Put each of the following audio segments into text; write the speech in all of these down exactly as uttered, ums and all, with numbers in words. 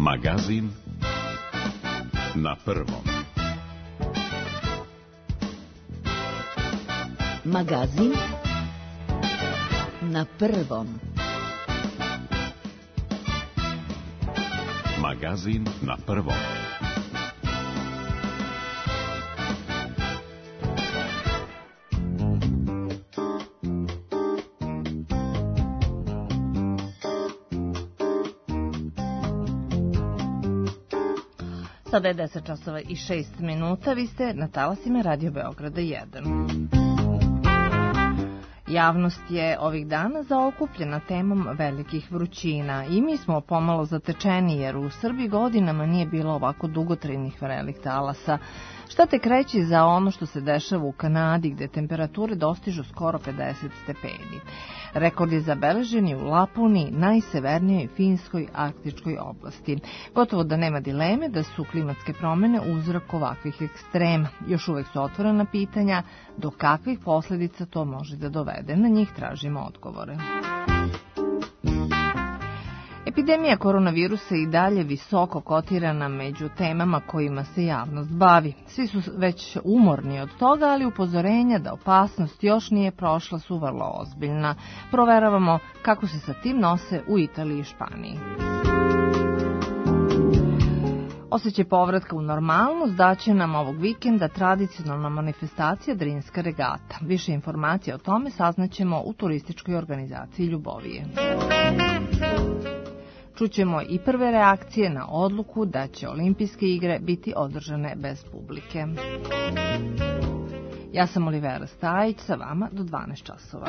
Magazin na prvom. Magazin na prvom. Magazin na prvom. Sada je deset časova i šest minuta, vi ste na talasima Radio Beograda jedan. Javnost je ovih dana zaokupljena temom velikih vrućina i mi smo pomalo zatečeni jer u Srbiji godinama nije bilo ovako dugotrajnih velikih talasa. Šta te kreći za ono što se dešava u Kanadi gde temperature dostižu skoro pedeset stepeni. Rekord je zabeležen u Laponiji, najsevernijoj finskoj arktičkoj oblasti. Gotovo da nema dileme da su klimatske promene uzrok ovakvih ekstrema. Još uvek su otvorena pitanja do kakvih posledica to može da dovede. Na njih tražimo odgovore. Epidemija koronavirusa i dalje visoko kotirana među temama kojima se javnost bavi. Svi su već umorni od toga, ali upozorenja da opasnost još nije prošla su vrlo ozbiljna. Proveravamo kako se sa tim nose u Italiji i Španiji. Osjećaj povratka u normalnost daće nam ovog vikenda tradicionalna manifestacija Drinska regata. Više informacija o tome saznaćemo u turističkoj organizaciji Ljubovije. Čućemo i prve reakcije na odluku da će olimpijske igre biti održane bez publike. Ja sam Olivera Stajić, sa vama do dvanaest časova.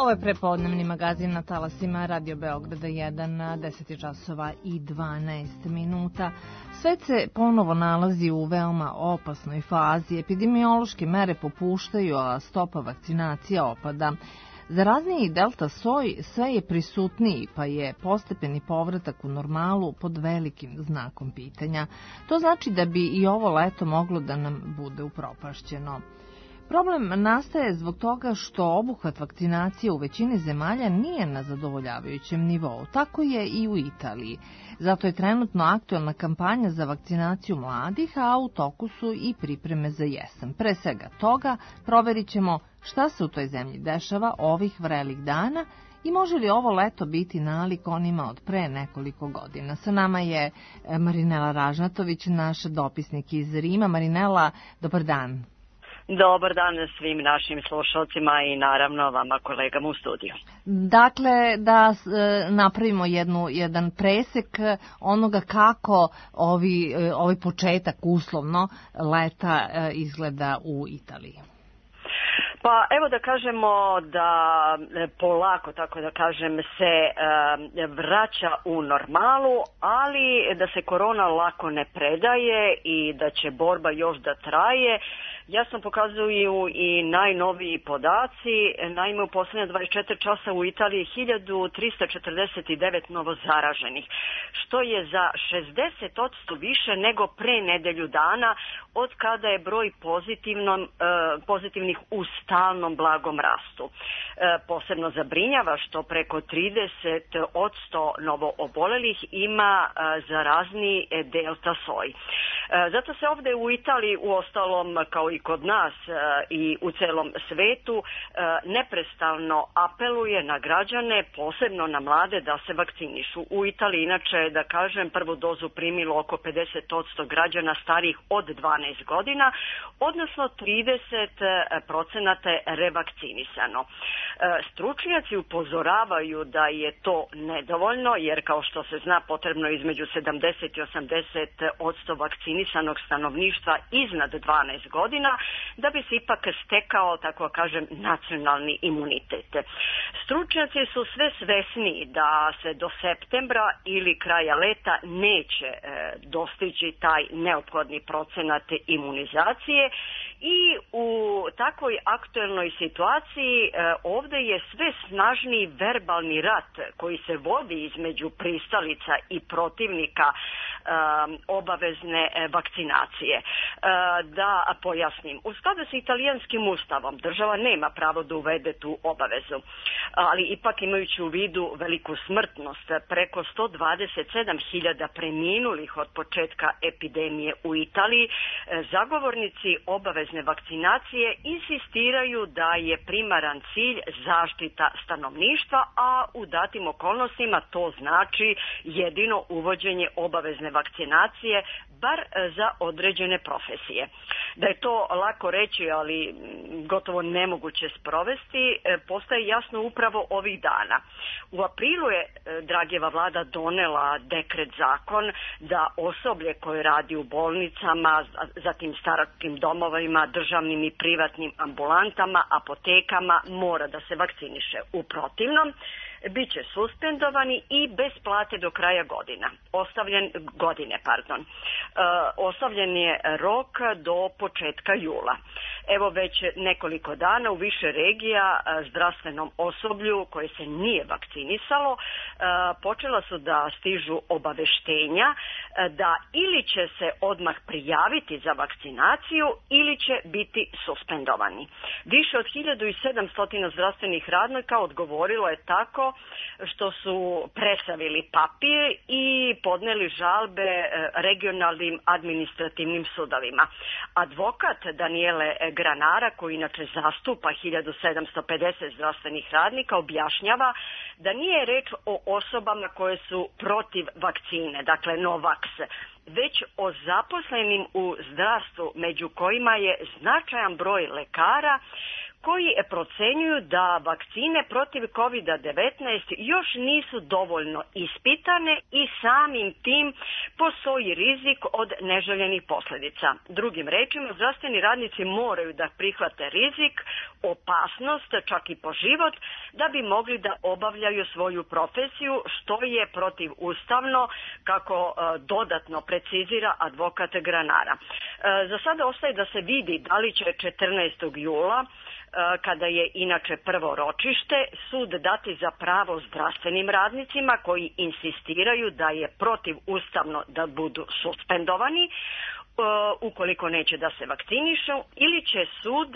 Ovo je prepodnevni magazin na talasima Radio Beograda jedan na deset časova i dvanaest minuta. Svet se ponovo nalazi u veoma opasnoj fazi. Epidemiološke mere popuštaju, a stopa vakcinacija opada. Zarazniji delta soj sve je prisutniji, pa je postepeni povratak u normalu pod velikim znakom pitanja. To znači da bi i ovo leto moglo da nam bude upropašćeno. Problem nastaje zbog toga što obuhvat vakcinacije u većini zemalja nije na zadovoljavajućem nivou. Tako je i u Italiji. Zato je trenutno aktuelna kampanja za vakcinaciju mladih, a u toku su i pripreme za jesen. Pre svega toga proverit ćemo šta se u toj zemlji dešava ovih vrelih dana i može li ovo leto biti nalik onima od pre nekoliko godina. Sa nama je Marinela Ražnatović, naš dopisnik iz Rima. Marinela, dobar dan. Dobar dan svim našim slušalcima i naravno vama kolegama u studiju. Dakle, da e, napravimo jednu, jedan presek onoga kako ovi, e, ovaj početak uslovno leta e, izgleda u Italiji. Pa evo da kažemo da polako, tako da kažem, se e, vraća u normalu, ali da se korona lako ne predaje i da će borba još da traje. Jasno pokazuju i najnoviji podaci. Naime, u posljednje dvadeset četiri časa u Italiji hiljadu trista četrdeset devet novozaraženih, što je za šezdeset posto više nego pre nedelju dana, od kada je broj pozitivnom, pozitivnih u stalnom blagom rastu. Posebno zabrinjava što preko trideset posto novoobolelih ima zarazni delta soj. Zato se ovde u Italiji, u ostalom kao i kod nas i u celom svetu, neprestano apeluje na građane, posebno na mlade, da se vakcinišu. U Italiji, inače, da kažem, prvu dozu primilo oko pedeset posto građana starijih od dvanaest godina, odnosno trideset procenata je revakcinisano. Stručnjaci upozoravaju da je to nedovoljno, jer kao što se zna, potrebno je između sedamdeset i osamdeset posto vakcinisanog stanovništva iznad dvanaest godina, da bi se ipak stekao, tako kažem, nacionalni imunitet. Stručnjaci su sve svesni da se do septembra ili kraja leta neće e, dostići taj neophodni procenat imunizacije i u takvoj aktuelnoj situaciji e, ovde je sve snažniji verbalni rat koji se vodi između pristalica i protivnika e, obavezne e, vakcinacije. E, da pojasnim, u skladu sa italijanskim ustavom država nema pravo da uvede tu obavezu, ali ipak imajući u vidu veliku smrtnost, preko sto dvadeset sedam hiljada preminulih od početka epidemije u Italiji, zagovornici obavezne vakcinacije insistiraju da je primaran cilj zaštita stanovništva, a u datim okolnostima to znači jedino uvođenje obavezne vakcinacije, bar za određene profesije. Da je to lako reći, ali gotovo nemoguće sprovesti, postaje jasno upravo ovih dana. U aprilu je Dragijeva vlada donela dekret zakon da osoblje koje radi u bolnicama, zatim staračkim domovima, državnim i privatnim ambulantama, apotekama mora da se vakciniše. U protivnom, bit će suspendovani i bez plate do kraja godina. Ostavljen, godine. Pardon. E, ostavljen je rok do početka jula. Evo već nekoliko dana u više regija zdravstvenom osoblju koje se nije vakcinisalo počela su da stižu obaveštenja da ili će se odmah prijaviti za vakcinaciju ili će biti suspendovani. Više od hiljadu sedamsto zdravstvenih radnika odgovorilo je tako što su presavili papir i podneli žalbe regionalnim administrativnim sudovima. Advokat Daniele Granara, koji inače zastupa hiljadu sedamsto pedeset zdravstvenih radnika, objašnjava da nije reč o osobama koje su protiv vakcine, dakle Novaks, već o zaposlenim u zdravstvu, među kojima je značajan broj lekara koji procenjuju da vakcine protiv kovid devetnaest još nisu dovoljno ispitane i samim tim postoji rizik od neželjenih posljedica. Drugim rečima, zdravstveni radnici moraju da prihvate rizik, opasnost, čak i po život, da bi mogli da obavljaju svoju profesiju, što je protivustavno, kako dodatno precizira advokat Granara. Za sada ostaje da se vidi da li će četrnaestog jula, kada je inače prvo ročište, sud dati za pravo zdravstvenim radnicima koji insistiraju da je protivustavno da budu suspendovani ukoliko neće da se vakcinišu, ili će sud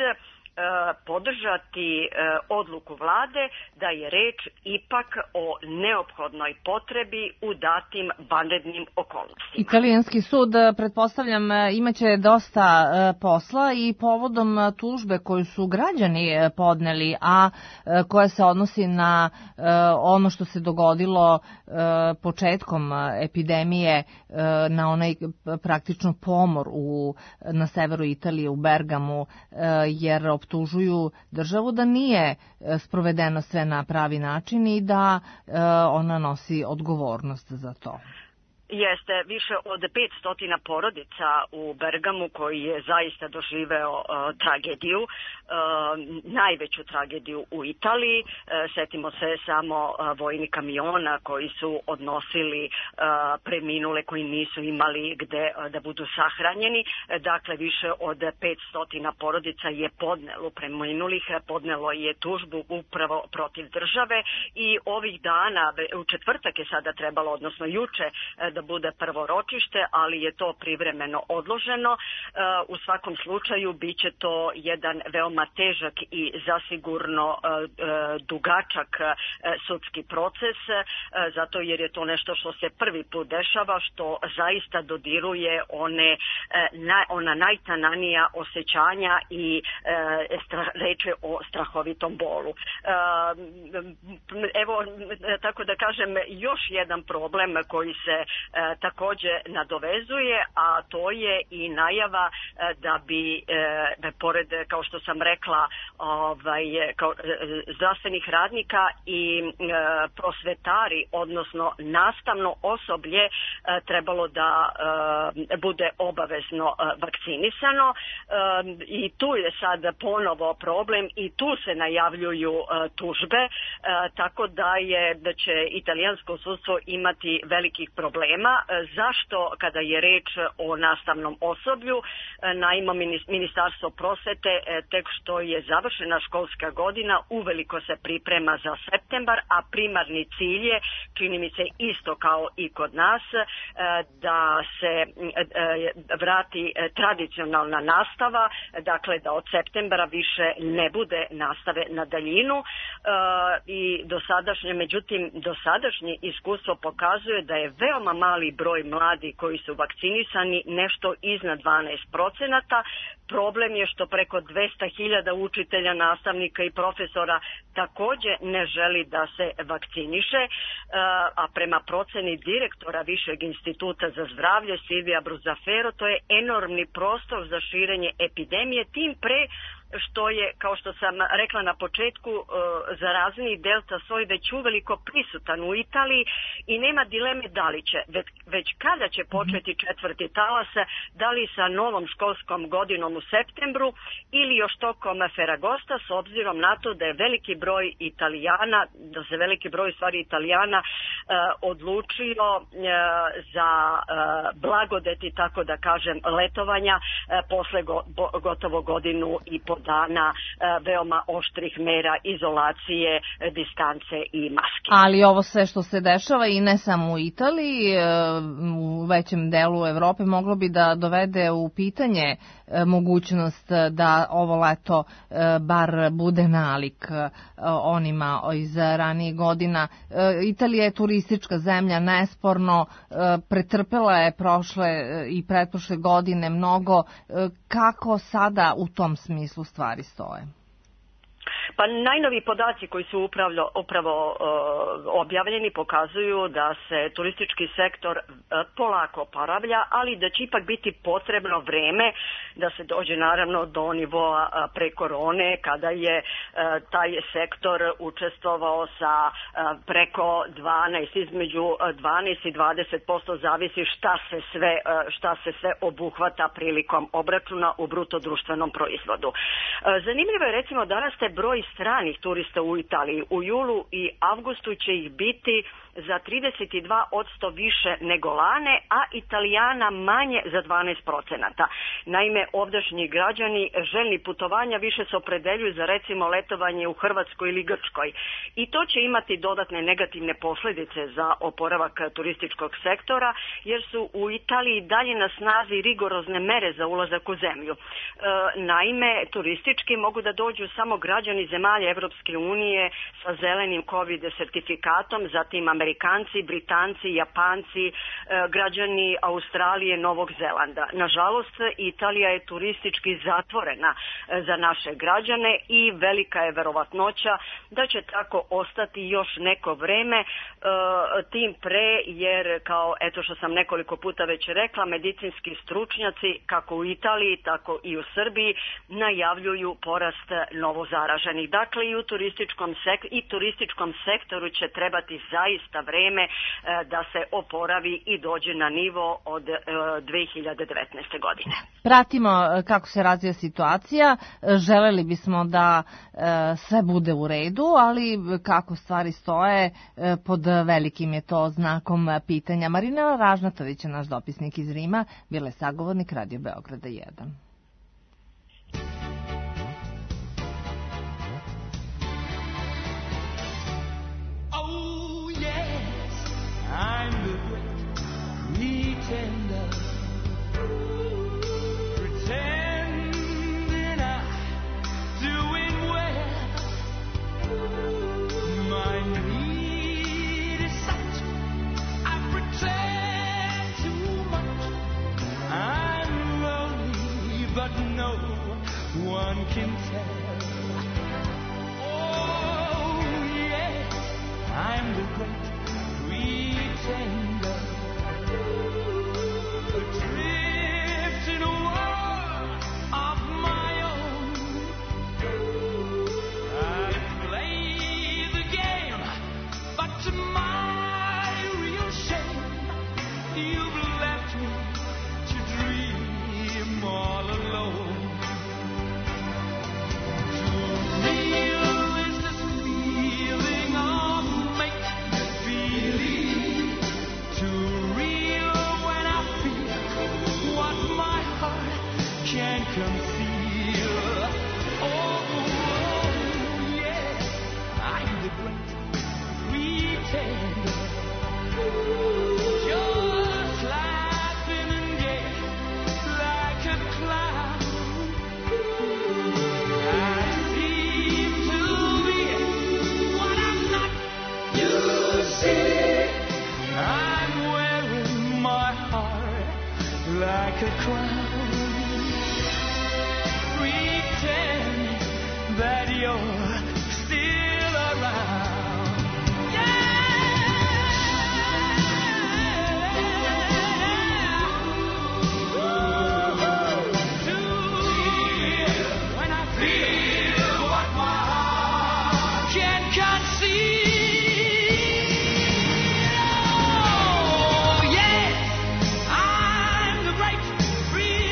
podržati odluku vlade da je reč ipak o neophodnoj potrebi u datim vanrednim okolnostima. Italijanski sud, pretpostavljam, imaće dosta posla i povodom tužbe koju su građani podneli, a koja se odnosi na ono što se dogodilo početkom epidemije, na onaj praktično pomor u, na severu Italije, u Bergamu, jer optužuju državu da nije sprovedeno sve na pravi način i da ona nosi odgovornost za to. Jeste, više od petsto porodica u Bergamu koji je zaista doživeo uh, tragediju, uh, najveću tragediju u Italiji. Uh, setimo se samo uh, vojnih kamiona koji su odnosili uh, preminule koji nisu imali gde uh, da budu sahranjeni. Uh, dakle, više od petsto porodica je podnelo preminulih, podnelo je tužbu upravo protiv države i ovih dana, u četvrtak je sada trebalo, odnosno juče, uh, da bude prvo ročište, ali je to privremeno odloženo. U svakom slučaju bit će to jedan veoma težak i zasigurno dugačak sudski proces, zato jer je to nešto što se prvi put dešava, što zaista dodiruje one, ona najtananija osjećanja i reče o strahovitom bolu. Evo, tako da kažem, još jedan problem koji se također nadovezuje, a to je i najava da bi, e, pored, kao što sam rekla, ovaj, kao, zdravstvenih radnika i e, prosvetari, odnosno nastavno osoblje, e, trebalo da e, bude obavezno e, vakcinisano. E, I tu je sad ponovo problem i tu se najavljuju e, tužbe, e, tako da je da će italijansko sudstvo imati velikih problema. Zašto, kada je reč o nastavnom osoblju? Naime, Ministarstvo prosvete, tek što je završena školska godina, uveliko se priprema za septembar, a primarni cilj je, čini mi se isto kao i kod nas, da se vrati tradicionalna nastava, dakle da od septembra više ne bude nastave na daljinu. I dosadašnje, međutim, dosadašnje iskustvo pokazuje da je veoma mali broj mladi koji su vakcinisani, nešto iznad dvanaest procenata. Problem je što preko dvesta hiljada učitelja, nastavnika i profesora također ne želi da se vakciniše, a prema proceni direktora Višeg instituta za zdravlje Silvija Bruzafero, to je enormni prostor za širenje epidemije, tim pre što je, kao što sam rekla na početku, zarazni delta soj već uveliko prisutan u Italiji i nema dileme da li će, već, već kada će početi četvrti talas, da li sa novom školskom godinom u septembru ili još tokom Ferragosta, s obzirom na to da je veliki broj Italijana, da se veliki broj stvari Italijana eh, odlučio eh, za eh, blagodeti, tako da kažem, letovanja eh, posle go, bo, gotovo godinu i po dana veoma oštrih mera izolacije, distance i maske. Ali ovo sve što se dešava i ne samo u Italiji, u većem delu Evrope, moglo bi da dovede u pitanje mogućnost da ovo leto bar bude nalik onima iz ranijih godina. Italija je turistička zemlja, nesporno, pretrpela je prošle i pretprošle godine mnogo. Kako sada u tom smislu stvari stoje? Pa najnoviji podaci koji su upravljo, upravo uh, objavljeni pokazuju da se turistički sektor uh, polako oporavlja, ali da će ipak biti potrebno vreme da se dođe naravno do nivoa uh, pre korone, kada je uh, taj sektor učestvovao sa uh, preko dvanaest, između dvanaest i dvadeset posto, zavisi šta se sve, uh, šta se sve obuhvata prilikom obračuna u bruto društvenom proizvodu. Uh, zanimljivo je recimo danas te broj stranih turista u Italiji. U julu i avgustu će ih biti za trideset dva posto više nego lane, a Italijana manje za dvanaest procenata. Naime, ovdašnji građani željni putovanja više se opredeljuju za recimo letovanje u Hrvatskoj ili Grčkoj. I to će imati dodatne negativne posljedice za oporavak turističkog sektora, jer su u Italiji dalje na snazi rigorozne mere za ulazak u zemlju. E, naime, turistički mogu da dođu samo građani zemalja Evropske unije sa zelenim COVID sertifikatom, zatim Amerikanci, Britanci, Japanci, građani Australije, Novog Zelanda. Nažalost, Italija je turistički zatvorena za naše građane i velika je verovatnoća da će tako ostati još neko vreme, tim pre jer, kao eto što sam nekoliko puta već rekla, medicinski stručnjaci kako u Italiji, tako i u Srbiji najavljuju porast novozaraženih. Dakle, i u turističkom, sek- i turističkom sektoru će trebati zaista vreme da se oporavi i dođe na nivo od dve hiljade devetnaeste. godine. Pratimo kako se razvija situacija, želeli bismo da sve bude u redu, ali kako stvari stoje, pod velikim je to znakom pitanja. Marina Ražnatović je naš dopisnik iz Rima, bila je sagovornik Radio Beograda jedan. I'm the great pretender, pretending I'm doing well. My need is such, I pretend too much. I'm lonely, but no one can tell. Oh yes, I'm the great pretender, adrift in a world of my own. I play the game, but to my real shame, you've left me to dream all alone. Too real is this feeling of make-believe, too real when I feel what my heart can't conceal. Oh, yes, I'm the great pretender, just laughing and gay like a clown. I seem to be what I'm not. You see, I'm wearing my heart like a crown. Pretend that you're still around. Yeah! Ooh, too real when I feel what my heart can't conceive. Oh, yes, I'm the great pretender.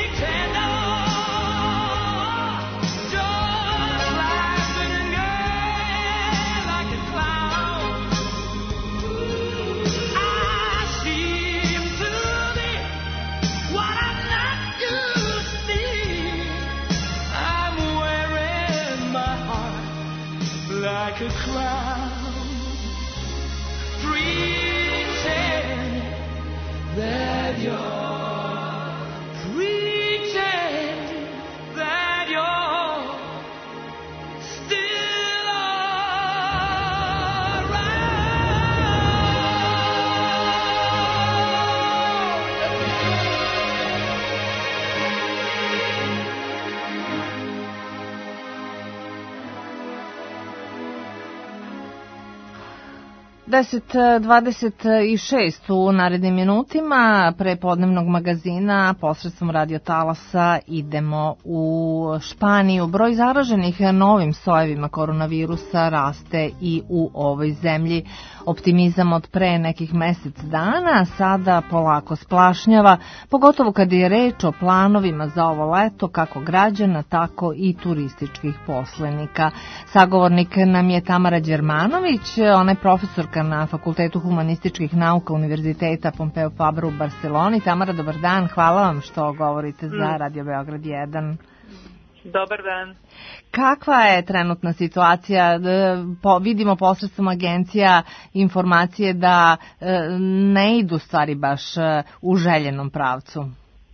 deset dvadeset šest u narednim minutima pre podnevnog magazina posredstvom radio talasa idemo u Španiju. Broj zaraženih novim sojevima koronavirusa raste i u ovoj zemlji. Optimizam od pre nekih mesec dana sada polako splašnjava, pogotovo kad je reč o planovima za ovo leto kako građana, tako i turističkih poslenika. Sagovornik nam je Tamara Đermanović, ona je profesorka na Fakultetu humanističkih nauka Univerziteta Pompeu Fabra u Barseloni. Tamara, dobar dan, hvala vam što govorite za Radio Beograd jedan. Dobar dan. Kakva je trenutna situacija? Po, vidimo posredstvom agencija informacije da ne idu stvari baš u željenom pravcu.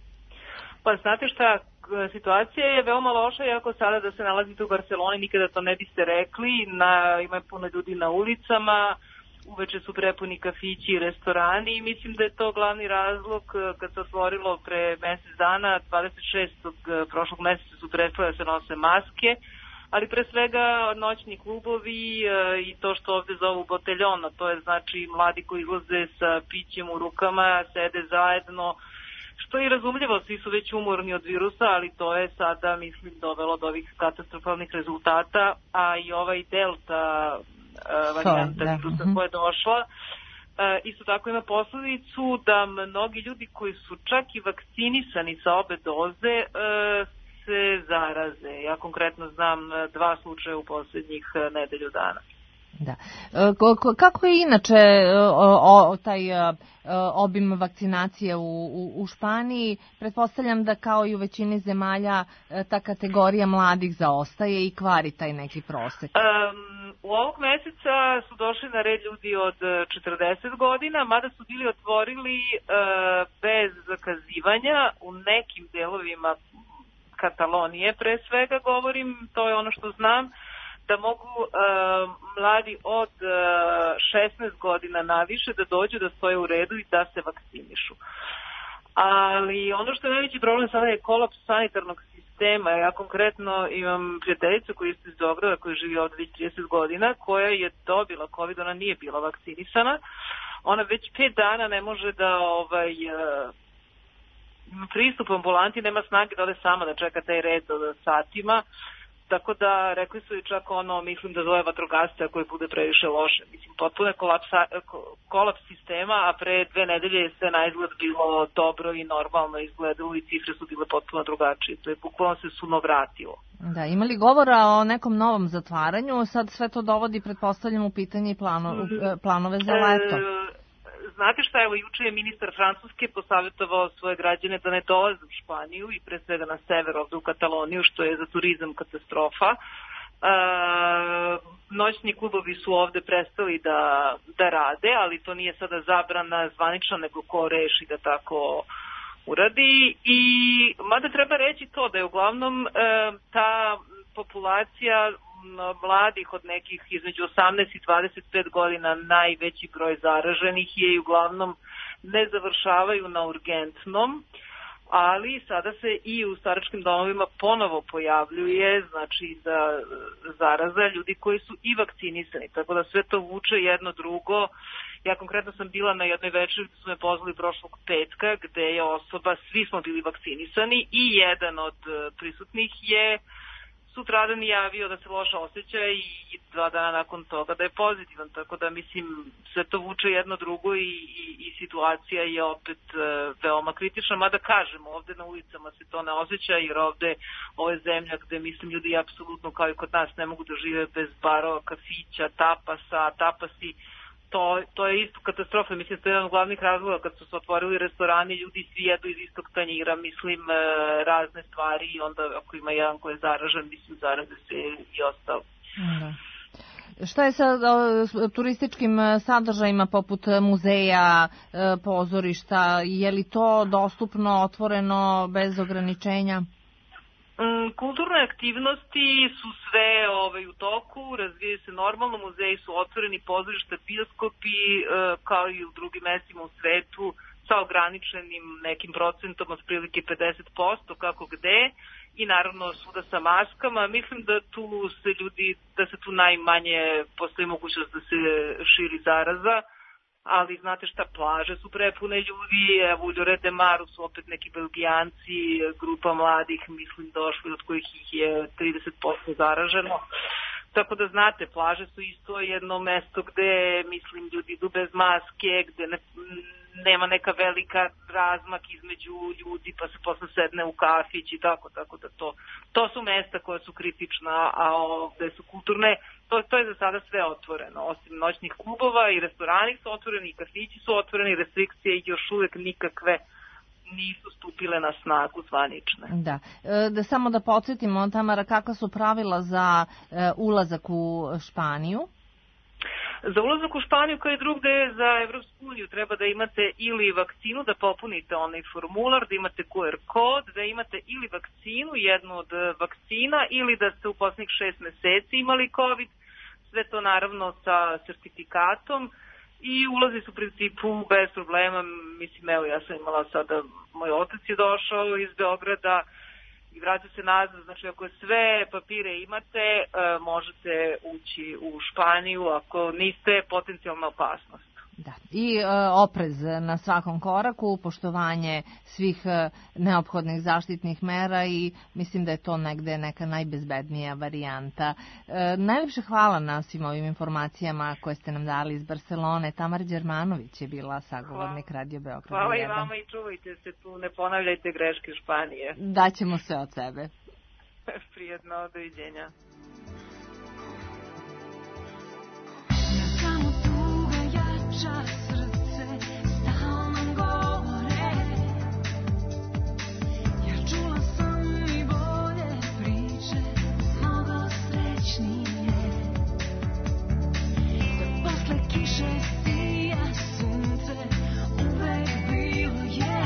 Pa znate šta, situacija je veoma loša, iako sada da se nalazite u Barseloni nikada to ne biste rekli. Na, ima puno ljudi na ulicama, uveče su prepuni kafići i restorani i mislim da je to glavni razlog kad se otvorilo pre mesec dana, dvadeset šestog prošlog meseca su prestale da se nose maske, ali pre svega noćni klubovi i to što ovde zovu boteljono, to je znači mladi koji izlaze sa pićem u rukama, sede zajedno, što je razumljivo, svi su već umorni od virusa, ali to je sada, mislim, dovelo do ovih katastrofalnih rezultata, a i ovaj delta varijanta virusa koja je došla. E, isto tako ima posledicu da mnogi ljudi koji su čak i vakcinisani sa obe doze e, se zaraze. Ja konkretno znam dva slučaja u posljednjih nedelju dana. Da. Kako je inače o, o, taj obim vakcinacije u, u, u Španiji? Pretpostavljam da kao i u većini zemalja ta kategorija mladih zaostaje i kvari taj neki prosek. Um, u ovog meseca su došli na red ljudi od četrdeset godina, mada su bili otvorili uh, bez zakazivanja u nekim delovima Katalonije, pre svega govorim, to je ono što znam, da mogu uh, mladi od uh, šesnaest godina naviše da dođu da stoje u redu i da se vakcinišu. Ali ono što je najveći problem sada je kolaps sanitarnog sistema. Ja konkretno imam prijateljicu koja je iz Beograda, koja živi ovdje već trideset godina, koja je dobila COVID, ona nije bila vakcinisana. Ona već pet dana ne može da ovaj, uh, ima pristup ambulanti, nema snage da ode sama da čeka taj red od satima. Tako da, rekli su i čak ono, mislim da zove vatrogasce ako je bude previše loše. Mislim, potpuno je kolapsa, kolaps sistema, a pre dve nedelje je sve na izgled bilo dobro i normalno izgledalo i cifre su bile potpuno drugačije. To je bukvalno se sunovratilo. Da, imali govora o nekom novom zatvaranju, sad sve to dovodi, pretpostavljam, u pitanje plano, planove za leto. E, Znate šta, evo juče je ministar Francuske posavjetovao svoje građane da ne dolaze u Španiju i pre svega na sever ovde u Kataloniju, što je za turizam katastrofa. E, noćni klubovi su ovde prestali da, da rade, ali to nije sada zabrana zvanična, nego ko reši da tako uradi. I mada treba reći to da je uglavnom e, ta populacija mladih od nekih između osamnaest i dvadeset pet godina najveći broj zaraženih je i uglavnom ne završavaju na urgentnom, ali sada se i u staračkim domovima ponovo pojavljuje, znači da zaraza ljudi koji su i vakcinisani, tako da sve to vuče jedno drugo. Ja konkretno sam bila na jednoj večeri gde su me pozvali prošlog petka, gde je osoba, svi smo bili vakcinisani i jedan od prisutnih je sutradan javio da se loše osjeća i dva dana nakon toga da je pozitivan, tako da mislim sve to vuče jedno drugo i, i, i situacija je opet e, veoma kritična, mada kažemo ovde na ulicama se to ne osjeća jer ovde ovo je zemlja gde mislim ljudi apsolutno kao i kod nas ne mogu da žive bez barova, kafića, tapasa, tapasi. To, to je isto katastrofa, mislim to je jedan od glavnih razloga kad su se otvorili restorani, ljudi svi jedu iz istog tanjira, mislim e, razne stvari i onda ako ima jedan koji je zaražen, mislim zaraze se i ostalo. Da. Šta je sa o, turističkim sadržajima poput muzeja, e, pozorišta, je li to dostupno, otvoreno, bez ograničenja? Kulturne aktivnosti su sve ovaj, u toku, razvijaju se normalno, muzeji su otvoreni, pozorišta, bioskopi, kao i u drugim mestima u svetu, sa ograničenim nekim procentom od prilike pedeset posto kako gde i naravno svuda sa maskama. Mislim da tu se ljudi, da se tu najmanje postoji mogućnost da se širi zaraza, ali znate šta, plaže su prepune ljudi, evo u Lloret de Maru su opet neki Belgijanci, grupa mladih, mislim, došli, od kojih ih je trideset posto zaraženo. Tako da znate, plaže su isto jedno mesto gde, mislim, ljudi idu bez maske, gde ne, nema neka velika razmak između ljudi, pa se posle sedne u kafić i tako, tako da to, to su mesta koja su kritična, a ovde su kulturne, to, to je za sada sve otvoreno, osim noćnih klubova i restorani su otvoreni, i kafići su otvoreni, restrikcije još uvek nikakve nisu stupile na snagu zvanične. Da, e, da samo da podsjetimo, Tamara, kakva su pravila za e, ulazak u Španiju? Za ulazak u Španiju kao i drugde za Evropsku uniju treba da imate ili vakcinu, da popunite onaj formular, da imate Q R kod, da imate ili vakcinu, jednu od vakcina, ili da ste u poslednjih šest meseci imali COVID, sve to naravno sa sertifikatom i ulazi su u principu bez problema. Mislim, evo, ja sam imala sada, moj otac je došao iz Beograda i vratio se nazad, znači ako sve papire imate, možete ući u Španiju, ako niste, potencijalna opasnost. Da. I e, oprez na svakom koraku, poštovanje svih e, neophodnih zaštitnih mera i mislim da je to negde neka najbezbednija varijanta. E, najlepše hvala na svim ovim informacijama koje ste nam dali iz Barcelone. Tamara Đermanović je bila sagovornik hvala. Radio Beograd. Hvala i vama i čuvajte se tu, ne ponavljajte greške Španije. Daćemo sve od sebe. Prijetno, doviđenja. Srce stalno govore, ja čula sam i bolje priče, mnogo srećnije, da posle kiše sija sunce, uvek bilo je,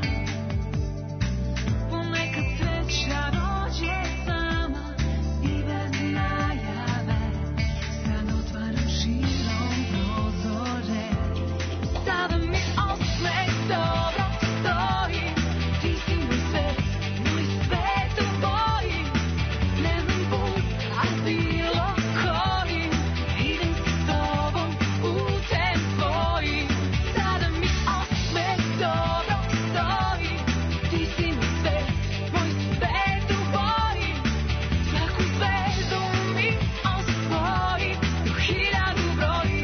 ponekad sreća dođe sama i bez najave, sad otvaram širom prozore. Sada mi osmeh dobro stoji, ti si moj svet, moj svet u boji, ne znam put, a bilo koji, idem sa tobom putem tvojim. Sada mi osmeh dobro stoji, ti si moj svet, moj svet u boji, svaku zvezdu mi osvoji, do hiljadu broji.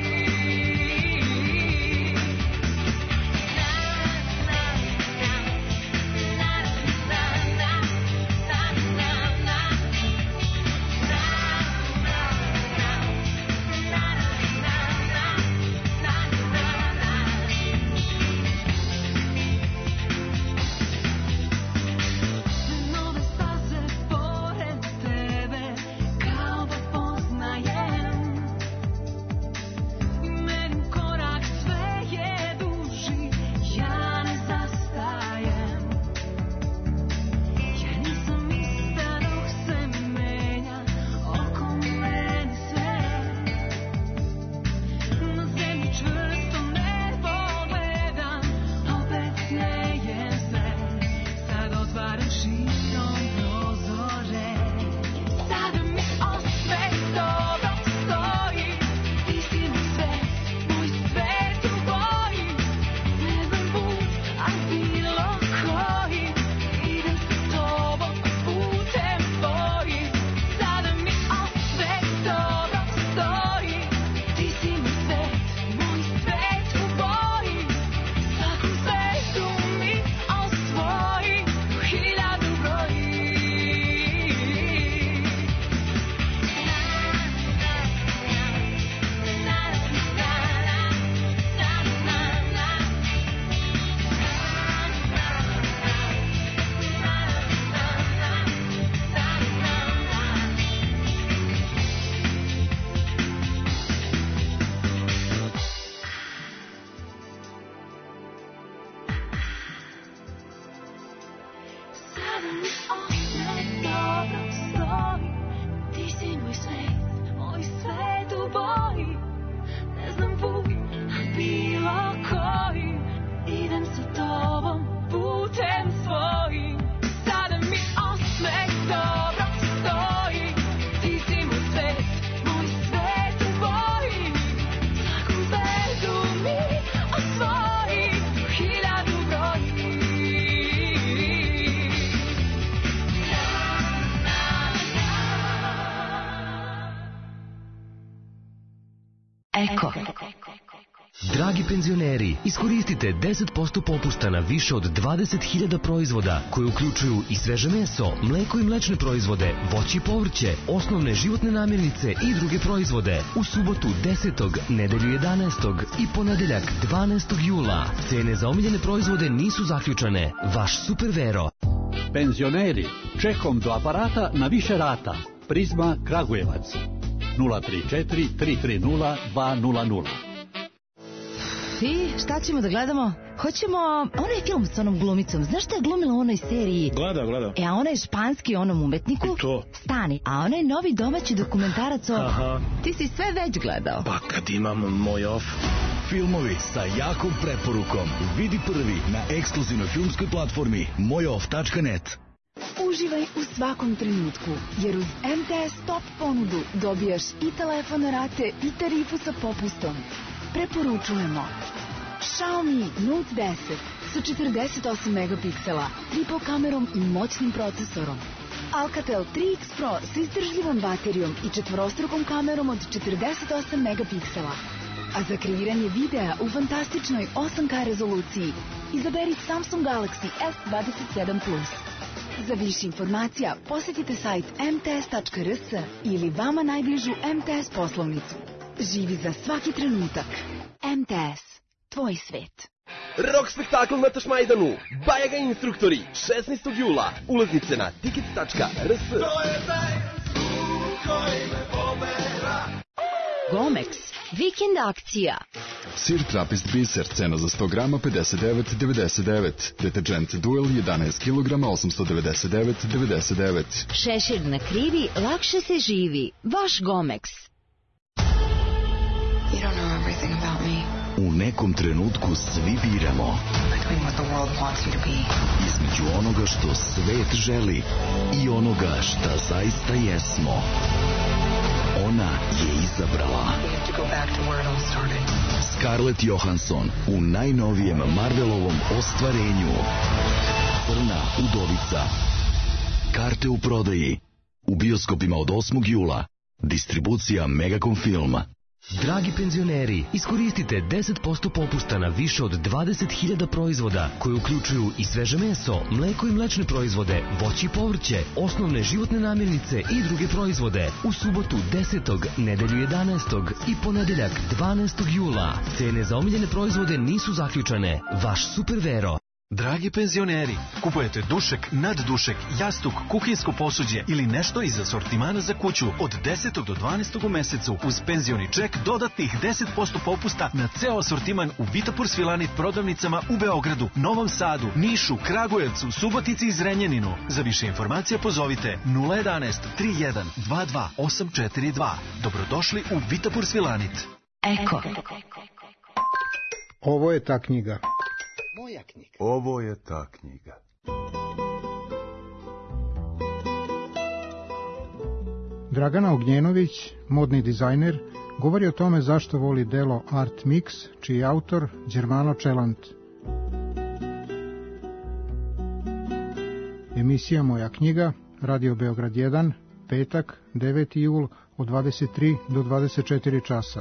Nove staze pored tebe, kao da poznajem, i merim korak, sve je duži, ja ne zastajem. Ja nisam ista dok se menja oko mene sve, na zemlji čvrsto nebo gledam, opet sneje se, sad otvaram širom prozore. Sada mi osmeh dobro stoji, ti si moj svet, moj svet u boji, ne znam put, a bilo koji, idem sa tobom putem tvojim. Sada mi osmeh dobro stoji, ti si moj svet, moj svet u boji, svaku zvezdu mi osvoji, do hiljadu broji. Sada mi osmeh dobro stoji, ti si moj svet, moj svet u boji, ne znam put, a bilo koji, idem sa tobom putem svojim. Sada mi osmeh Eko. Dragi penzioneri, iskoristite deset posto popusta na više od dvadeset hiljada proizvoda koje uključuju i sveže meso, mleko i mlečne proizvode, voće i povrće, osnovne životne namirnice i druge proizvode. U subotu desetog, nedelju jedanaestog i ponedeljak dvanaestog jula. Cene za omiljene proizvode nisu zaključane. Vaš Super Vero. Penzioneri, čekom do aparata na više rata. Prizma Kragujevac. nula tri četiri tri tri nula dva nula nula. I šta ćemo da gledamo? Hoćemo onaj film s onom glumicom. Znaš šta je glumila u onoj seriji? Gleda, gleda. E, a onaj španski onom umetniku? I to. Stani, a onaj novi domaći dokumentarac o... Aha. Ti si sve već gledao. Pa kad imam moj off. Filmovi sa jakom preporukom. Vidi prvi na ekskluzivnoj filmskoj platformi mojoff tačka net. Uživaj u svakom trenutku, jer uz M T S Top ponudu dobijaš i telefon na rate i tarifu sa popustom. Preporučujemo Xiaomi Note deset sa četrdeset osam megapiksela, triple kamerom i moćnim procesorom. Alcatel tri X Pro sa izdržljivom baterijom i četvorostrukom kamerom od četrdeset osam megapiksela. A za kreiranje videa u fantastičnoj osam K rezoluciji izaberi Samsung Galaxy S dvadeset sedam plus. Za više informacija posjetite sajt m t s tačka r s ili vama najbližu M T S poslovnicu. Živi za svaki trenutak. M T S. Tvoj svet. Rok spektakl na Tašmajdanu. Bajaga instruktori. šesnaestog jula. Ulaznice na tiket tačka r s. Gomex. Vikend akcija. Sir Trapist biser, cena za sto grama pedeset devet devedeset devet. Deterđent Duel jedanaest kilograma osamsto devedeset devet devedeset devet. Šešir na krivi, lakše se živi. Vaš Gomex. You don't know everything about me. U nekom trenutku svi biramo. Between what the world wants you to be. Između onoga što svet želi i onoga šta zaista jesmo. Ona je izabrala. We have to go back to where it all started. Scarlett Johansson u najnovijem Marvelovom ostvarenju. Crna udovica. Karte u prodaji. U bioskopima od osmog jula. Distribucija Megacom Film. Dragi penzioneri, iskoristite deset posto popusta na više od dvadeset hiljada proizvoda koje uključuju i sveže meso, mleko i mlečne proizvode, voće i povrće, osnovne životne namirnice i druge proizvode. U subotu desetog, nedelju jedanaestog i ponedeljak dvanaestog jula. Cene za omiljene proizvode nisu zaključane. Vaš Super Vero. Dragi penzioneri, kupujete dušek, naddušek, jastuk, kuhinjsko posuđe ili nešto iz asortimana za kuću od desetog do dvanaestog u mesecu uz penzioni ček dodatnih deset posto popusta na ceo asortiman u Vitapur Svilanit prodavnicama u Beogradu, Novom Sadu, Nišu, Kragujevcu, Subotici i Zrenjaninu. Za više informacija pozovite nula jedanaest tri jedan dva dva osam četiri dva. Dobrodošli u Vitapur Svilanit. Eko. Ovo je ta knjiga. Moja knjiga. Ovo je ta knjiga. Dragana Ognjenović, modni dizajner, govori o tome zašto voli delo Art Mix, čiji je autor Đermano Čelant. Emisija Moja knjiga, Radio Beograd jedan, petak, deveti jul, od dvadeset tri do dvadeset četiri časa.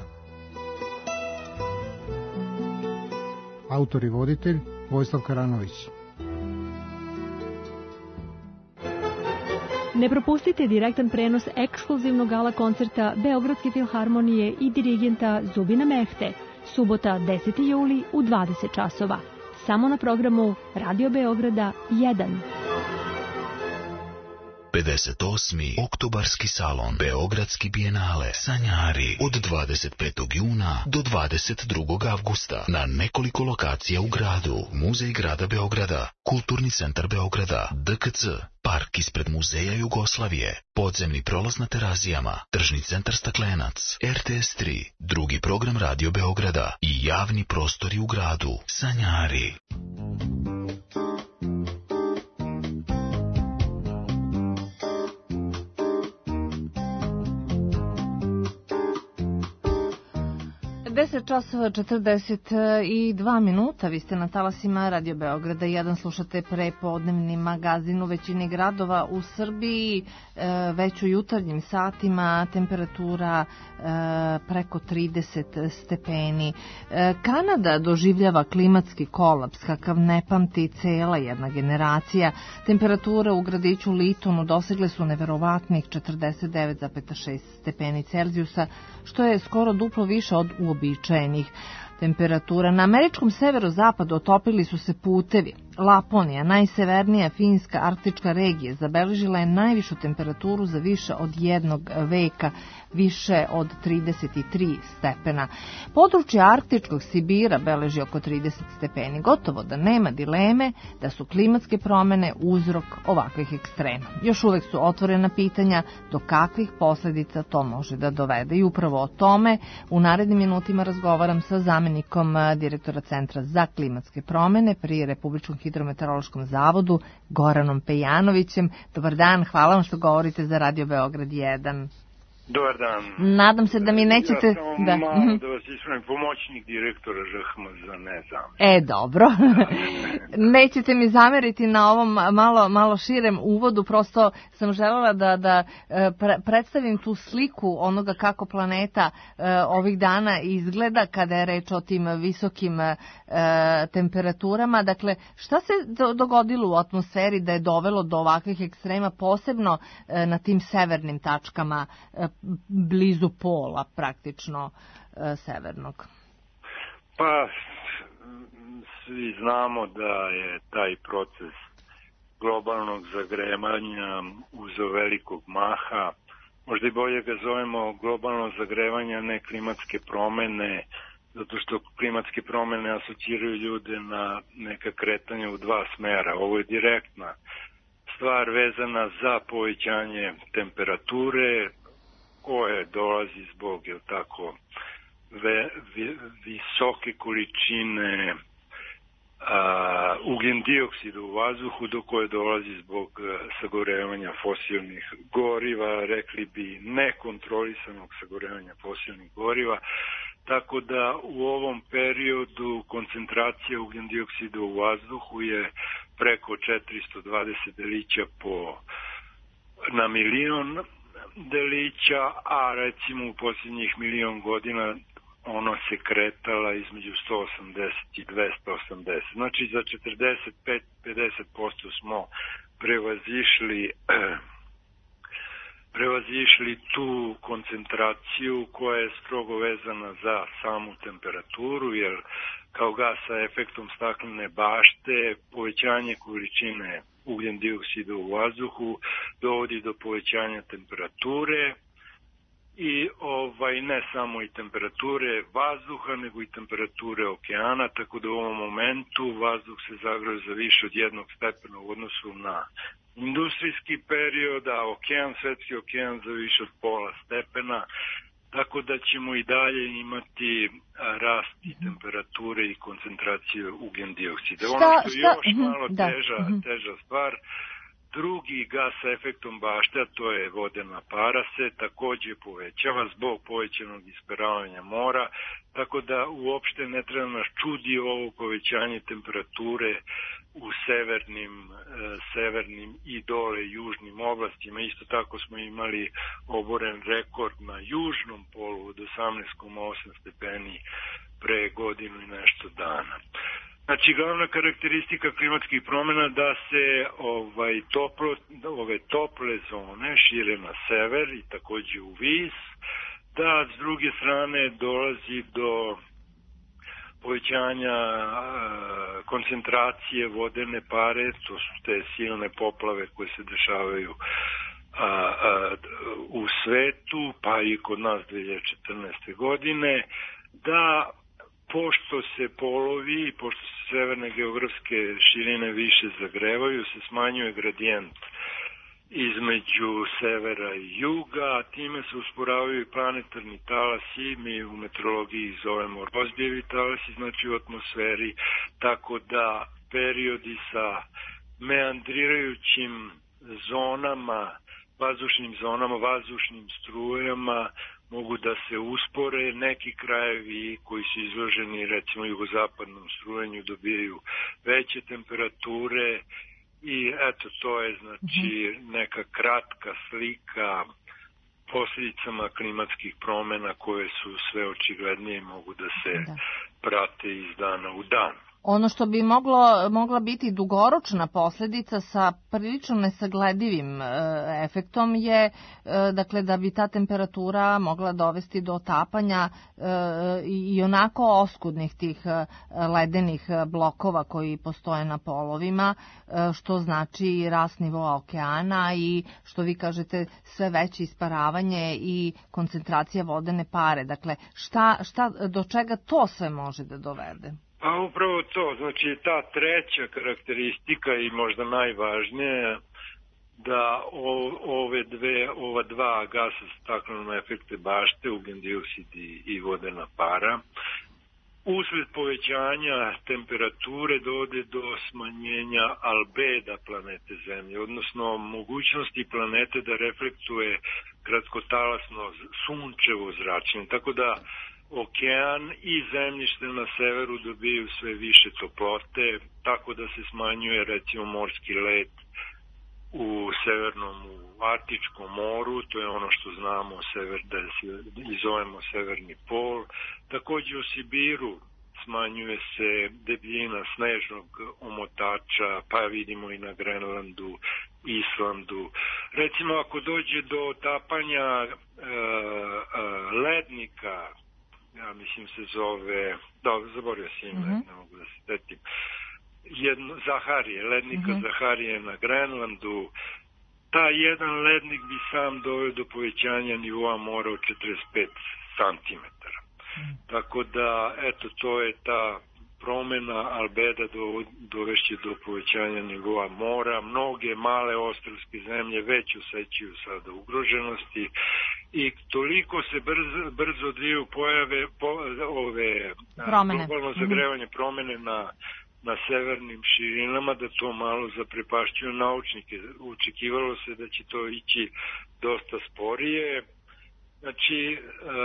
Autor i voditelj Vojislav Karanović. Ne propustite direktan prenos ekskluzivnog gala koncerta Beogradske filharmonije i dirigenta Zubina Mehte, subota deseti juli u dvadeset časova. Samo na programu Radio Beograda jedan. pedeset osmi Oktobarski salon Beogradski bijenale Sanjari od dvadeset petog juna do dvadeset drugog avgusta na nekoliko lokacija u gradu. Muzej grada Beograda, Kulturni centar Beograda, D K C, park ispred Muzeja Jugoslavije, podzemni prolaz na Terazijama, tržni centar Staklenac, R T S tri, drugi program Radio Beograda i javni prostori u gradu. Sanjari. deset deset časova četrdeset dva minuta, vi ste na talasima Radio Beograda jedan, slušate prepodnevni magazin. U većini gradova u Srbiji već u jutarnjim satima temperatura preko trideset stepeni. Kanada doživljava klimatski kolaps kakav ne pamti cela jedna generacija. Temperature u gradiću Litonu dosegle su neverovatnih četrdeset devet zarez šest stepeni Celzijusa, što je skoro duplo više od uobičajenih temperatura. Na američkom severozapadu otopili su se putevi. Laponija, najsevernija finska arktička regija, zabeležila je najvišu temperaturu za više od jednog veka, više od trideset tri stepena. Područje arktičkog Sibira beleži oko trideset stepeni. Gotovo da nema dileme da su klimatske promene uzrok ovakvih ekstrema. Još uvek su otvorena pitanja do kakvih posledica to može da dovede. I upravo o tome u narednim minutima razgovaram sa zamenikom direktora Centra za klimatske promene pri Republičkom hidrometeorološkom zavodu Goranom Pejanovićem. Dobar dan, hvala vam što govorite za Radio Beograd jedan. Dobar dan. Nadam se da mi nećete... Ja sam da. malo da vas ispravim, pomoćnik direktora Ž H M Z, ne znam. E, dobro. Nećete mi zameriti na ovom malo, malo širem uvodu, prosto sam želela da, da pre, predstavim tu sliku onoga kako planeta ovih dana izgleda kada je reč o tim visokim e, temperaturama. Dakle, šta se dogodilo u atmosferi da je dovelo do ovakvih ekstrema, posebno e, na tim severnim tačkama e, blizu pola praktično e, severnog? Pa, svi znamo da je taj proces globalnog zagrevanja uzeo velikog maha. Možda i bolje ga zovemo globalno zagrevanje, ne klimatske promene, zato što klimatske promene asociraju ljude na neka kretanja u dva smera. Ovo je direktna stvar vezana za povećanje temperature, koje dolazi zbog, je tako, ve, vi, visoke količine a, ugljen dioksida u vazduhu, do koje dolazi zbog sagorevanja fosilnih goriva, rekli bi nekontrolisanog sagorevanja fosilnih goriva, tako da u ovom periodu koncentracija ugljen dioksida u vazduhu je preko četiristo dvadeset delića po, na milion delića, a recimo u posljednjih milion godina ono se kretala između sto osamdeset i dvesta osamdeset. Znači za četrdeset pet do pedeset posto smo prevazišli prevazišli tu koncentraciju koja je strogo vezana za samu temperaturu, jer kao gas sa efektom staklene bašte povećanje količine ugljen dioksida u vazduhu dovodi do povećanja temperature i ovaj ne samo i temperature vazduha, nego i temperature okeana, tako da u ovom momentu vazduh se zagreo za više od jednog stepena u odnosu na industrijski period, a okean, svetski okean za više od pola stepena, tako da ćemo i dalje imati rast i temperature i koncentracije ugljen dioksida. Šta, ono što je šta? još malo da. teža, teža stvar, drugi gas sa efektom bašte, a to je vodena para, se takođe povećava zbog povećanog isperavanja mora, tako da uopšte ne treba nas čudi ovo povećanje temperature u severnim, e, severnim i dole južnim oblastima. Isto tako smo imali oboren rekord na južnom polu od osamnaest zarez osam stepeni pre godinu i nešto dana. Znači, glavna karakteristika klimatskih promjena da se ovaj toplo, ove tople zone šire na sever i takođe u vis, da s druge strane dolazi do povećanja e, koncentracije vodene pare, to su te silne poplave koje se dešavaju a, a, u svetu, pa i kod nas dve hiljade četrnaeste. godine, da pošto se polovi, pošto se severne geografske širine više zagrevaju, se smanjuje gradijent između severa i juga, a time se usporavaju i planetarni talasi, mi u meteorologiji zovemo Rozbijevi talasi, znači u atmosferi, tako da periodi sa meandrirajućim zonama, vazdušnim zonama, vazdušnim strujama mogu da se uspore, neki krajevi koji su izloženi recimo jugozapadnom strujenju dobijaju veće temperature i eto to je znači neka kratka slika posljedicama klimatskih promjena koje su sve očiglednije i mogu da se da. prate iz dana u dan. Ono što bi moglo, mogla biti dugoročna posljedica sa prilično nesagledivim e, efektom je e, dakle da bi ta temperatura mogla dovesti do otapanja e, i onako oskudnih tih e, ledenih blokova koji postoje na polovima, e, što znači rast nivoa okeana i što vi kažete sve veće isparavanje i koncentracija vodene pare. Dakle, šta, šta, do čega to sve može da dovede? Pa upravo to, znači ta treća karakteristika i možda najvažnija da o, ove dve, ova dva gasa staklenog efekta bašte, ugljen dioksid i, i vodena para, usled povećanja temperature dovode do smanjenja albeda planete Zemlje, odnosno mogućnosti planete da reflektuje kratkotalasno sunčevo zračenje, tako da okean i zemljište na severu dobiju sve više toplote, tako da se smanjuje recimo morski led u severnom, u Arktičkom moru, to je ono što znamo sever, da i zovemo severni pol. Takođe u Sibiru smanjuje se debljina snežnog omotača, pa vidimo i na Grenlandu, Islandu. Recimo ako dođe do otapanja e, e, lednika, ja mislim se zove, da, zaboravio sam ime, mm-hmm. ne mogu da se setim, jedno, Zaharije, lednika mm-hmm. Zaharije na Grenlandu, taj jedan lednik bi sam doveo do povećanja nivoa mora od četrdeset pet santimetara. Mm-hmm. Tako da, eto, to je ta promena albeda do, dovešće do povećanja nivoa mora. Mnoge male ostrvske zemlje već osjećaju sada ugroženosti i toliko se brzo, brzo odvijaju pojave po, ove globalno zagrevanje promene na, na severnim širinama da to malo zaprepašćuju naučnike. Očekivalo se da će to ići dosta sporije. Znači,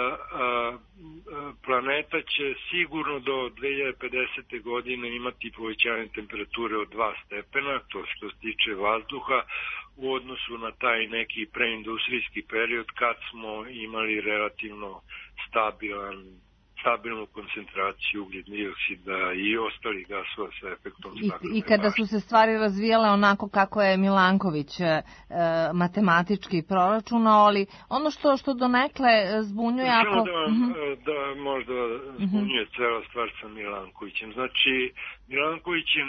planeta će sigurno do dve hiljade pedesete. godine imati povećanje temperature od dva stepena, to što se tiče vazduha, u odnosu na taj neki preindustrijski period kad smo imali relativno stabilan stabilnu koncentraciju ugljen dioksida i ostalih gasova sa efektom staklene I, I kada su se stvari razvijale onako kako je Milanković e, matematički proračunao, ali ono što što donekle zbunjuje... Samo ako... da, vam, uh-huh. da možda zbunjuje uh-huh. cela stvar sa Milankovićem. Znači, Milanković je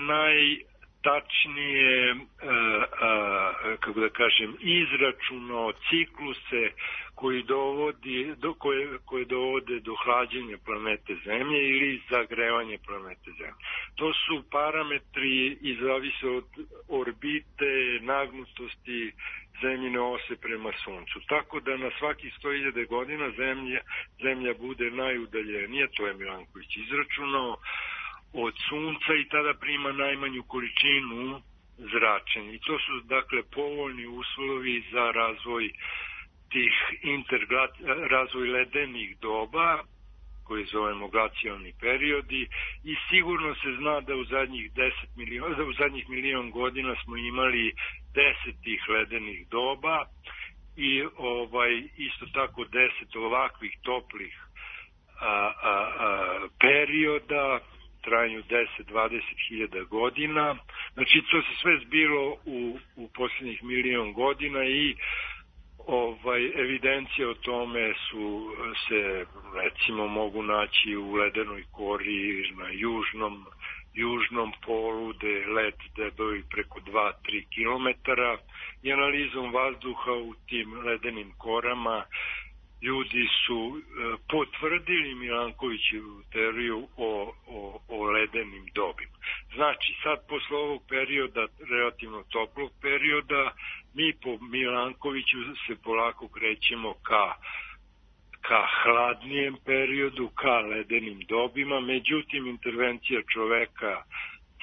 najtačnije, a, a, kako da kažem, izračunao cikluse koji dovodi, do, koje, koje dovode do hlađenja planete Zemlje ili zagrevanje planete Zemlje. To su parametri i zavise od orbite, nagnutosti Zemljine ose prema Suncu. Tako da na svakih sto hiljada godina Zemlja, Zemlja bude najudaljenija, to je Milanković izračunao, od Sunca i tada prima najmanju količinu zračenja. I to su dakle povoljni uslovi za razvoj tih intergla... razvoj ledenih doba, koje zovemo glacijalni periodi, i sigurno se zna da u zadnjih deset miliona, da u zadnjih milion godina smo imali deset tih ledenih doba i ovaj isto tako deset ovakvih toplih a, a, a, perioda trajanju deset do dvadeset hiljada godina. Znači to se sve zbilo u, u posljednjih milion godina i ovaj evidencije o tome su se recimo mogu naći u ledenoj kori na južnom južnom polu gde led debeli preko dva do tri kilometara i analizom vazduha u tim ledenim korama ljudi su e, potvrdili Milankovićevu teoriju o, o, o ledenim dobima. Znači, sad posle ovog perioda, relativno toplog perioda, mi po Milankoviću se polako krećemo ka, ka hladnijem periodu, ka ledenim dobima, međutim, intervencija čoveka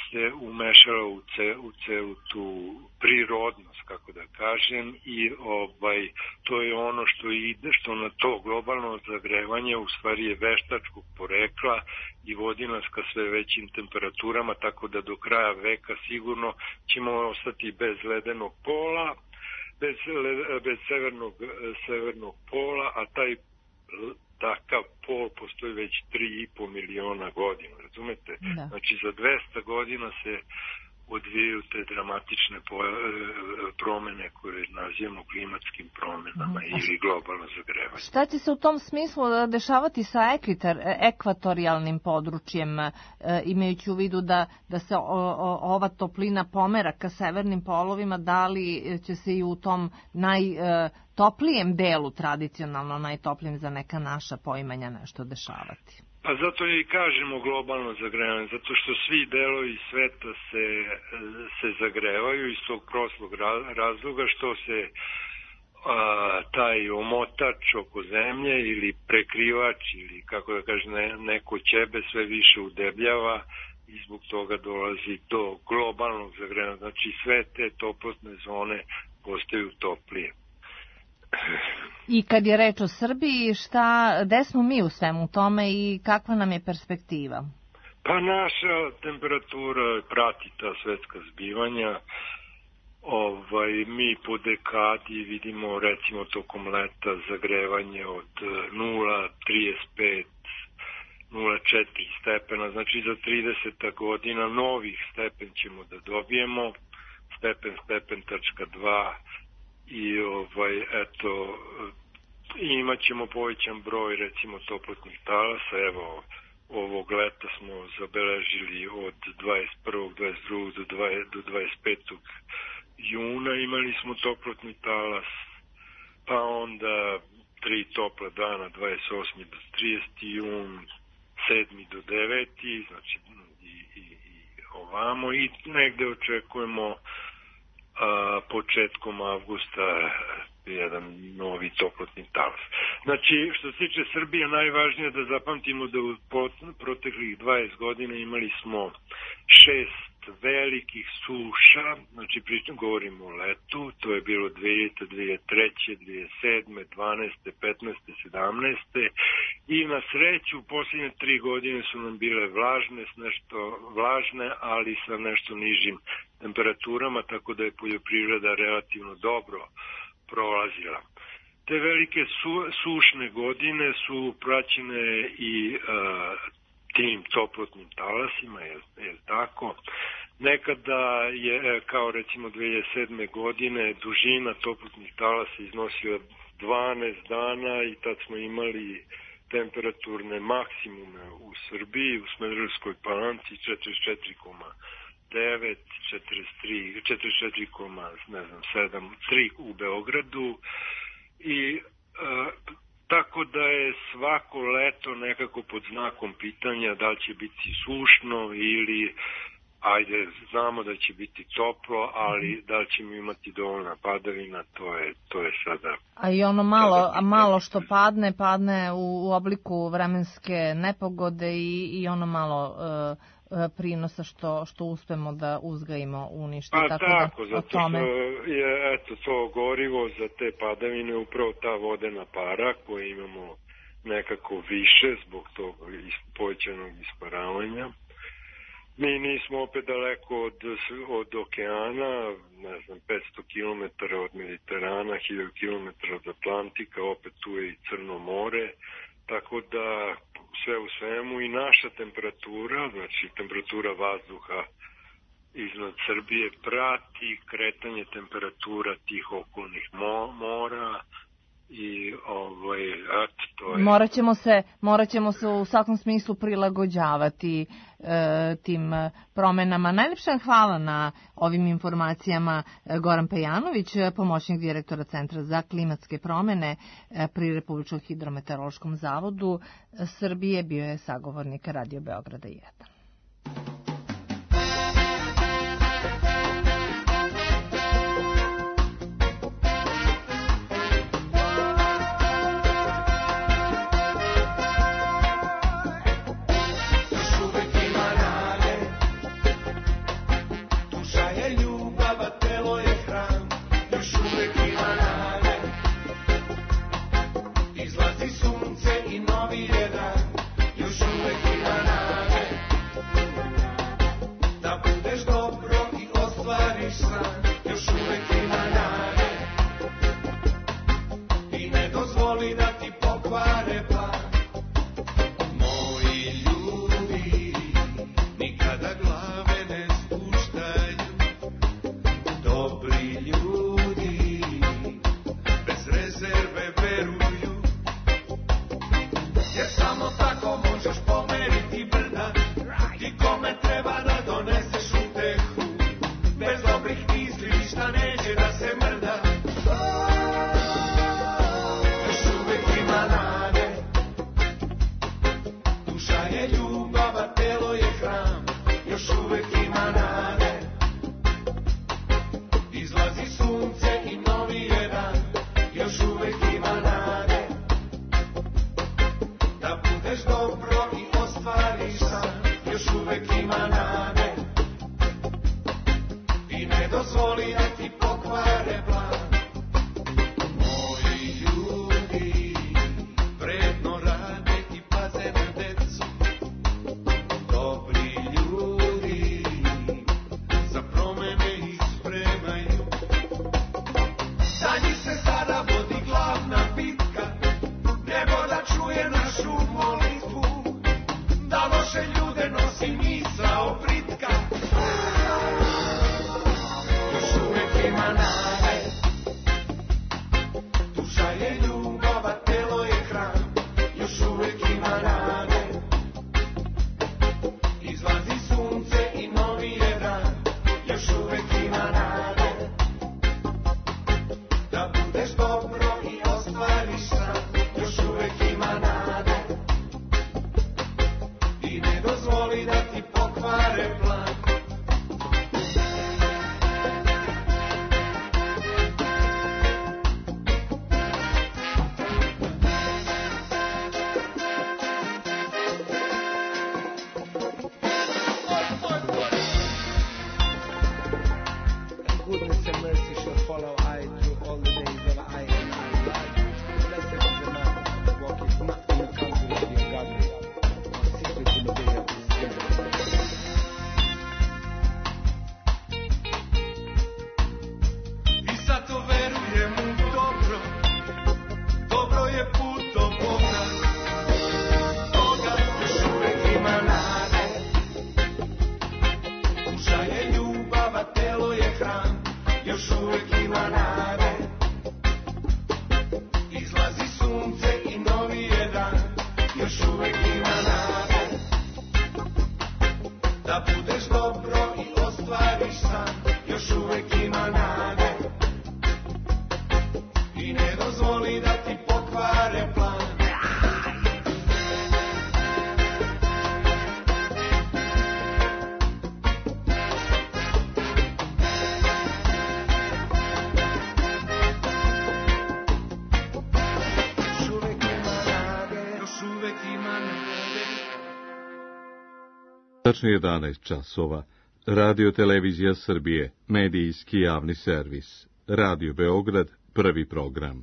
se umešala u, ce, u celu tu prirodnost, kako da kažem, i ovaj, to je ono što ide, što na to globalno zagrevanje u stvari je veštačkog porekla i vodi nas ka sve većim temperaturama, tako da do kraja veka sigurno ćemo ostati bez ledenog pola, bez, bez severnog, severnog pola, a taj takav pol postoji već tri i po miliona godina, razumete? Da. Znači za dvesta godina se odvijaju te dramatične promene koje nazivamo klimatskim promenama mm. ili globalno zagrevanje. Šta će se u tom smislu dešavati sa ekvitor, ekvatorijalnim područjem, e, imajući u vidu da, da se o, o, ova toplina pomera ka severnim polovima, da li će se i u tom najtoplijem delu, tradicionalno najtoplijem za neka naša poimanja, nešto dešavati? Pa zato i kažemo globalno zagrevanje, zato što svi delovi sveta se, se zagrevaju iz tog prostog razloga što se a, taj omotač oko zemlje ili prekrivač ili kako da kažem ne, neko ćebe sve više udebljava i zbog toga dolazi do globalnog zagrevanja. Znači sve te toplotne zone postaju toplije. I kad je reč o Srbiji, šta, gde smo mi u svemu tome i kakva nam je perspektiva? Pa naša temperatura prati ta svetska zbivanja. Ovaj, mi po dekadi vidimo recimo tokom leta zagrevanje od nula zarez trideset pet nula zarez četiri stepena, znači za trideset godina novih stepen ćemo da dobijemo, stepen, stepen tačka dva. I ovaj, eto, imat ćemo povećan broj recimo toplotnih talasa. Evo, ovog leta smo zabeležili od dvadeset prvog dvadeset drugog do dvadeset petog juna imali smo toplotni talas, pa onda tri tople dana, dvadeset osmi do trideseti jun, sedmi do deveti, znači i, i, i ovamo, i negde očekujemo a, početkom avgusta jedan novi toplotni talas. Znači, što se tiče Srbije, najvažnije je da zapamtimo da u proteklih dvadeset godina imali smo šest velikih suša, znači pričam, govorimo o letu, to je bilo dve hiljade, dve hiljade treće, dve hiljade sedme, dvanaeste, petnaeste, sedamnaeste i na sreću u posljednje tri godine su nam bile vlažne, nešto vlažne, ali sa nešto nižim temperaturama, tako da je poljoprivreda relativno dobro prolazila. Te velike su, sušne godine su praćene i uh, tim toplotnim talasima, je, je tako. Nekada je, kao recimo dve hiljade sedme godine, dužina toplotnih talasa iznosila dvanaest dana i tad smo imali temperaturne maksimume u Srbiji, u Smederevskoj Palanci četrdeset četiri zarez devet, četrdeset tri, četrdeset četiri zarez sedam, tri u Beogradu i e, tako da je svako leto nekako pod znakom pitanja da li će biti sušno ili ajde, znamo da će biti toplo, ali da li ćemo imati dovoljna padavina, to je, to je sada... A i ono malo, a malo što padne, padne u, u obliku vremenske nepogode i, i ono malo uh, prinosa što, što uspemo da uzgajimo, uništi. Pa tako, tako da, zato tome... što je eto, to gorivo za te padavine upravo ta vodena para koju imamo nekako više zbog tog povećanog isparavanja. Mi nismo opet daleko od, od okeana, ne znam, petsto kilometara od Mediterana, hiljadu kilometara od Atlantika, opet tu je i Crno more, tako da sve u svemu i naša temperatura, znači temperatura vazduha iznad Srbije prati kretanje temperatura tih okolnih mo- mora, i ovaj, at, to je... Morat ćemo se, morat ćemo se u svakom smislu prilagođavati e, tim promenama. Najlepša hvala na ovim informacijama Goran Pejanović, pomoćnik direktora Centra za klimatske promene pri Republičkom hidrometeorološkom zavodu Srbije, bio je sagovornik Radio Beograda jedan. Tačno jedanaest časova. Radio Televizija Srbije, medijski javni servis. Radio Beograd, prvi program.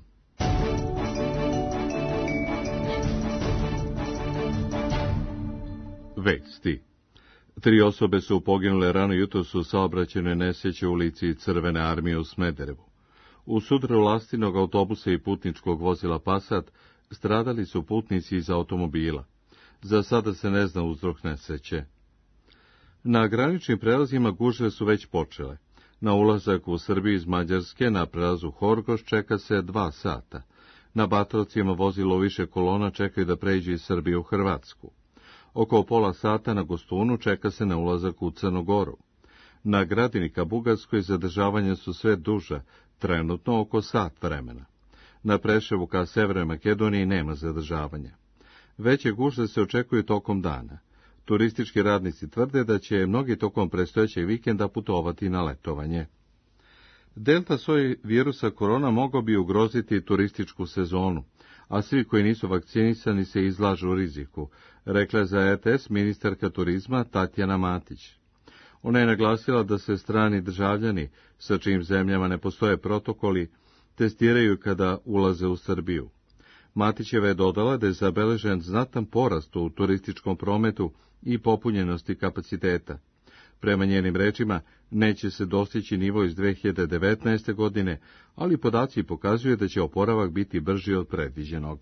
Vesti. Tri osobe su poginule rano jutros u saobraćajnoj nesreći u ulici Crvene armije u Smederevu. U sudaru lastinog autobusa i putničkog vozila Passat stradali su putnici iz automobila. Za sada se ne zna uzrok nesreće. Na graničnim prelazima gužve su već počele. Na ulazak u Srbiju iz Mađarske na prelazu Horgoš čeka se dva sata. Na Batrovcima vozilo više kolona čekaju da pređu iz Srbije u Hrvatsku. Oko pola sata na Gostunu čeka se na ulazak u Crnogoru. Na Gradini ka Bugarskoj zadržavanja su sve duža, trenutno oko sat vremena. Na Preševu ka Severnoj Makedoniji nema zadržavanja. Veće gužve se očekuju tokom dana. Turistički radnici tvrde da će mnogi tokom predstojećeg vikenda putovati na letovanje. Delta soj virusa korona mogao bi ugroziti turističku sezonu, a svi koji nisu vakcinisani se izlažu riziku, rekla je za R T S ministarka turizma Tatjana Matić. Ona je naglasila da se strani državljani, sa čijim zemljama ne postoje protokoli, testiraju kada ulaze u Srbiju. Matićeva je dodala da je zabeležen znatan porast u turističkom prometu i popunjenosti kapaciteta. Prema njenim rečima, neće se dostići nivo iz dve hiljade devetnaeste. godine, ali podaci pokazuju da će oporavak biti brži od predviđenog.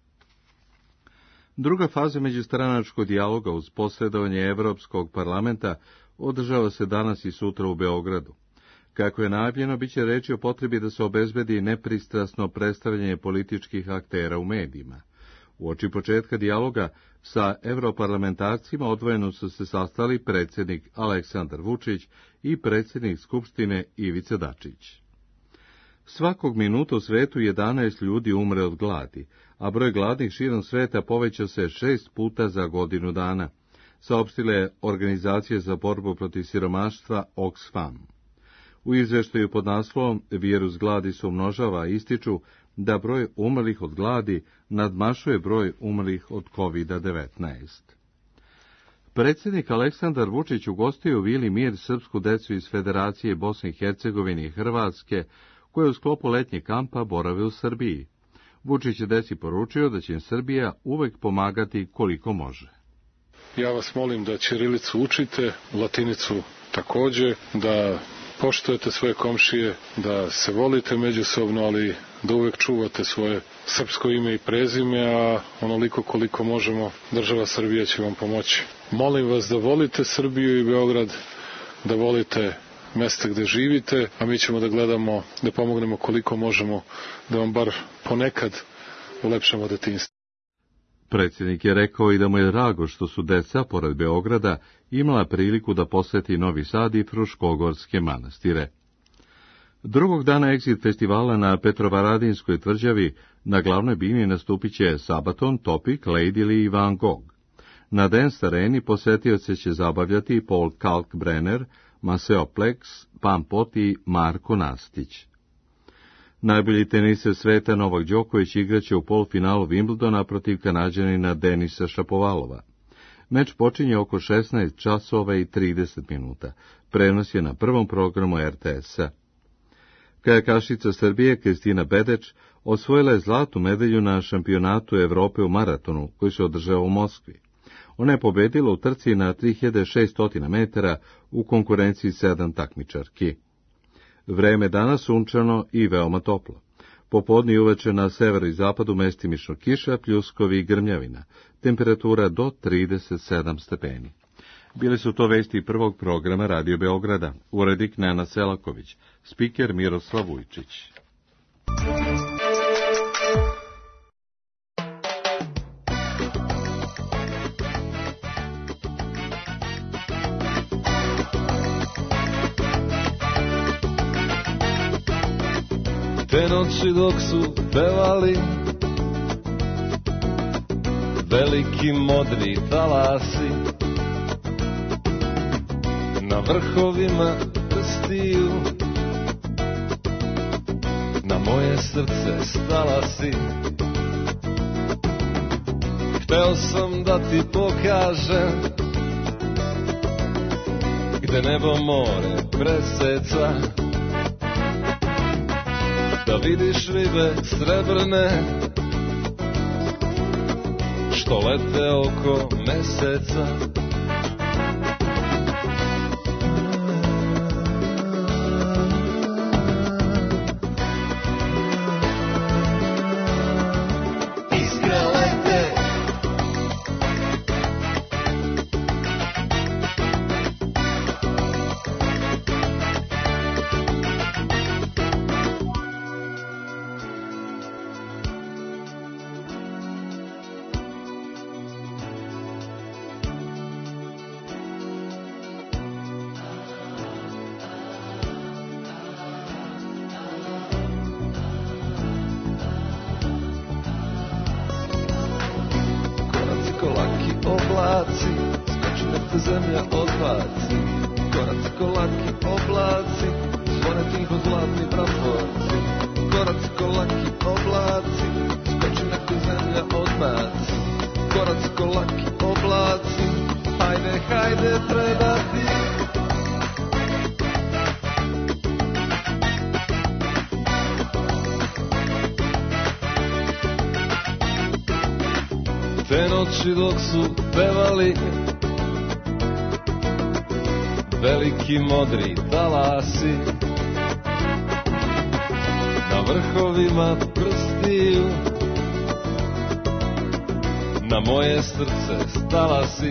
Druga faza međustranačkog dijaloga uz posredovanje Evropskog parlamenta održava se danas i sutra u Beogradu. Kako je najavljeno, bit će reći o potrebi da se obezbedi nepristrasno predstavljanje političkih aktera u medijima. Uoči početka dijaloga sa europarlamentarcima odvojeno su se sastali predsjednik Aleksandar Vučić i predsjednik Skupštine Ivica Dačić. Svakog minuta u svetu jedanaest ljudi umre od gladi, a broj gladnih širom sveta povećao se šest puta za godinu dana, saopštila je Organizacija za borbu protiv siromaštva Oxfam. U izveštaju pod naslovom Virus gladi se umnožava ističu da broj umrlih od gladi nadmašuje broj umrlih od kovid devetnaest. Predsjednik Aleksandar Vučić ugostio u Vili Mir srpsku decu iz Federacije Bosne i Hercegovine i Hrvatske, koje u sklopu letnjeg kampa borave u Srbiji. Vučić je deci poručio da će im Srbija uvek pomagati koliko može. Ja vas molim da ćirilicu učite, latinicu takođe, da poštujete svoje komšije, da se volite međusobno, ali da uvek čuvate svoje srpsko ime i prezime, a onoliko koliko možemo, država Srbija će vam pomoći. Molim vas da volite Srbiju i Beograd, da volite mesta gde živite, a mi ćemo da gledamo, da pomognemo koliko možemo, da vam bar ponekad ulepšamo detinjstvo. Predsjednik je rekao i da mu je drago što su deca, pored Beograda, imala priliku da poseti Novi Sad i Fruškogorske manastire. Drugog dana Exit festivala na Petrovaradinskoj tvrđavi na glavnoj bini nastupit će Sabaton, Topic, Lady Lee i Van Gogh. Na Dance Areni posetioce će zabavljati Paul Kalkbrenner, Maceo Plex, Pam Pot i Marko Nastić. Najbolji teniser sveta Novak Đoković igraće u polfinalu Wimbledona protiv Kanađanina Denisa Šapovalova. Meč počinje oko šesnaest časova i trideset minuta. Prenos je na prvom programu er te es-a. Kajakašica Srbije Kristina Bedeč osvojila je zlatnu medalju na šampionatu Evrope u maratonu koji se održao u Moskvi. Ona je pobedila u trci na tri hiljade šesto metara u konkurenciji sedam takmičarki. Vreme danas sunčano i veoma toplo. Popodne i uveče na severu i zapadu mestimično kiša, pljuskovi i grmljavina. Temperatura do trideset sedam stepeni. Bili su to vesti prvog programa Radio Beograda. Urednik Nenad Selaković. Spiker Miroslav Vujčić. Te noći dok su pevali veliki modri talasi, na vrhovima prstiju na moje srce stala si. Hteo sam da ti pokažem gde nebo more preseca, da vidiš ribe srebrne što lete oko meseca. Te noći dok su pevali veliki modri talasi, na vrhovima prstiju na moje srce stala si.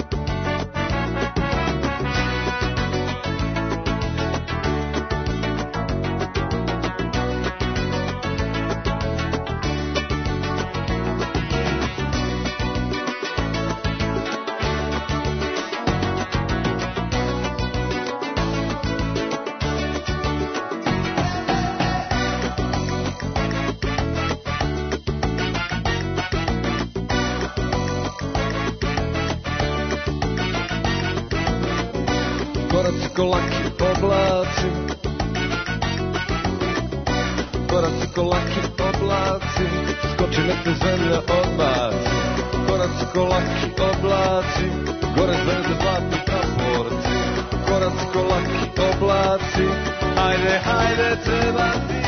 Koraci ko laki oblaci, koraci ko laki oblaci, skoči nek te zemlja odbaci. Koraci ko laki oblaci, gore zvezde zlatni praporci. Koraci ko laki oblaci, hajde, hajde, treba ti.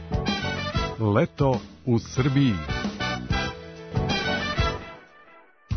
Leto u Srbiji.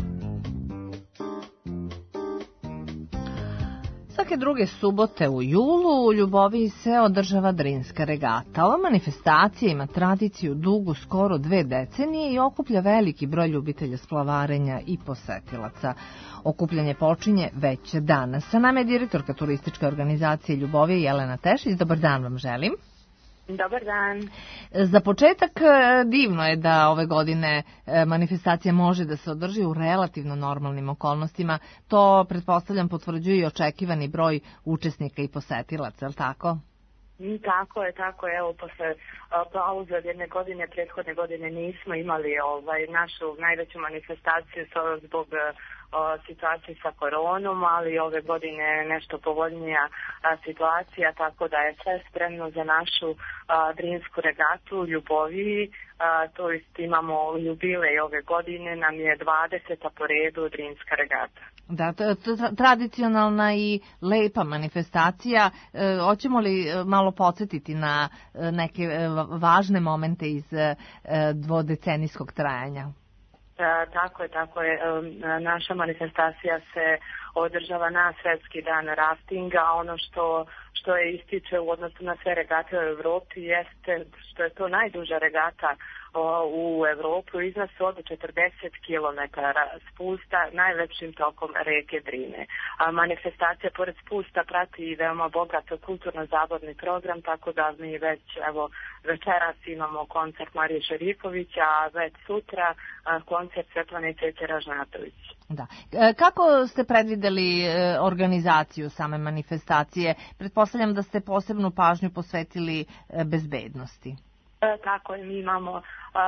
Svake druge subote u julu u Ljuboviji se održava Drinska regata. Ova manifestacija ima tradiciju dugu skoro dve decenije i okuplja veliki broj ljubitelja splavarenja i posetilaca. Okupljanje počinje već danas. Sa nama je direktorka turističke organizacije Ljubovije Jelena Tešić. Dobar dan vam želim. Dobar dan. Za početak divno je da ove godine manifestacija može da se održi u relativno normalnim okolnostima. To, pretpostavljam, potvrđuje i očekivani broj učesnika i posetilaca, je li tako? Tako je, tako je. Evo, posle pauze od jedne godine, prethodne godine nismo imali ovaj, našu najveću manifestaciju zbog situacije sa koronom, ali ove godine nešto povoljnija situacija, tako da je sve spremno za našu Drinsku regatu u Ljuboviji. To jest imamo jubilej ove godine, nam je dvadeseta po redu Drinska regata. Da, tradicionalna i lepa manifestacija. E, hoćemo li malo podsjetiti na neke važne momente iz e, dvodecenijskog trajanja? E, tako je, tako je. E, naša manifestacija se održava na Svetski dan raftinga. Ono što, što je ističe u odnosu na sve regate u Evropi jeste što je to najduža regata u Evropu, iznosu od četrdeset kilometara spusta najlepšim tokom reke Drine. A manifestacija pored spusta prati i veoma bogat kulturno-zabavni program, tako da mi već evo večeras imamo koncert Marije Šerifovića, a već sutra koncert Svetlane Cece Ražnatović. Da. Kako ste predvideli organizaciju same manifestacije? Pretpostavljam da ste posebnu pažnju posvetili bezbednosti. Tako je, mi imamo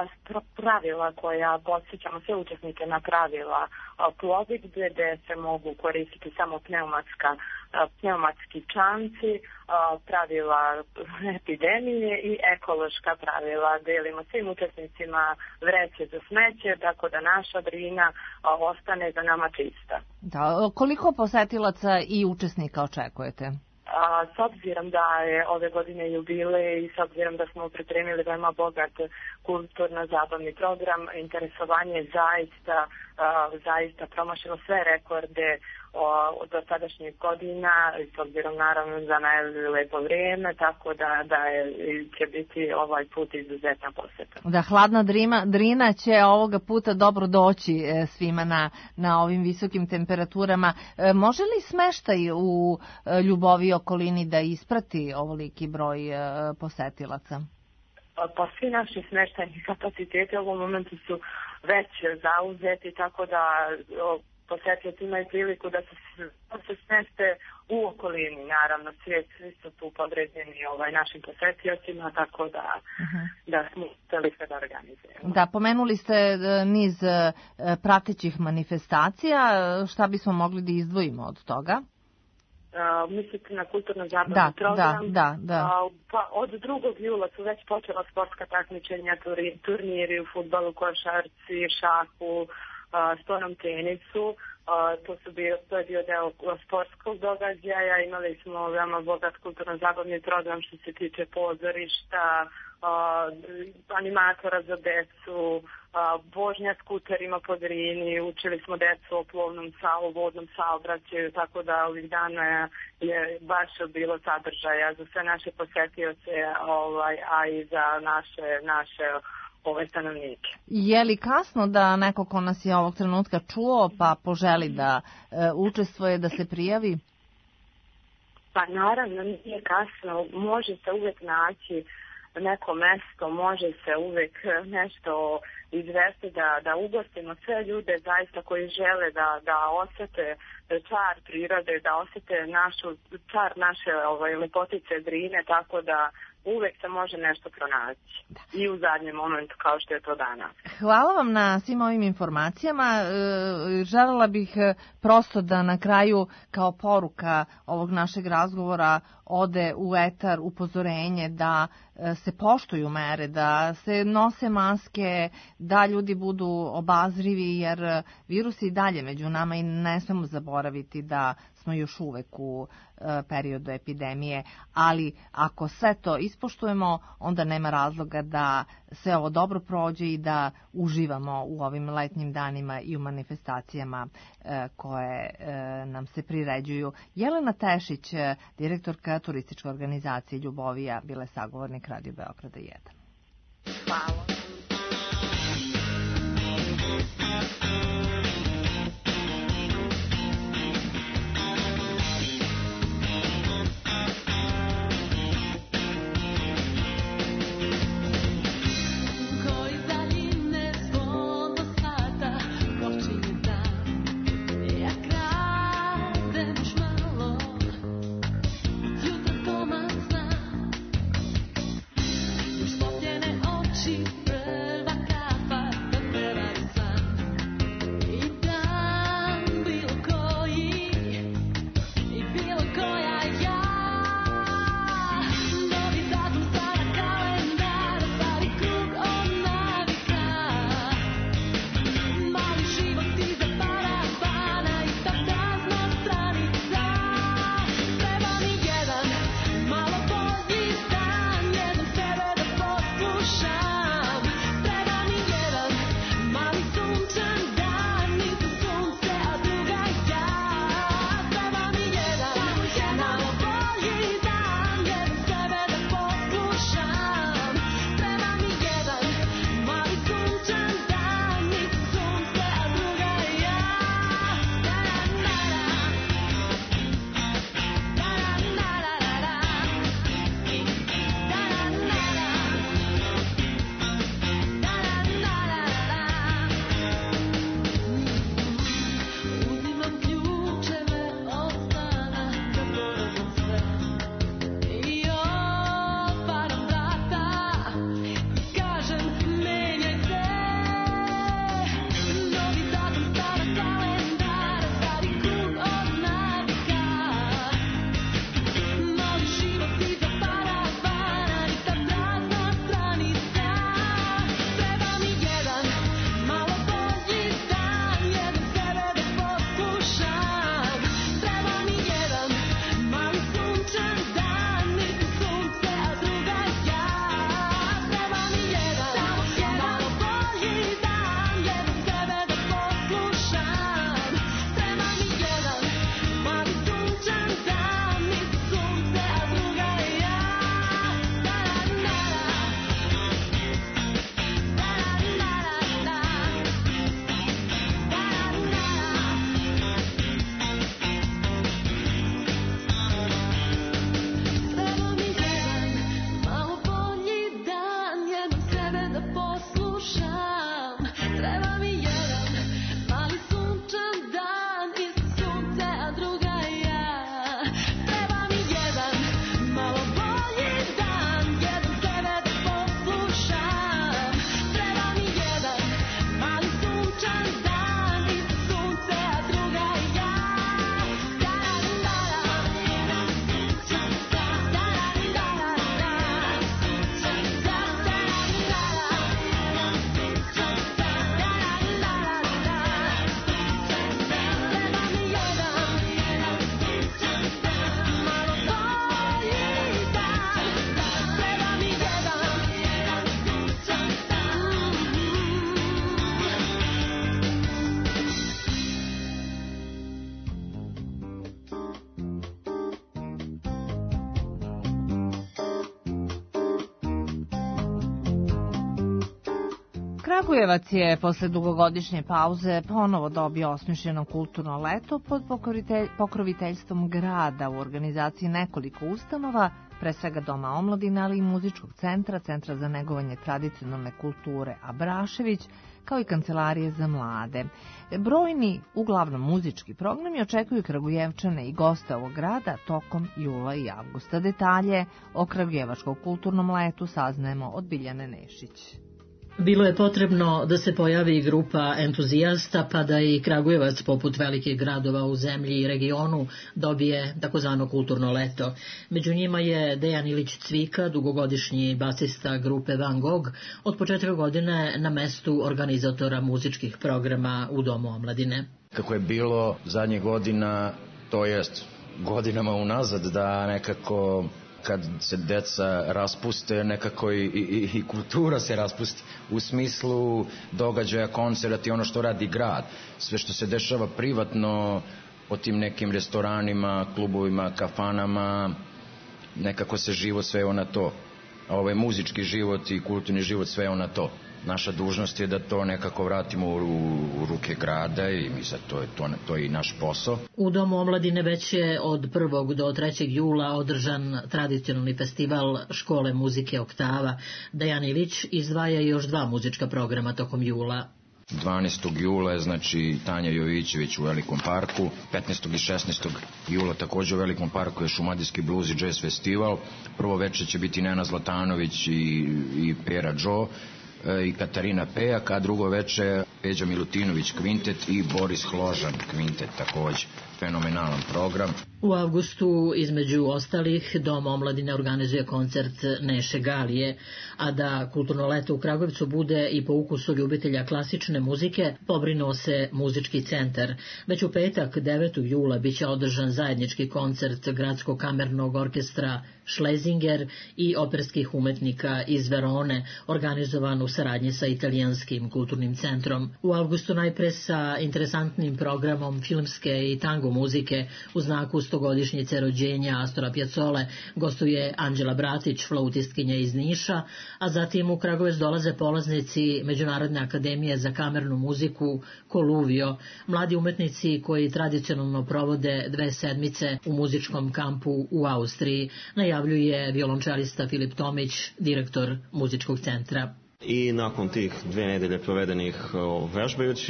pravila koja podsjećamo sve učesnike na pravila plovidbe, gde se mogu koristiti samo pneumatska, pneumatski čamci, pravila epidemije i ekološka pravila. Delimo svim učesnicima vreće za smeće, tako da naša Drina ostane za nama čista. Da, koliko posetilaca i učesnika očekujete? A, s obzirom da je ove godine jubile i s obzirom da smo pripremili veoma bogat kulturno-zabavni program, interesovanje je zaista, a, zaista promašilo sve rekorde od dosadašnjih godina, s obzirom naravno za najlepo vrijeme, tako da, da je, će biti ovaj put izuzetna poseta. Da, hladna drima, Drina će ovoga puta dobro doći svima na, na ovim visokim temperaturama. Može li smeštaj u Ljuboviji okolini da isprati ovoliki broj posetilaca? Pa svi naši smeštajni kapaciteti u ovom momentu su već zauzeti, tako da posetioci imaju priliku da se, da se smeste u okolini, naravno, svi, svi su tu podređeni ovaj, našim posetiocima, tako da, uh-huh. da smo hteli sve da organizujemo. Da, pomenuli ste niz pratećih manifestacija, šta bismo mogli da izdvojimo od toga? Uh, mislite na kulturno-zabavni program? Da, da, da. Uh, pa od drugog jula su već počela sportska takmičenja, turi, turniri u fudbalu, košarci, šahu, stonom tenisu, to, su bio, to je bio deo sportskog događaja, imali smo veoma bogat kulturno-zabavni program što se tiče pozorišta, animatora za decu, vožnja skuterima po Drini, učili smo decu o plovnom sa, vodnom saobraćaju, tako da ovih dana je baš bilo sadržaja za sve naše posetioce, ovaj, a i za naše, naše ove stanovnike. Je li kasno da neko ko nas je ovog trenutka čuo pa poželi da e, učestvuje, da se prijavi? Pa naravno nije kasno, može se uvek naći neko mesto, može se uvek nešto izvesti da, da ugostimo sve ljude zaista koji žele da, da osete čar prirode, da osete našu, čar naše ovaj, lepotice Drine, tako da uvek se može nešto pronaći. Da. I u zadnjem momentu kao što je to danas. Hvala vam na svim ovim informacijama. Želela bih prosto da na kraju kao poruka ovog našeg razgovora ode u etar upozorenje da se poštuju mere, da se nose maske, da ljudi budu obazrivi jer virus je i dalje među nama i ne smemo zaboraviti da smo još uvek u e, periodu epidemije, ali ako sve to ispoštujemo, onda nema razloga da sve ovo dobro prođe i da uživamo u ovim letnjim danima i u manifestacijama e, koje e, nam se priređuju. Jelena Tešić, direktorka turističke organizacije Ljubovija, bila je sagovornik Radio Beograda jedan. Hvala. Kragujevac je posle dugogodišnje pauze ponovo dobio osmišljeno kulturno leto pod pokroviteljstvom grada u organizaciji nekoliko ustanova, pre svega Doma omladine, ali i muzičkog centra, Centra za negovanje tradicionalne kulture Abrašević, kao i Kancelarije za mlade. Brojni, uglavnom muzički programi očekuju Kragujevčane i goste ovog grada tokom jula i avgusta. Detalje o Kragujevačkom kulturnom letu saznajemo od Biljane Nešić. Bilo je potrebno da se pojavi grupa entuzijasta pa da i Kragujevac poput velikih gradova u zemlji i regionu dobije takozvano kulturno leto. Među njima je Dejan Ilić Cvika, dugogodišnji basista grupe Van Gogh, od početka godine na mestu organizatora muzičkih programa u Domu omladine. Kako je bilo zadnjih godina, to jest godinama unazad, da nekako kad se deca raspuste, nekako i, i, i kultura se raspusti u smislu događaja, koncerta i ono što radi grad. Sve što se dešava privatno po tim nekim restoranima, klubovima, kafanama, nekako se život sveo na to. A ovaj muzički život i kulturni život sveo na to. Naša dužnost je da to nekako vratimo u, u ruke grada i mi sad to je, to, to je i naš posao. U Domu omladine već je od prvog do trećeg jula održan tradicionalni festival Škole muzike Oktava. Dejan Ilić izdvaja još dva muzička programa tokom jula. dvanaestog jula je znači Tanja Jovićević u Velikom parku, petnaestog i šesnaestog jula takođe u Velikom parku je Šumadijski blues i jazz festival. Prvo večer će biti Nena Zlatanović i, i Pera Joe i Katarina Pejak, a drugo veče Peđa Milutinović kvintet i Boris Hložan kvintet, takođe fenomenalan program. U avgustu, između ostalih, Dom omladine organizuje koncert Neše Galije, a da kulturno leto u Kragujevcu bude i po ukusu ljubitelja klasične muzike, pobrinuo se muzički centar. Već u petak, devetog jula, biće održan zajednički koncert Gradskog kamernog orkestra Schlesinger i operskih umetnika iz Verone, organizovan u saradnji sa Italijanskim kulturnim centrom. U avgustu najpre sa interesantnim programom filmske i tango muzike u znaku stogodišnjice rođenja Astora Piazzole gostuje Anđela Bratić, flautistkinja iz Niša, a zatim u Kragujevac dolaze polaznici Međunarodne akademije za kamernu muziku Koluvio, mladi umetnici koji tradicionalno provode dve sedmice u muzičkom kampu u Austriji, najavljuje violončelista Filip Tomić, direktor muzičkog centra. I nakon tih dve nedelje provedenih vežbajući,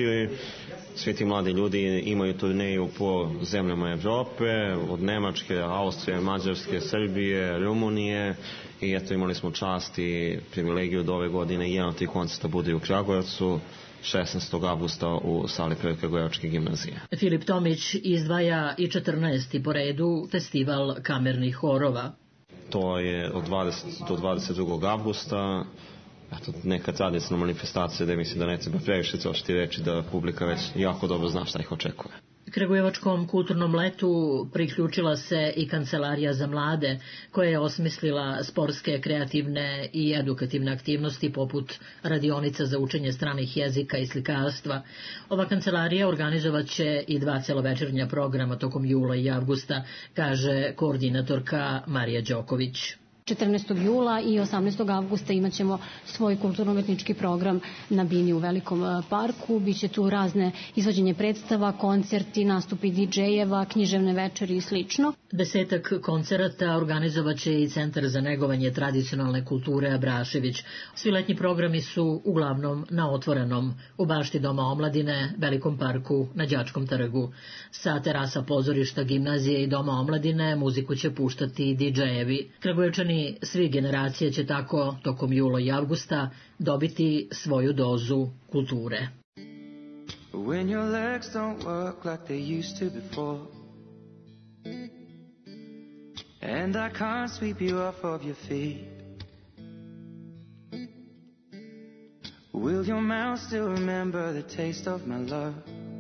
svi ti mladi ljudi imaju turneju po zemljama Evrope, od Nemačke, Austrije, Mađarske, Srbije, Rumunije i eto imali smo čast i privilegiju da ove godine jedan od tih koncerta bude u Kragujevcu, šesnaestog avgusta u sali Prve Kragujevačke gimnazije. Filip Tomić izdvaja i četrnaesti po redu festival kamernih horova. To je od dvadesetog do dvadeset drugog avgusta. Eto, neka tradicionalna manifestacija da mislim da ne treba previše trošiti reći da publika već jako dobro zna šta ih očekuje. Kragujevačkom kulturnom letu priključila se i Kancelarija za mlade, koja je osmislila sportske, kreativne i edukativne aktivnosti poput radionica za učenje stranih jezika i slikarstva. Ova kancelarija organizovaće i dva celovečernja programa tokom jula i avgusta, kaže koordinatorka Marija Đoković. četrnaestog jula i osamnaestog avgusta imat ćemo svoj kulturno-umetnički program na Bini u Velikom parku. Biće tu razne izvođenje predstava, koncerti, nastupi didžejeva, književne večeri i slično. Desetak koncerata organizovaće i Centar za negovanje tradicionalne kulture Abrašević. Svi letnji programi su uglavnom na otvorenom, u bašti Doma omladine, Velikom parku, na Đačkom trgu. Sa terasa pozorišta, gimnazije i Doma omladine muziku će puštati didžejevi. Kragujevčani svi generacije će tako tokom jula i avgusta dobiti svoju dozu kulture. When your legs don't work like they used to before, and I can't sweep you off of your feet, will your mouth still remember the taste of my love?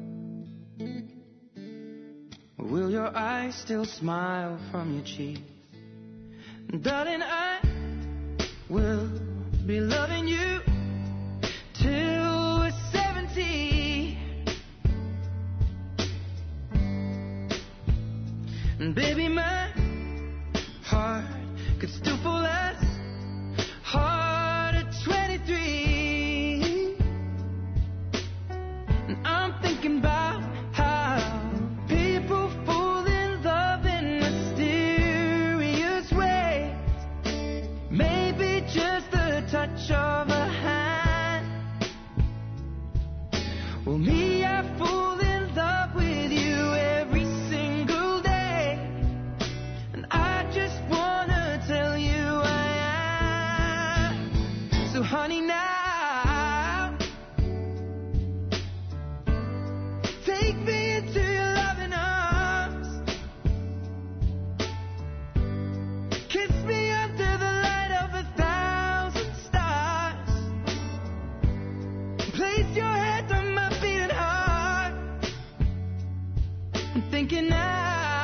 Will your eyes still smile from your cheek? Darling, I will be loving you till we're seventy. And baby, my heart could still fall as hard at twenty-three. And I'm thinking about how people fall in love in mysterious ways. Maybe just the touch of a hand. Well, me, I fall in love with you every single day. And I just wanna tell you I am. So honey, now take me into your loving arms. Kiss me under the light of a thousand stars. Place your head on my beating heart. I'm thinking now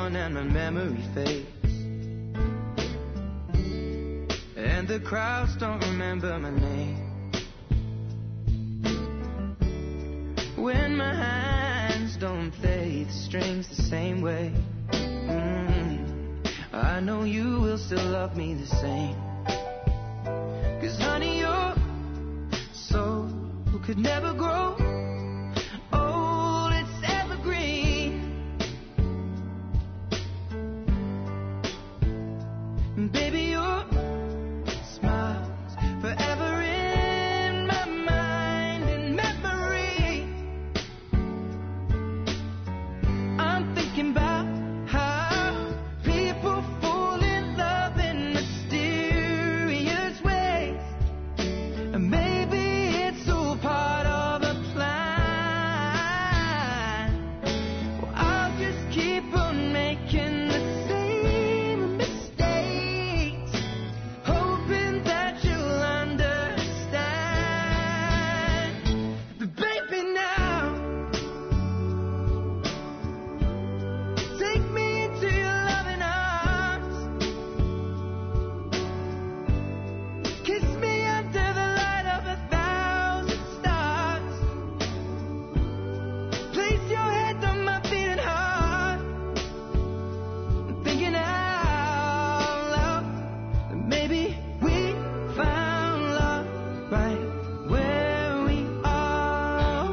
on and my memory fades, and the crowds don't remember my name. When my hands don't play the strings the same way, mm, I know you will still love me the same. 'Cause honey, your soul could never grow old, it's evergreen. Baby, your smile's forever in my mind and memory. I'm thinking about how people fall in love in mysterious ways, and maybe it's all part of a plan. Well, I'll just keep on making the same mistakes, hoping that you'll understand. But baby, now take me into your loving arms, kiss me under the light of a thousand stars, place your head on my beating heart, thinking out loud that maybe we found love right where we are.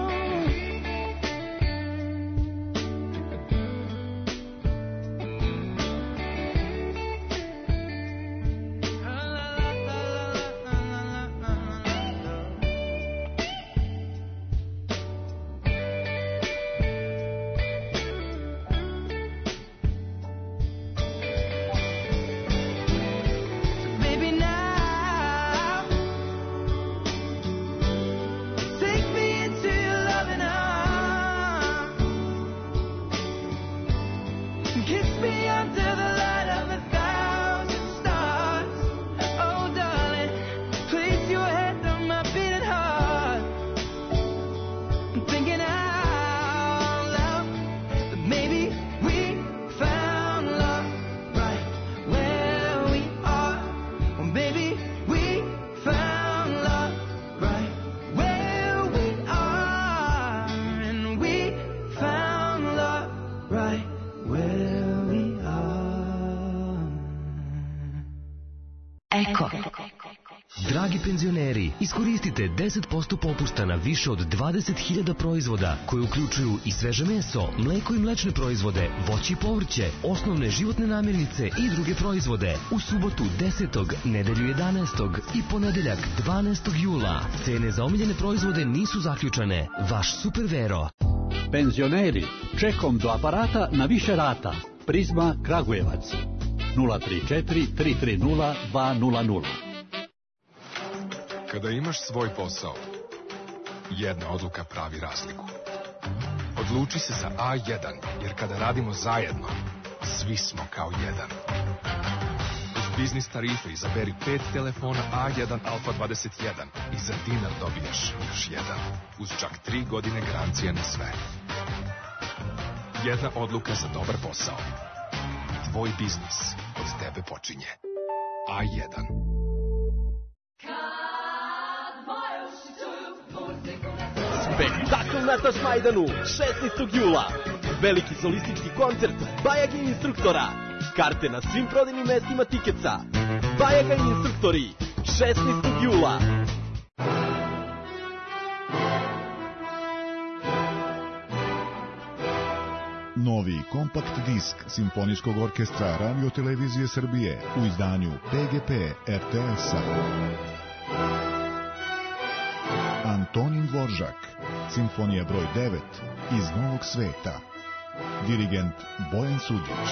Maybe now take me into your loving arms, kiss me under the light of a thousand stars. Oh darling, place your head on my beating heart, I'm thinking out loud that maybe we found love right where we are. Or maybe we found love right where we are. And we found love right where we are. Eko. Dragi penzioneri, iskoristite deset posto popusta na više od dvadeset hiljada proizvoda koji uključuju i sveže meso, mleko i mlečne proizvode, voće i povrće, osnovne životne namirnice i druge proizvode. U subotu desetog, nedelju jedanaestog i ponedeljak dvanaestog jula. Cene za omiljene proizvode nisu zaključane. Vaš Super Vero. Penzioneri, čekom do aparata na više rata. Prizma Kragujevac. nula tri četiri tri tri nula dva nula nula. Kada imaš svoj posao, jedna odluka pravi razliku. Odluči se za A jedan, jer kada radimo zajedno, svi smo kao jedan. Uz biznis tarife izaberi pet telefona A jedan Alfa dvadeset jedan i za dinar dobiješ još jedan, uz čak tri godine garancije na sve. Jedna odluka za dobar posao. Tvoj biznis od tebe počinje. A jedan. Spektakl na Tašmajdanu, šesnaestog jula. Veliki solistički koncert Bajaga i instruktora. Karte na svim prodajnim mestima Tikeca. Bajaga i instruktori, šesnaestog jula. Novi kompakt disk Simfonijskog orkestra Radio-televizije Srbije u izdanju P G P R T S-a. Antonin Dvoržak, Simfonija broj devet, Iz novog sveta. Dirigent Bojan Suđić.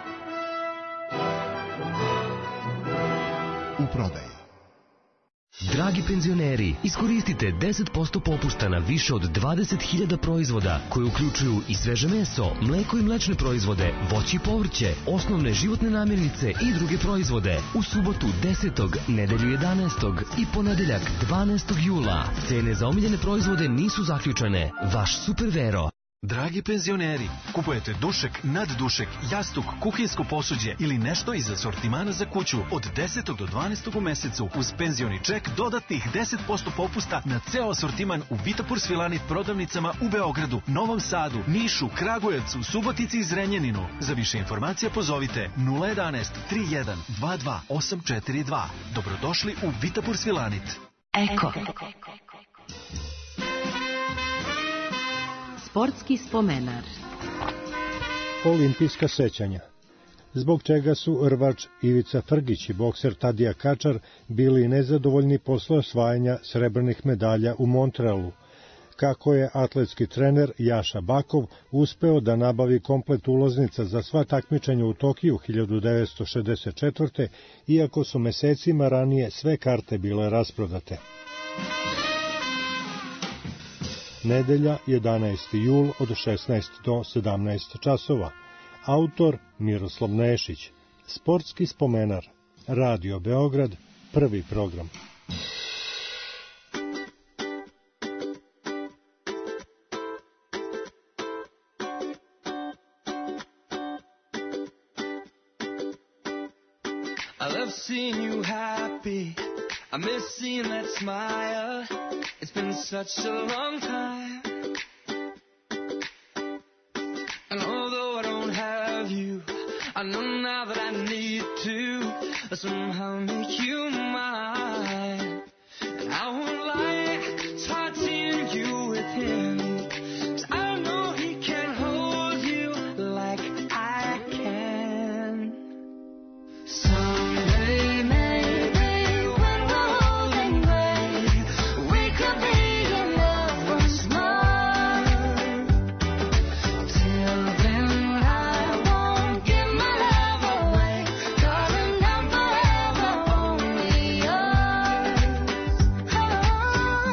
U prodaji. Dragi penzioneri, iskoristite deset posto popusta na više od dvadeset hiljada proizvoda koji uključuju i sveže meso, mleko i mlečne proizvode, voće i povrće, osnovne životne namirnice i druge proizvode. U subotu desetog, nedelju jedanaestog i ponedeljak dvanaestog jula. Cene za omiljene proizvode nisu zaključane. Vaš Super Vero. Dragi penzioneri, kupujete dušek, naddušek, jastuk, kuhinjsko posuđe ili nešto iz asortimana za kuću od desetog do dvanaestog u mesecu uz penzioni ček dodatnih deset posto popusta na ceo asortiman u Vitapur Svilanit prodavnicama u Beogradu, Novom Sadu, Nišu, Kragujevcu, Subotici i Zrenjaninu. Za više informacija pozovite nula jedanaest tri jedan dva dva osam četiri dva. Dobrodošli u Vitapur Svilanit. Eko. Sportski spomenar. Olimpijska sećanja. Zbog čega su rvač Ivica Frgić i bokser Tadija Kačar bili nezadovoljni posle osvajanja srebrnih medalja u Montrealu. Kako je atletski trener Jaša Bakov uspeo da nabavi komplet ulaznica za sva takmičenja u Tokiju hiljadu devetsto šezdeset četvrte. iako su mesecima ranije sve karte bile rasprodate. Nedelja, jedanaesti jul od šesnaest do sedamnaest časova. Autor Miroslav Nešić. Sportski spomenar. Radio Beograd, prvi program. I love seeing you happy. I miss seeing that smile. It's been such a long time. And although I don't have you, I know now that I need to somehow make you mine. And I won't lie, it's hard seeing you with him. 'Cause I know he can't hold you like I can. Someday maybe when we're old and gray, we could be in love once more. Till then I won't give my love away, darling, I'm forever only yours. Oh.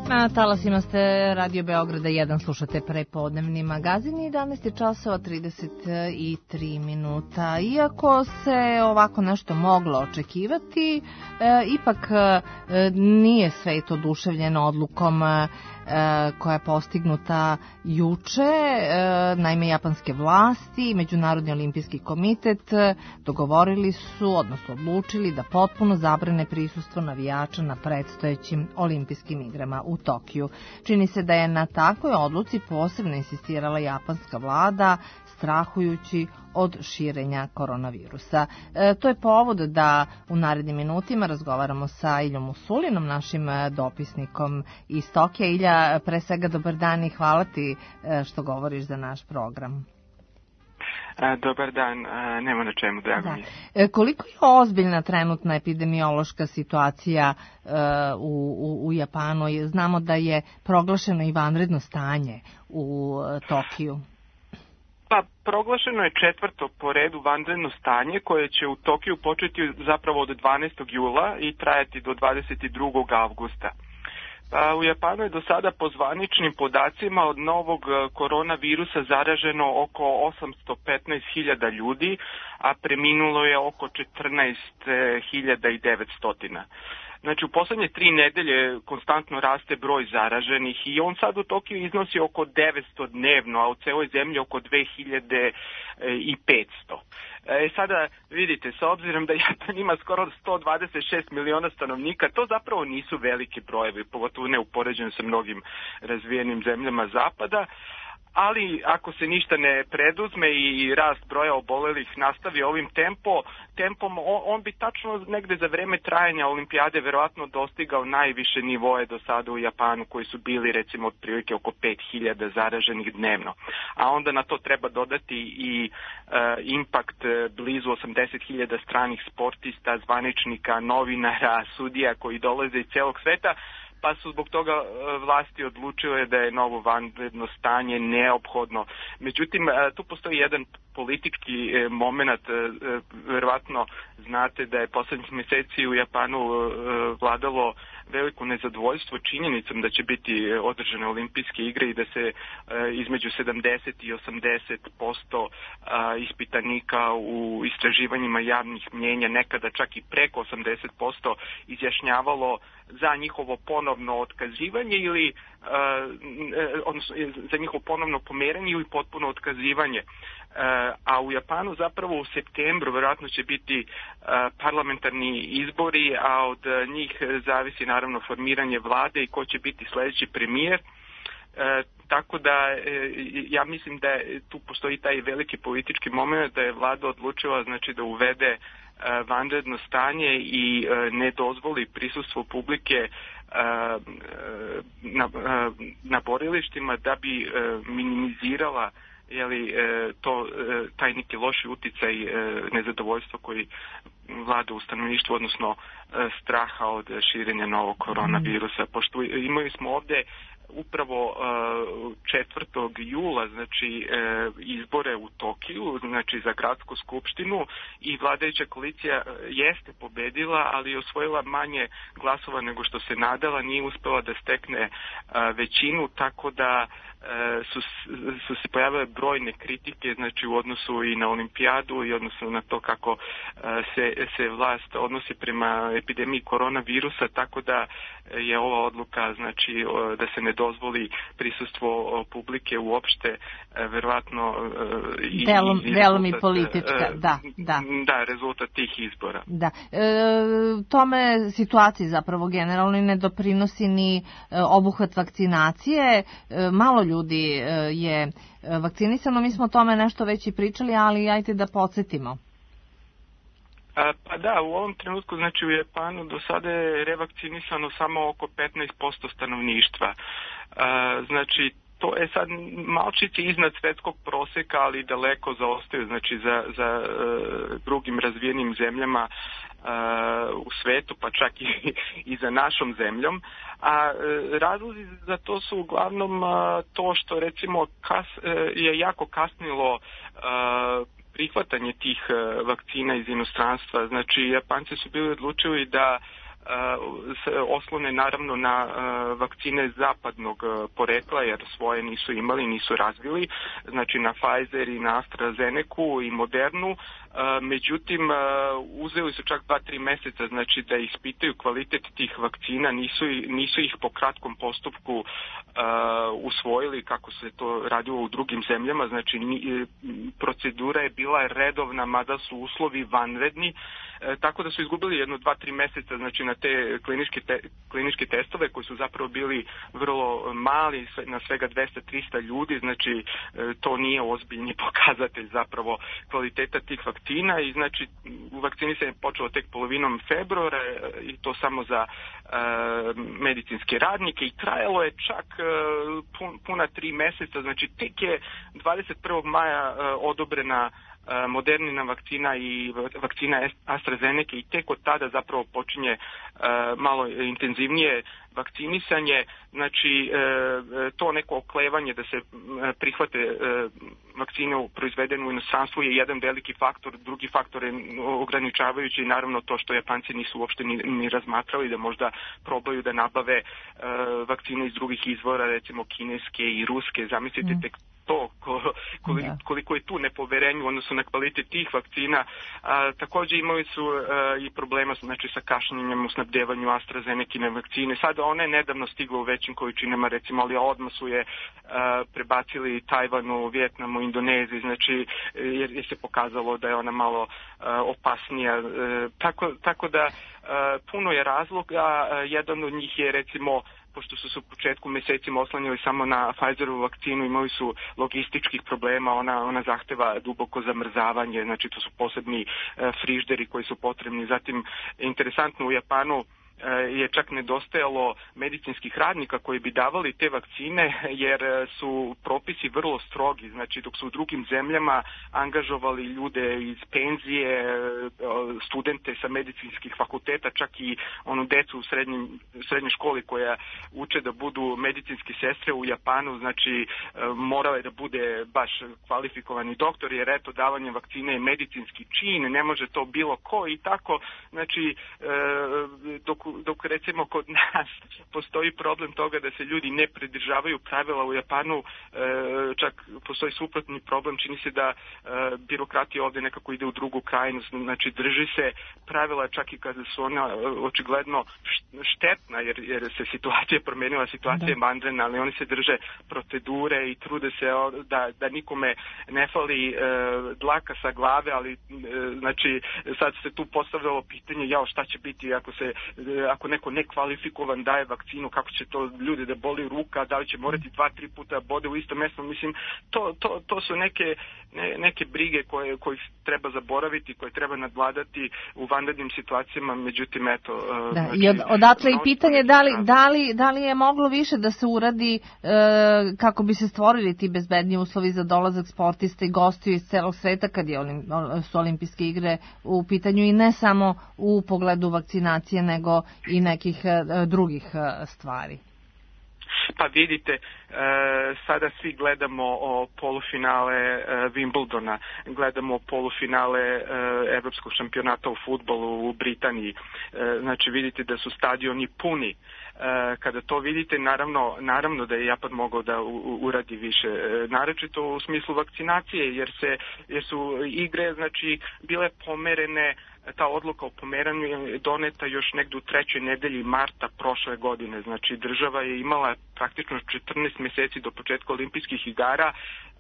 Na talasima ste Radio Beograda jedan, slušate prepodnevni magazin, jedanaest je časova trideset tri minuta. Iako se ovako nešto moglo očekivati, e, ipak e, nije svet oduševljen odlukom e, koja je postignuta juče. E, naime, japanske vlasti i Međunarodni olimpijski komitet dogovorili su, odnosno odlučili da potpuno zabrane prisustvo navijača na predstojećim olimpijskim igrama u Tokiju. Čini se da je na takvoj odluci posebno insistirala japanska vlada, strahujući od širenja koronavirusa. E, to je povod da u narednim minutima razgovaramo sa Iljom Usulinom, našim dopisnikom iz Tokija. Ilja, pre svega dobar dan i hvala ti što govoriš za naš program. Dobar dan, nema na čemu, drago da. mi. E, koliko je ozbiljna trenutna epidemiološka situacija e, u, u, u Japanu? Znamo da je proglašeno i vanredno stanje u e, Tokiju. Pa, proglašeno je četvrto po redu vanredno stanje koje će u Tokiju početi zapravo od dvanaestog jula i trajati do dvadeset drugog avgusta. Pa, u Japanu je do sada po zvaničnim podacima od novog koronavirusa zaraženo oko osamsto petnaest hiljada ljudi, a preminulo je oko četrnaest hiljada devetsto. Znači, u poslednje tri nedelje konstantno raste broj zaraženih i on sad u Tokiju iznosi oko devetsto dnevno, a u celoj zemlji oko dve hiljade petsto. E, sada, vidite, s obzirom da Japan ima skoro sto dvadeset šest miliona stanovnika, to zapravo nisu velike brojevi, pogotovo ne upoređeno sa mnogim razvijenim zemljama zapada. Ali ako se ništa ne preduzme i rast broja obolelih nastavi ovim tempo, tempom, on, on bi tačno negde za vreme trajanja olimpijade verovatno dostigao najviše nivoe do sada u Japanu, koji su bili recimo otprilike oko pet hiljada zaraženih dnevno. A onda na to treba dodati i e, impakt blizu osamdeset hiljada stranih sportista, zvaničnika, novinara, sudija koji dolaze iz celog sveta, pa su zbog toga vlasti odlučile da je novo vanredno stanje neophodno. Međutim, tu postoji jedan politički moment. Verovatno znate da je poslednjih meseci u Japanu vladalo veliko nezadovoljstvo činjenicom da će biti održane olimpijske igre i da se između sedamdeset i osamdeset posto ispitanika u istraživanjima javnih mnjenja, nekada čak i preko osamdeset posto, izjašnjavalo za njihovo ponovno otkazivanje ili odnosno za njihovo ponovno pomeranje ili potpuno otkazivanje. A u Japanu zapravo u septembru verovatno će biti parlamentarni izbori, a od njih zavisi naravno formiranje vlade i ko će biti sledeći premijer. E, tako da e, ja mislim da je, tu postoji taj veliki politički moment da je vlada odlučila znači da uvede e, vanredno stanje i e, ne dozvoli prisustvo publike e, na, e, na borilištima da bi e, minimizirala jeli, e, to, e, taj neki loši uticaj e, nezadovoljstva koji vlada u stanovništvu, odnosno e, straha od širenja novog koronavirusa. Pošto imali smo ovde upravo četvrtog jula znači izbore u Tokiju, znači za gradsku skupštinu, i vladajuća koalicija jeste pobedila, ali je osvojila manje glasova nego što se nadala, nije uspela da stekne većinu, tako da su, su se pojavile brojne kritike znači u odnosu i na olimpijadu i odnosu na to kako se, se vlast odnosi prema epidemiji koronavirusa, tako da je ova odluka znači da se ne dozvoli prisustvo publike uopšte verovatno i, delom, i delom i politička, da, da. Da, rezultat tih izbora. Da. E, tome situaciji zapravo generalno ne doprinosi ni obuhvat vakcinacije. E, malo ljudi je vakcinisano, mi smo o tome nešto već i pričali, ali ajte da podsjetimo. A, pa da, u ovom trenutku, znači u Japanu do sada je revakcinisano samo oko petnaest posto stanovništva. A, znači, to je sad malčice iznad svetskog proseka, ali daleko zaostaju, znači za, za uh, drugim razvijenim zemljama uh, u svetu, pa čak i, i za našom zemljom. A uh, razlozi za to su uglavnom uh, to što recimo kas, uh, je jako kasnilo uh, prihvatanje tih uh, vakcina iz inostranstva. Znači, Japanci su bili odlučili da se oslone naravno na vakcine zapadnog porekla, jer svoje nisu imali, nisu razvili, znači na Pfizer i na AstraZeneca i Modernu. Međutim, uzeli su čak dva, tri meseca, znači da ispitaju kvalitet tih vakcina, nisu, nisu ih po kratkom postupku uh, usvojili kako se to radilo u drugim zemljama, znači ni, procedura je bila redovna, mada su uslovi vanredni, e, tako da su izgubili jedno, dva, tri meseca, znači na te kliničke, te, kliničke testove koji su zapravo bili vrlo mali, na svega dvesta do trista ljudi, znači e, to nije ozbiljni pokazatelj zapravo kvaliteta tih vakcina i znači vakcini se je počelo tek polovinom februara i to samo za e, medicinske radnike i trajalo je čak e, pun, puna tri meseca, znači tek je dvadeset prvog maja e, odobrena Modernina vakcina i vakcina AstraZeneca i tek od tada zapravo počinje uh, malo intenzivnije vakcinisanje, znači uh, to neko oklevanje da se uh, prihvate uh, vakcine proizvedene u inostranstvu je jedan veliki faktor, drugi faktor je ograničavajući naravno to što Japanci nisu uopšte ni, ni razmatrali da možda probaju da nabave uh, vakcine iz drugih izvora, recimo kineske i ruske, zamislite mm. tek to koliko, koliko je tu nepoverenju odnosno na kvalitet tih vakcina. A, također imali su a, i problema znači, sa kašnjenjem u snabdevanju AstraZeneca vakcine. Sada ona je nedavno stigla u većim količinama, recimo, ali odmah su je a, prebacili Tajvanu, Vjetnamu, Indoneziji, znači jer, jer se pokazalo da je ona malo a, opasnija. A, tako, tako da a, puno je razloga, a, jedan od njih je recimo pošto su se u početku mesecima oslanjali samo na Pfizerovu vakcinu, imali su logističkih problema, ona, ona zahteva duboko zamrzavanje, znači to su posebni e, frižderi koji su potrebni. Zatim, interesantno u Japanu je čak nedostajalo medicinskih radnika koji bi davali te vakcine jer su propisi vrlo strogi, znači dok su u drugim zemljama angažovali ljude iz penzije, studente sa medicinskih fakulteta, čak i onu decu u srednjim, srednjoj školi koja uče da budu medicinske sestre u Japanu, znači morao je da bude baš kvalifikovani doktor jer eto davanje vakcine je medicinski čin, ne može to bilo ko i tako, znači dok dok recimo kod nas postoji problem toga da se ljudi ne pridržavaju pravila u Japanu, čak postoji suprotni problem, čini se da birokratija ovdje nekako ide u drugu krajnost, znači drži se pravila čak i kada su ona očigledno štetna jer, jer se situacija promijenila, situacija je vanredna, ali oni se drže procedure i trude se da, da nikome ne fali dlaka sa glave, ali znači sad se tu postavljalo pitanje jao šta će biti ako se ako neko nekvalifikovan daje vakcinu, kako će to ljude da boli ruka, da li će morati dva, tri puta bode u isto mjesto, mislim, to, to, to su neke, ne, neke brige koje, koje treba zaboraviti, koje treba nadvladati u vanrednim situacijama, međutim, eto... Da, znači, i od, odatle i pitanje da li, da, li, da li je moglo više da se uradi e, kako bi se stvorili ti bezbedni uslovi za dolazak sportista i gostiju iz celog sveta kad je olim, su olimpijske igre u pitanju i ne samo u pogledu vakcinacije, nego i nekih drugih stvari. Pa vidite, sada svi gledamo o polufinale Wimbledona, gledamo polufinale Evropskog šampionata u fudbalu u Britaniji. Znači vidite da su stadioni puni. Kada to vidite, naravno, naravno da je Japan mogao da uradi više, naročito u smislu vakcinacije, jer se jer su igre znači bile pomerene. Ta odluka o pomeranju je doneta još negdje u trećoj nedelji marta prošle godine. Znači država je imala praktično četrnaest mjeseci do početka olimpijskih igara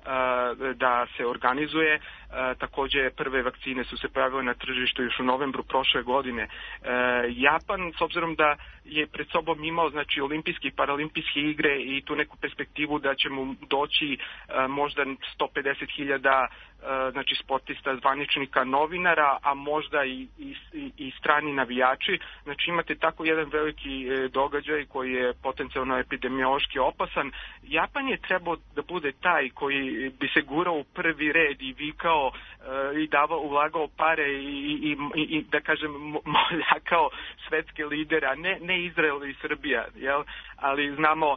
da se organizuje. Također prve vakcine su se pojavile na tržištu još u novembru prošle godine. Japan, s obzirom da je pred sobom imao znači olimpijske i paralimpijske igre i tu neku perspektivu da će mu doći možda sto pedeset hiljada znači sportista, zvaničnika, novinara, a možda i, i, i strani navijači. Znači imate tako jedan veliki događaj koji je potencijalno epidemiološki opasan. Japan je trebao da bude taj koji bi se gurao u prvi red i vikao uh, i davao, ulagao pare i, i, i, i da kažem moljakao svetske lidere, a ne, ne Izrael i Srbija, jel? Ali znamo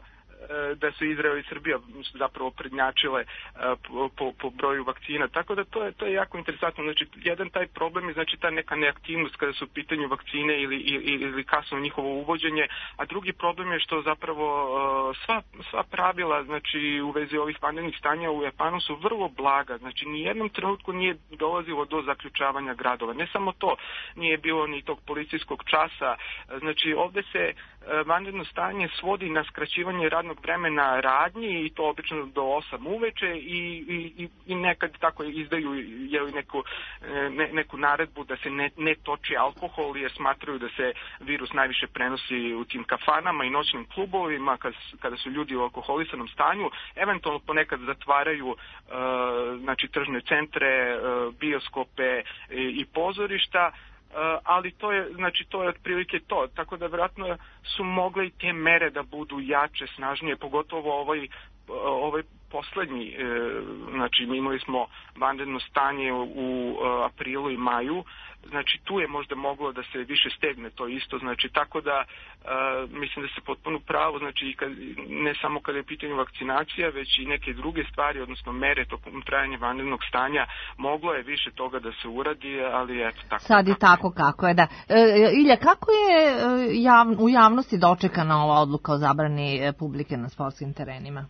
da su Izrael i Srbija zapravo prednjačile po, po, po broju vakcina, tako da to je, to je jako interesantno. Znači, jedan taj problem je znači ta neka neaktivnost kada su u pitanju vakcine ili, ili, ili kasno njihovo uvođenje, a drugi problem je što zapravo sva, sva pravila znači u vezi ovih vanrednih stanja u Japanu su vrlo blaga, znači ni jednom trenutku nije dolazilo do zaključavanja gradova. Ne samo to, nije bilo ni tog policijskog časa, znači ovde se vanredno stanje svodi na skraćivanje radnog vremena radnji i to obično do osam uveče i, i, i nekad tako izdaju je neku, ne, neku naredbu da se ne, ne toči alkohol jer smatraju da se virus najviše prenosi u tim kafanama i noćnim klubovima kada, kada su ljudi u alkoholisanom stanju, eventualno ponekad zatvaraju uh, znači tržne centre, uh, bioskope i, i pozorišta. Uh, ali to je, znači to je otprilike to, tako da vjerojatno su mogle i te mere da budu jače, snažnije, pogotovo ovaj, ovaj poslednji, uh, znači mi imali smo vanredno stanje u uh, aprilu i maju, znači tu je možda moglo da se više stegne to isto, znači tako da uh, mislim da se potpuno pravo, znači kad, ne samo kada je pitanje vakcinacija, već i neke druge stvari, odnosno mere tokom trajanja vanrednog stanja, moglo je više toga da se uradi, ali eto tako. Sad je tako kako je, da. E, Ilja, kako je jav, u javnosti dočekana ova odluka o zabrani publike na sportskim terenima?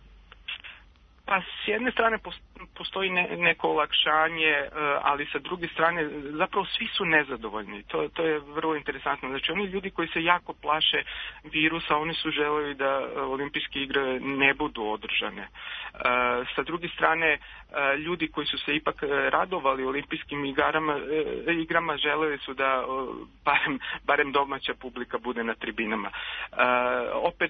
Pa s jedne strane postoji ne, neko olakšanje, ali sa druge strane zapravo svi su nezadovoljni. To, to je vrlo interesantno. Znači oni ljudi koji se jako plaše virusa, oni su želeli da olimpijske igre ne budu održane. Sa druge strane, ljudi koji su se ipak radovali olimpijskim igrama, igrama želeli su da barem, barem domaća publika bude na tribinama. Opet,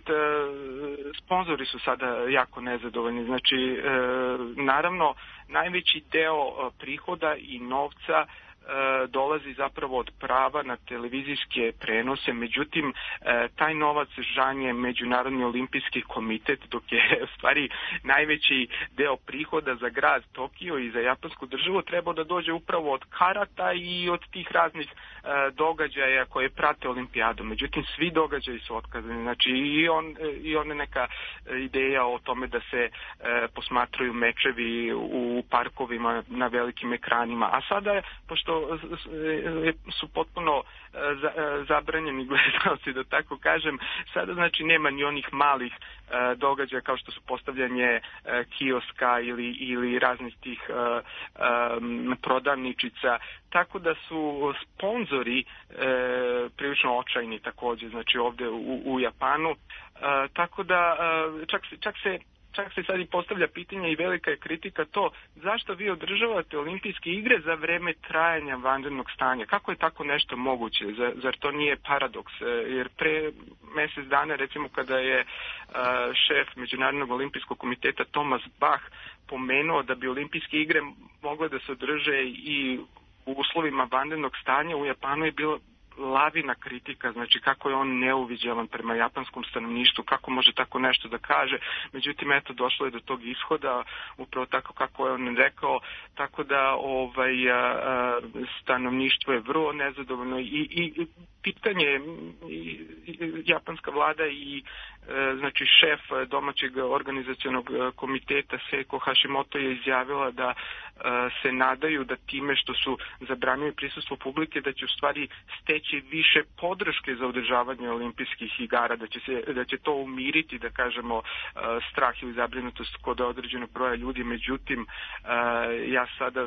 sponzori su sada jako nezadovoljni. Znači, naravno, najveći deo prihoda i novca dolazi zapravo od prava na televizijske prenose, međutim taj novac žanje Međunarodni olimpijski komitet, dok je u stvari najveći deo prihoda za grad Tokio i za japansku državu trebao da dođe upravo od karata i od tih raznih događaja koje prate olimpijadu. Međutim, svi događaji su otkazani. Znači i, on, i one neka ideja o tome da se posmatraju mečevi u parkovima na velikim ekranima. A sada, pošto su potpuno zabranjeni gledaoci, da tako kažem, sada znači nema ni onih malih događaja kao što su postavljanje kioska ili, ili raznih tih um, prodavničica, tako da su sponzori e, prilično očajni takođe, znači ovde u, u Japanu, e, tako da e, čak, čak se Čak se sad i postavlja pitanje i velika je kritika to zašto vi održavate olimpijske igre za vreme trajanja vanrednog stanja. Kako je tako nešto moguće? Zar, zar to nije paradoks? Jer pre mesec dana, recimo kada je uh, šef Međunarodnog olimpijskog komiteta Thomas Bach pomenuo da bi olimpijske igre mogle da se održe i u uslovima vanrednog stanja, u Japanu je bilo lavina kritika, znači kako je on neuviđavan prema japanskom stanovništvu, kako može tako nešto da kaže. Međutim, eto, došlo je do tog ishoda, upravo tako kako je on rekao, tako da ovaj a, a, stanovništvo je vrlo nezadovoljno i, i pitanje i, i, japanska vlada i e, znači šef domaćeg organizacionog komiteta Seiko Hashimoto je izjavila da e, se nadaju da time što su zabranili prisustvo publike da će u stvari steći više podrške za održavanje olimpijskih igara, da će se da će to umiriti, da kažemo, strah ili zabrinutost kod određenog broja ljudi. Međutim, ja sada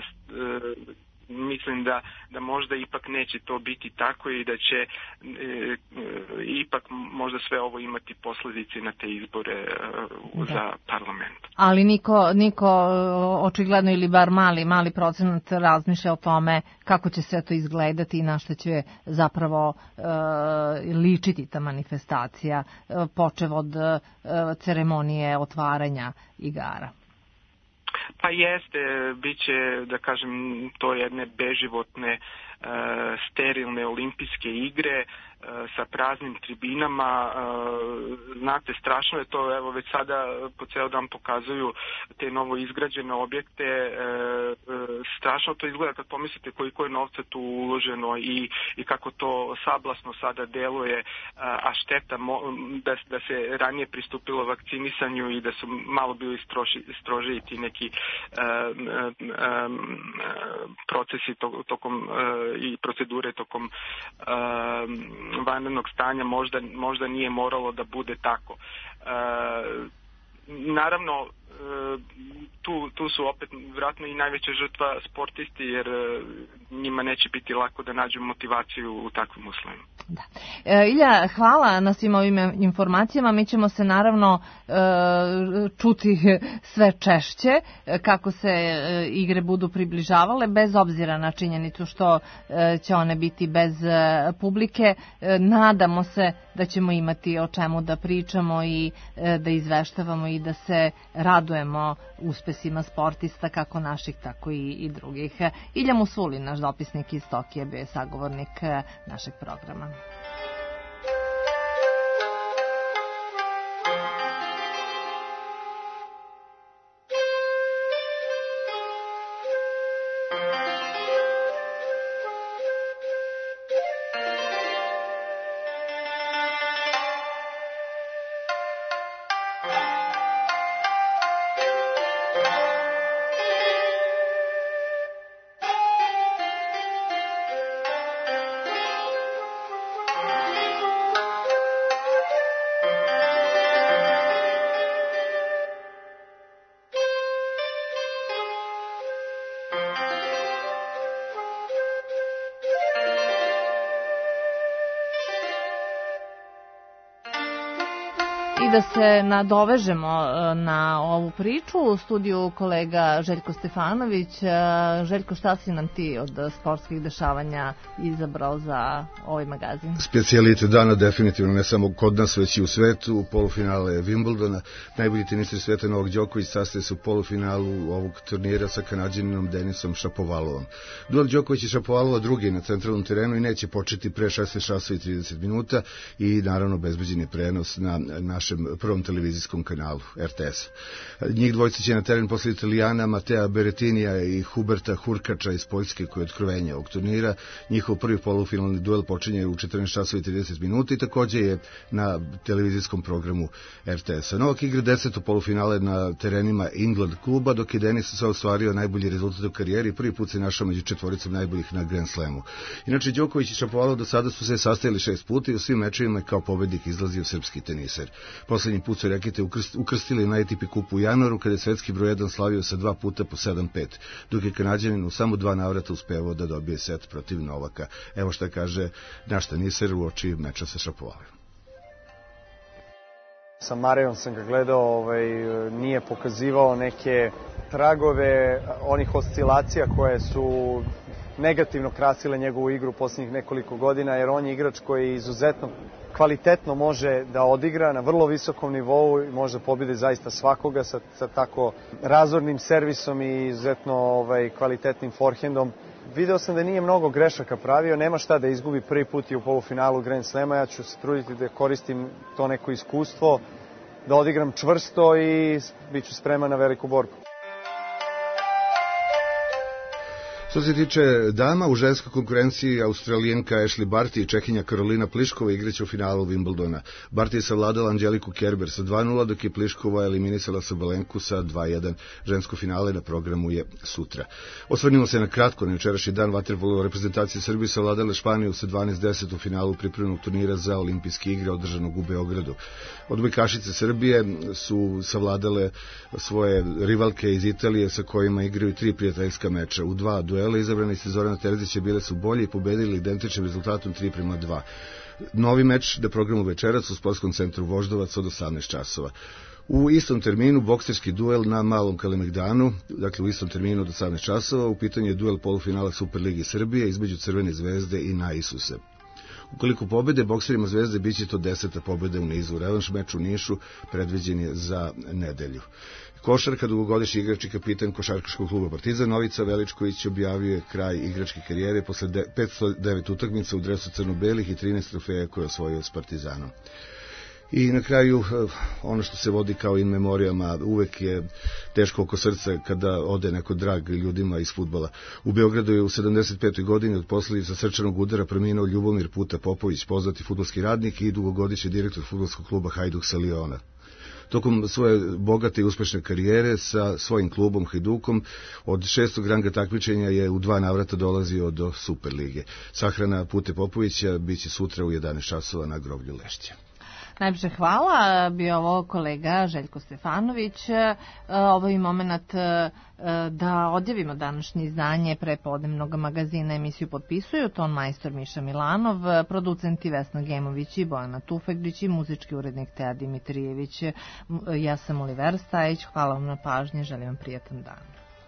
mislim da, da možda ipak neće to biti tako i da će e, e, ipak možda sve ovo imati posljedice na te izbore e, za parlament. Ali niko, niko očigledno ili bar mali, mali procenat razmišlja o tome kako će sve to izgledati i na što će zapravo e, ličiti ta manifestacija, e, počev od e, ceremonije otvaranja igara. Pa jeste, bit će, da kažem, to jedne beživotne, e, sterilne olimpijske igre, sa praznim tribinama. Znate, strašno je to, evo već sada po ceo dan pokazuju te novo izgrađene objekte. Strašno to izgleda kad pomislite koliko je novca tu uloženo i, i kako to sablasno sada deluje, a šteta da, da se ranije pristupilo vakcinisanju i da su malo bili stroži, strožiji ti neki um, um, procesi to, tokom uh, i procedure tokom um, vanrednog stanja, možda, možda nije moralo da bude tako. Uh, naravno, uh, tu, tu su opet vjerojatno i najveća žrtva sportisti, jer uh, njima neće biti lako da nađu motivaciju u takvim uslovima. Da. E, Ilja, hvala na svim ovim informacijama. Mi ćemo se naravno e, čuti sve češće kako se e, igre budu približavale, bez obzira na činjenicu što e, će one biti bez e, publike. E, nadamo se da ćemo imati o čemu da pričamo i e, da izveštavamo i da se radujemo uspesima sportista, kako naših, tako i, i drugih. Ilja Musulin, naš dopisnik iz Tokija, bio je sagovornik našeg programa. I da se nadovežemo na ovu priču, u studiju kolega Željko Stefanović. Željko, šta si nam ti od sportskih dešavanja izabrao za ovaj magazin? Specijalitet dana definitivno, ne samo kod nas, već i u svetu. Polufinale Wimbledona, najbolji tenisir sveta Novak Đoković sastaje se u polufinalu ovog turnira sa Kanađaninom Denisom Šapovalovom. Duel Đoković i Šapovalova drugi na centralnom terenu i neće početi pre šesnaest časova i trideset minuta i naravno bezbeđen je prenos na našem prvom televizijskom kanalu R T S. Njih dvojica će na teren posle Italijana Matea Berettinija i Huberta Hurkača iz Poljske, koji je otkrovenje ovog turnira. Njihov prvi polufinalni duel počinje u četrnaest časova i trideset minuta i takođe je na televizijskom programu R T S-a. Novak igra deseto polufinale na terenima England kluba, dok je Denis se ostvario najbolji rezultat u karijeri, prvi put se našao među četvoricom najboljih na Grand Slamu. Inače, Đoković i Šapovalov do sada su se sastajali šest puta i u svim mečevima kao pobednik izlazio srpski teniser. Poslednji put su rekete ukrstili na A T P kupu u januaru, kada je svetski broj jedan slavio sa dva puta po sedam pet, dok je Kanađanin u samo dva navrata uspevao da dobije set protiv Novaka. Evo šta kaže naš teniser u oči meča sa Šapovalom. Sa Marejom sam ga gledao, ovaj, nije pokazivao neke tragove onih oscilacija koje su negativno krasile njegovu igru posljednjih nekoliko godina, jer on je igrač koji izuzetno kvalitetno može da odigra na vrlo visokom nivou i može pobedi zaista svakoga sa, sa tako razornim servisom i izuzetno ovaj, kvalitetnim forehandom. Video sam da nije mnogo grešaka pravio, nema šta da izgubi prvi put i u polufinalu Grand Slema. Ja ću se truditi da koristim to neko iskustvo, da odigram čvrsto i bit ću spreman na veliku borbu. Što se tiče dama, u ženskoj konkurenciji Australijenka Ashley Barty i Čehinja Karolina Pliškova igraće u finalu Wimbledona. Barty je savladala Anđeliku Kerber sa dva nula, dok je Pliškova eliminisala Sabalenku sa dva jedan. Žensko finale na programu je sutra. Osvrnimo se na kratko na jučerašnji dan. Vaterpolo reprezentacije Srbije savladale Španiju sa dvanaest deset u finalu pripremnog turnira za olimpijske igre održanog u Beogradu. Odbojkašice Srbije su savladale svoje rivalke iz Italije sa kojima igraju tri prijateljska meča. U dva duela izabrane iz Zorana Terzića bile su bolje i pobedili identičnim rezultatom tri prema dva. Novi meč na programu večerac u sportskom centru Voždovac od osamnaest časova. U istom terminu bokserski duel na Malom Kalemegdanu, dakle u istom terminu od osamnaest časova, u pitanju je duel polufinala Superligi Srbije između Crvene zvezde i Naisuse. Ukoliko pobede bokserima Zvezde, bit će to deseta pobeda u nizu. Revanš meč u Nišu predviđen je za nedelju. Košarka, dugogodišnji igrač i kapitan košarkaškog kluba Partizan Novica Veličković objavio je kraj igračke karijere posle petsto devet utakmica u dresu crno-belih i trinaest trofeja koje je osvojio s Partizanom. I na kraju, ono što se vodi kao in memorijama, uvek je teško oko srca kada ode neko drag ljudima iz fudbala. U Beogradu je u sedamdeset petoj godini od posledica srčanog udara preminuo Ljubomir Puta Popović, poznati fudbalski radnik i dugogodišnji direktor fudbalskog kluba Hajduk sa Liona. Tokom svoje bogate i uspešne karijere sa svojim klubom Hajdukom od šestog ranga takmičenja je u dva navrata dolazio do Superlige. Sahrana Pute Popovića biće sutra u jedanaest časova na groblju Lešća. Najpše hvala, bio ovo kolega Željko Stefanović. Ovo je moment da odjavimo današnje izdanje prepodnevnog magazina. Emisiju potpisuju ton majstor Miša Milanov, producenti Vesna Gemović i Bojana Tufegrić i muzički urednik Teja Dimitrijević. Ja sam Oliver Stajić, hvala vam na pažnje, želim vam prijatan dan.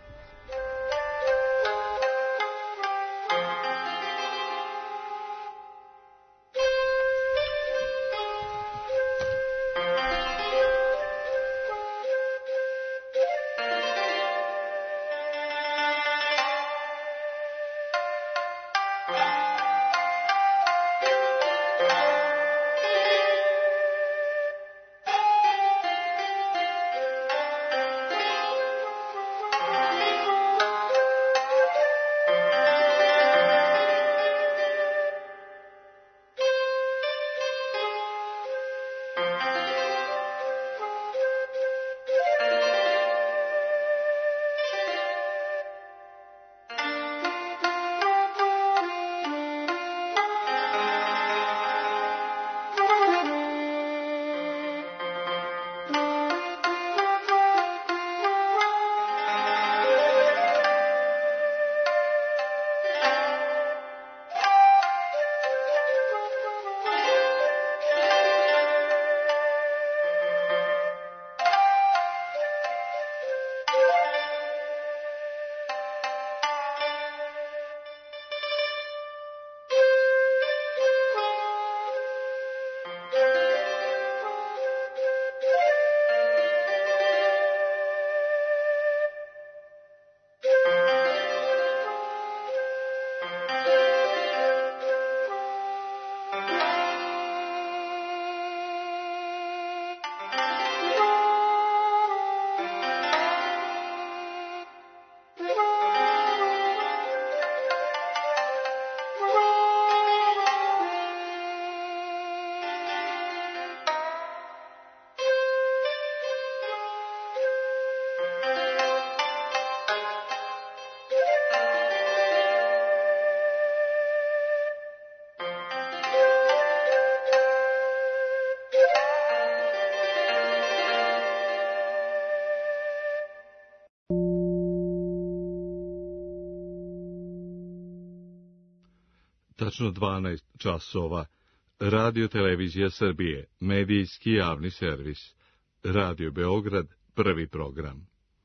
Tačno dvanaest časova. Radio Televizija Srbije, medijski javni servis. Radio Beograd, prvi program.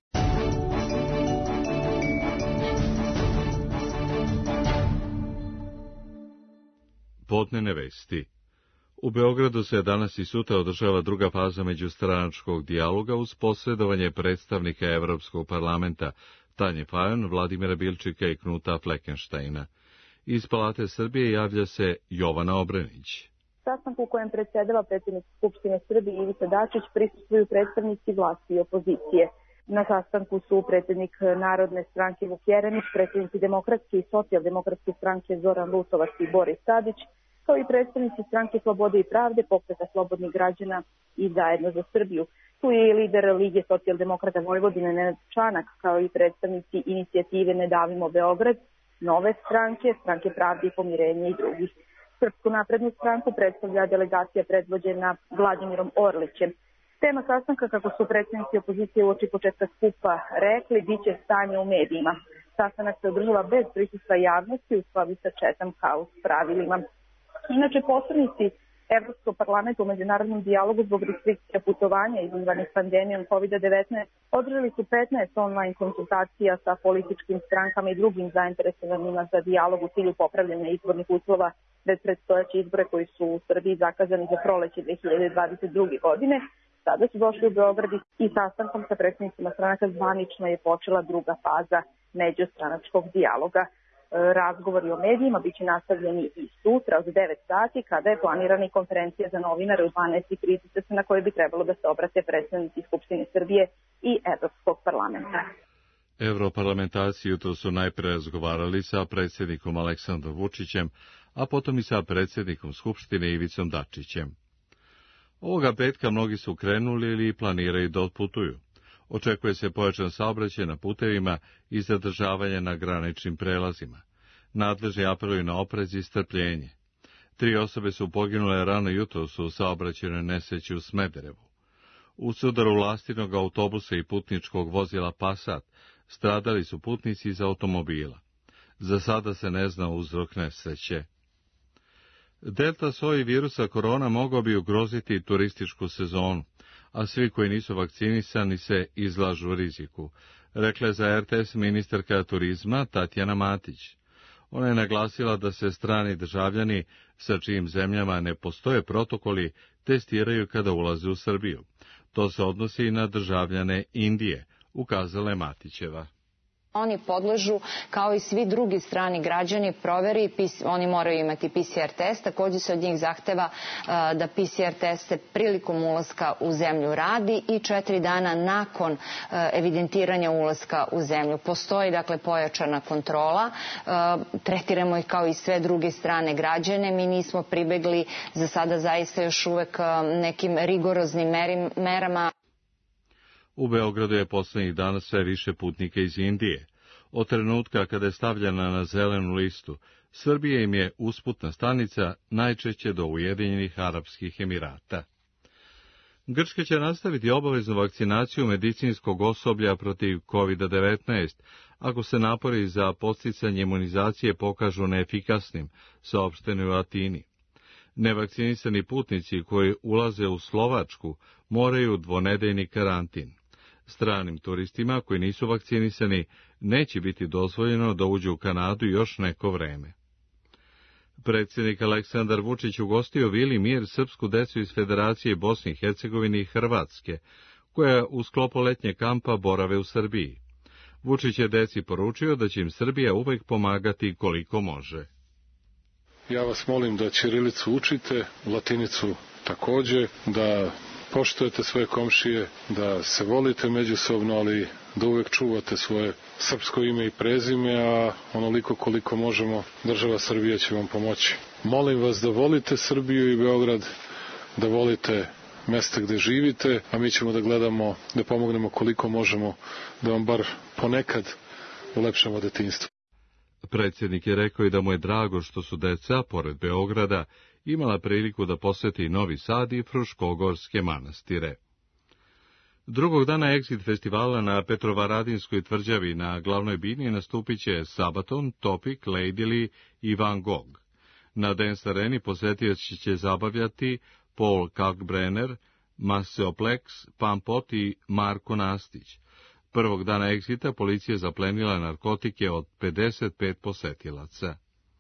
Podnevne vesti. U Beogradu se danas i sutra održava druga faza međustranačkog dijaloga uz posredovanje predstavnika Evropskog parlamenta Tanje Fajon, Vladimira Bilčika i Knuta Fleckensteina. Iz Palate Srbije javlja se Jovana Obrenić. Sastanku u kojem predsjedava predsjednik Skupštine Srbije Ivica Dačić prisustvuju predstavnici vlasti i opozicije. Na sastanku su predsjednik Narodne stranke Vuk Jeremić, predsjednici Demokratske i Socijaldemokratske stranke Zoran Lutovac i Boris Tadić, kao i predstavnici stranke Slobode i pravde, Pokreta slobodnih građana i Zajedno za Srbiju. Tu je i lider Lige socijaldemokrata Vojvodine Nenad Čanak, kao i predstavnici inicijative Ne davimo Beograd, Nove stranke, Stranke pravde i pomirenja i drugih. Srpsku naprednu stranku predstavlja delegacija predvođena Vladimirom Orlićem. Tema sastanka, kako su predsjednici opozicije uoči početka skupa rekli, biće stanje u medijima. Sastanak se održava bez prisustva javnosti u skladu sa Chatham House pravilima. Inače, poslanici Evropski parlament u međunarodnom dijalogu zbog restrikcija putovanja izazvanih pandemijom kovid devetnaest održali su petnaest online konsultacija sa političkim strankama i drugim zainteresovanima za dijalog u cilju popravljanja izbornih uslova pred predstojeće izbore koji su u Srbiji zakazani za proleće dve hiljade dvadeset druge. godine. Sada su došli u Beograd i sastankom sa predstavnicima stranaka zvanično je počela druga faza međustranačkog dijaloga. Razgovori o medijima biće nastavljeni i sutra od devet sati, kada je planirana i konferencija za novinare u dvanaest i trideset na kojoj bi trebalo da se obrate predstavnici Skupštine Srbije i Evropskog parlamenta. Evroparlamentarci jutro su najpre razgovarali sa predsjednikom Aleksandrom Vučićem, a potom i sa predsjednikom Skupštine Ivicom Dačićem. Ovoga petka mnogi su krenuli ili planiraju da otputuju. Očekuje se pojačan saobraćaj na putevima i zadržavanje na graničnim prelazima. Nadležni apeluju na oprez i strpljenje. Tri osobe su poginule rano jutros u saobraćajnoj nesreći u Smederevu. U sudaru lastinog autobusa i putničkog vozila Passat stradali su putnici iz automobila. Za sada se ne zna uzrok nesreće. Delta soj virusa korona mogao bi ugroziti turističku sezonu, a svi koji nisu vakcinisani se izlažu riziku, rekla je za er te es ministarka turizma Tatjana Matić. Ona je naglasila da se strani državljani sa čijim zemljama ne postoje protokoli testiraju kada ulaze u Srbiju. To se odnosi i na državljane Indije, ukazala je Matićeva. Oni podležu, kao i svi drugi strani građani, proveri, oni moraju imati pe ce er test, također se od njih zahteva da pe ce er teste prilikom ulaska u zemlju radi i četiri dana nakon evidentiranja ulaska u zemlju. Postoji dakle pojačana kontrola, tretiramo ih kao i sve druge strane građane, mi nismo pribegli za sada zaista još uvek nekim rigoroznim merama. U Beogradu je poslednjih dana sve više putnika iz Indije. Od trenutka kada je stavljena na zelenu listu, Srbija im je usputna stanica najčešće do Ujedinjenih Arapskih Emirata. Grčka će nastaviti obaveznu vakcinaciju medicinskog osoblja protiv kovid devetnaest, ako se napori za podsticanje imunizacije pokažu neefikasnim, saopšteno u Atini. Nevakcinisani putnici koji ulaze u Slovačku moraju dvonedeljni karantin. Stranim turistima koji nisu vakcinisani neće biti dozvoljeno da uđu u Kanadu još neko vreme. Predsjednik Aleksandar Vučić ugostio Vili Mir srpsku decu iz Federacije Bosne i Hercegovine i Hrvatske, koja u sklopu letnje kampa borave u Srbiji. Vučić je deci poručio da će im Srbija uvek pomagati koliko može. Ja vas molim da ćirilicu učite, latinicu takođe, da poštujete svoje komšije, da se volite međusobno, ali da uvek čuvate svoje srpsko ime i prezime, a onoliko koliko možemo, država Srbija će vam pomoći. Molim vas da volite Srbiju i Beograd, da volite mesta gde živite, a mi ćemo da gledamo, da pomognemo koliko možemo, da vam bar ponekad ulepšamo detinjstvo. Predsjednik je rekao i da mu je drago što su deca, pored Beograda, imala priliku da poseti Novi Sad i Fruškogorske manastire. Drugog dana Exit festivala na Petrovaradinskoj tvrđavi na glavnoj bini nastupit će Sabaton, Topic, Ladyley i Van Gogh. Na Dance Areni posetioci će zabavljati Paul Kalkbrenner, Maseoplex, Pampot i Marko Nastić. Prvog dana Exita policija zaplenila narkotike od pedeset pet posetilaca.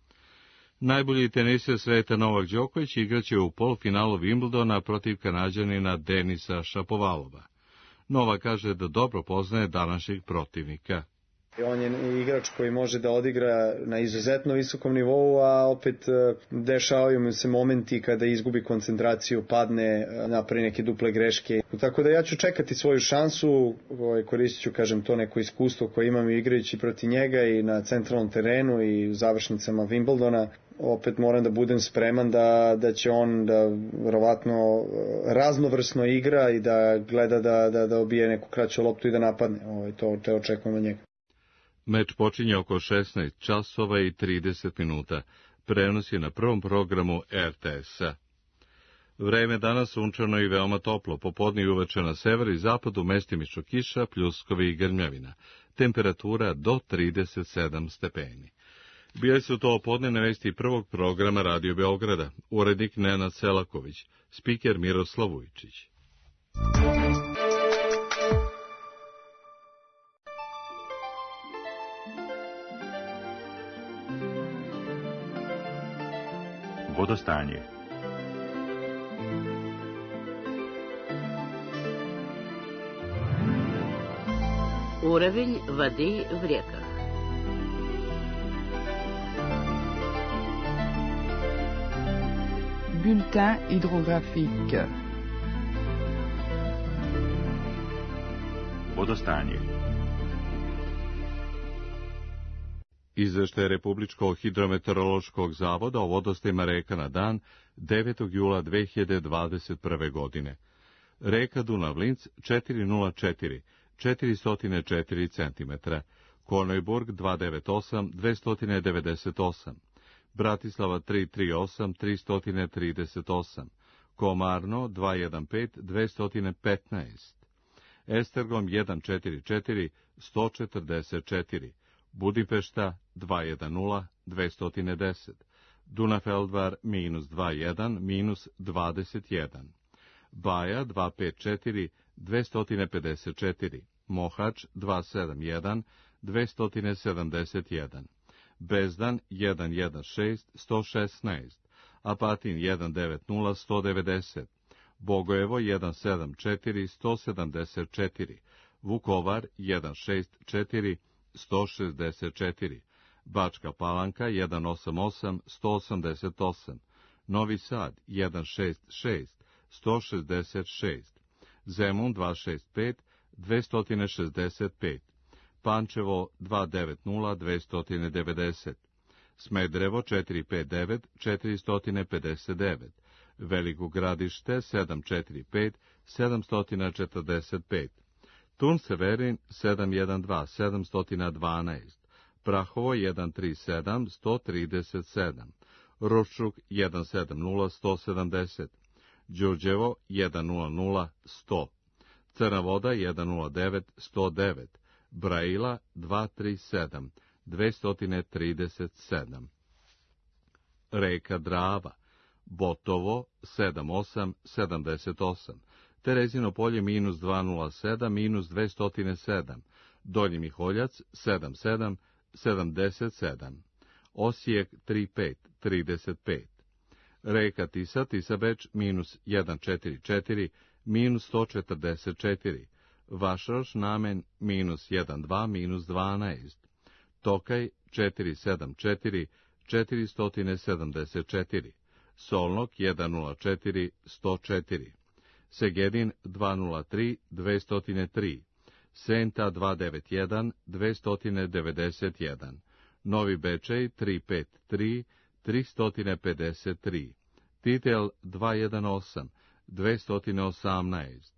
Najbolji teniser sveta Novak Đoković igraće u polufinalu Wimbledona protiv Kanađanina Denisa Šapovalova. Novak kaže da dobro poznaje današnjeg protivnika. On je igrač koji može da odigra na izuzetno visokom nivou, a opet dešavaju mu se momenti kada izgubi koncentraciju, padne, napravi neke duple greške. Tako da ja ću čekati svoju šansu, koristit ću, kažem, to neko iskustvo koje imam igrajući protiv njega i na centralnom terenu i u završnicama Wimbledona. Opet moram da budem spreman da, da će on da verovatno raznovrsno igra i da gleda da, da, da obije neku kraću loptu i da napadne. Ovo, to, to očekujemo od njega. Meč počinje oko šesnaest časova i trideset minuta. Prenos je na prvom programu er te es-a. Vreme danas sunčano i veoma toplo, popodne i uveče na severu i zapadu mestimično kiša, pljuskovi i grmljavina. Temperatura do trideset sedam stepeni. Bile su to podnevne vesti prvog programa Radio Beograda, urednik Nenad Selaković, spiker Miroslav Vujčić. Vodostanje. Уровень воды в реках. Bulletin hydrographique. Vodostanje. Izveštaj Republičkog hidrometeorološkog zavoda o vodostajima reka na dan devetog jula dve hiljade dvadeset prve. godine. Reka Dunav-Linc četiristo četiri, četiristo četiri centimetra, Konojburg dvesta devedeset osam, dvesta devedeset osam, Bratislava tristo trideset osam, tristo trideset osam, Komarno dvesta pet, dvesta petnaest, Estergom sto četrdeset četiri, sto četrdeset četiri, Budimpešta dvesta nula, dvesta deset, Dunafeldvar minus dvadeset jedan, minus dvadeset jedan, Baja dvesta pedeset četiri, dvesta pedeset četiri, Mohač dvesta sedamdeset jedan, dvesta sedamdeset jedan, Bezdan sto devedeset šest, sto šesnaest, Apatin sto devedeset nula, sto devedeset, Bogojevo sto sedamdeset četiri, sto sedamdeset četiri, Vukovar sto šezdeset četiri, sto šezdeset četiri, Bačka Palanka sto osamdeset osam, sto osamdeset osam, Novi Sad sto šezdeset šest, sto šezdeset šest, Zemun dvesta šezdeset pet, dvesta šezdeset pet, Pančevo dvesta devedeset nula, dvesta devedeset, Smederevo četiristo pedeset devet, četiristo pedeset devet, Veliko Gradište sedamsto četrdeset pet, sedamsto četrdeset pet, Tun Severin sedamsto dvanaest, sedamsto dvanaest, Prahovo sto trideset sedam, sto trideset sedam, Ruščuk sto sedamdeset, sto sedamdeset, Đurđevo sto nula, sto, Crna Voda sto nula devet, sto devet, Braila dvesta trideset sedam, dvesta trideset sedam. Reka Drava, Botovo sedamdeset osam, sedamdeset osam, Terezino polje minus dvesta nula sedam, minus dvesta sedam, Donji Miholjac sedamdeset sedam, sedamdeset sedam, Osijek trideset pet, trideset pet, Reka Tisa, Tisabeč minus sto četrdeset četiri, minus sto četrdeset četiri, Vašroš Namen minus jedan dva, minus dvanaest, Tokaj četiristo sedamdeset četiri, četiristo sedamdeset četiri, Solnok sto nula četiri, sto četiri, Segedin dvesta nula tri, dvesta tri, Senta dvesta devedeset jedan, dvesta devedeset jedan, Novi Bečej tristo pedeset tri, tristo pedeset tri, Titel dvesta devedeset osam, dvesta osamnaest,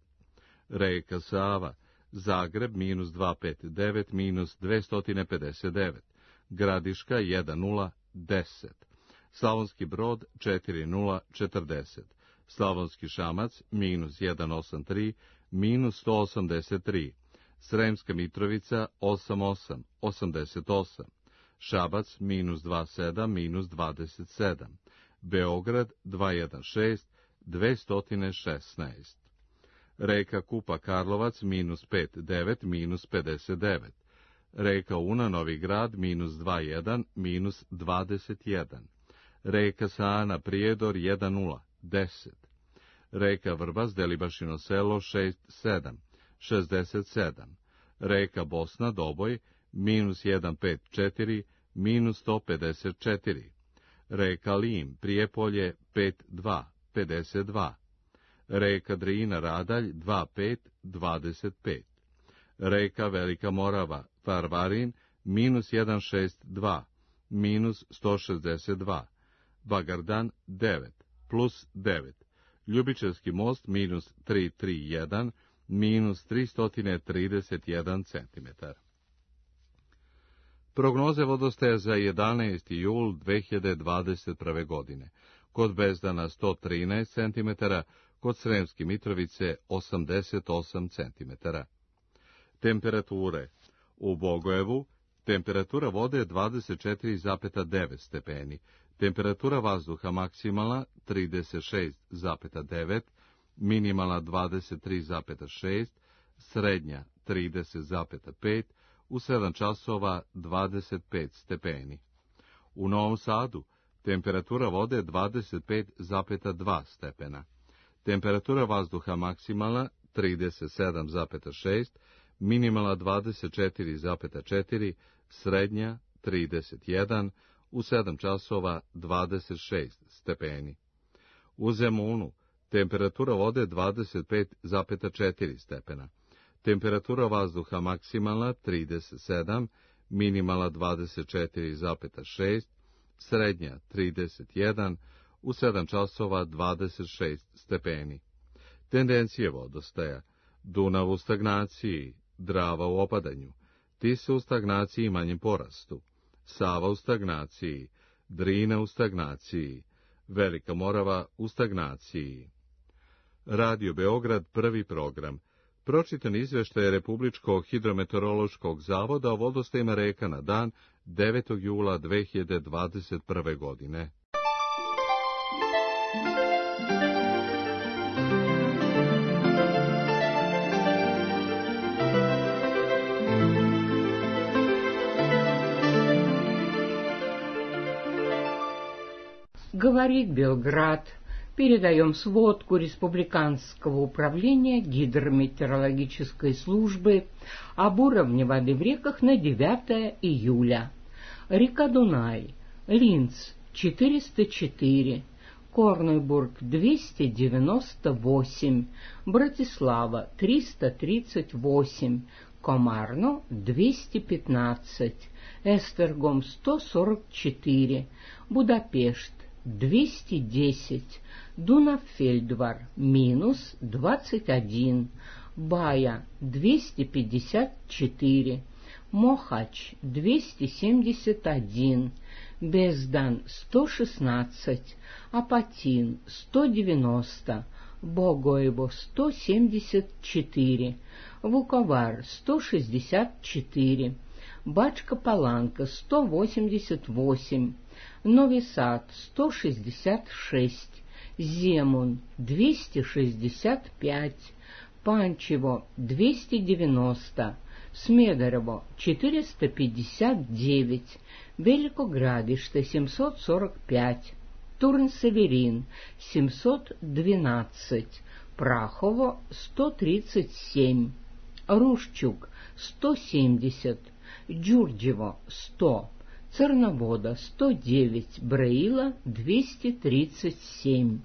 Reka Sava, Zagreb minus dvesta pedeset devet, minus dvesta pedeset devet, Gradiška jedan nula, deset, Slavonski Brod četiri nula, četrdeset, Slavonski Šamac minus sto osamdeset tri, minus sto osamdeset tri, Sremska Mitrovica osam osam, osamdeset osam, Šabac minus dvadeset sedam, minus dvadeset sedam, Beograd dvesta šezdeset šest, dvesta šesnaest, Reka Kupa Karlovac minus pedeset devet, minus pedeset devet, Reka Una Novi Grad minus dvadeset jedan, minus dvadeset jedan, Reka Sana Prijedor jedan nula, deset, Reka Vrbas Delibašino selo šezdeset sedam, šezdeset sedam, Reka Bosna Doboj minus sto pedeset četiri, minus sto pedeset četiri, Reka Lim Prijepolje pedeset dva, pedeset dva, Reka Drina Radalj dvadeset pet, dvadeset pet, Reka Velika Morava Varvarin minus sto šezdeset dva, minus sto šezdeset dva, Bagardan devet, plus devet, Ljubičevski most minus tristo trideset jedan, minus tristo trideset jedan centimetar. Prognoze vodostaja za jedanaesti jul dve hiljade dvadeset prve. godine. Kod Bezdana sto trinaest centimetara, kod Sremske Mitrovice osamdeset osam centimetara. Temperature: u Bogojevu Temperatura vode dvadeset četiri zarez devet stepeni. Temperatura vazduha maksimalna trideset šest zarez devet, minimalna dvadeset tri zarez šest, srednja trideset zarez pet, u sedam časova dvadeset pet stepeni. U Novom Sadu temperatura vode dvadeset pet zarez dva stepena. Temperatura vazduha maksimalna trideset sedam zarez šest, minimalna dvadeset četiri zarez četiri, srednja trideset jedan, u sedam časova dvadeset šest stepeni. U Zemunu temperatura vode dvadeset pet zarez četiri stepena. Temperatura vazduha maksimalna trideset sedam, minimalna dvadeset četiri zarez šest, srednja trideset jedan, u sedam časova dvadeset šest stepeni. Tendencije vodostaja: Dunav u stagnaciji, Drava u opadanju, Tisa u stagnaciji i manjem porastu, Sava u stagnaciji, Drina u stagnaciji, Velika Morava u stagnaciji. Radio Beograd, prvi program. Pročitan izveštaj Republičkog hidrometeorološkog zavoda o vodostajima reka na dan devetog jula dve hiljade dvadeset prve. godine. Говорит Белград. Передаем сводку Республиканского управления гидрометеорологической службы об уровне воды в реках на девятое июля. Река Дунай, Линц четыреста четыре, Корнебург двести девяносто восемь, Братислава триста тридцать восемь, Комарно двести пятнадцать, Эстергом сто сорок четыре, Будапешт двести десять, Дунав-Фельдвар минус двадцать один, Бая двести пятьдесят четыре, Мохач двести семьдесят один, Бездан сто шестнадцать, Апатин сто девяносто, Богоево сто семьдесят четыре, Вуковар сто шестьдесят четыре, Бачка-Паланка сто восемьдесят восемь, Новый Сад сто шестьдесят шесть, Земун двести шестьдесят пять, Панчево двести девяносто, Смедерово четыреста пятьдесят девять, Великоградиште семьсот сорок пять, Турн-Северин семьсот двенадцать, Прахово сто тридцать семь, Рушчук сто семьдесят, Джурджево сто, Церновода сто девять, Браила двести тридцать семь.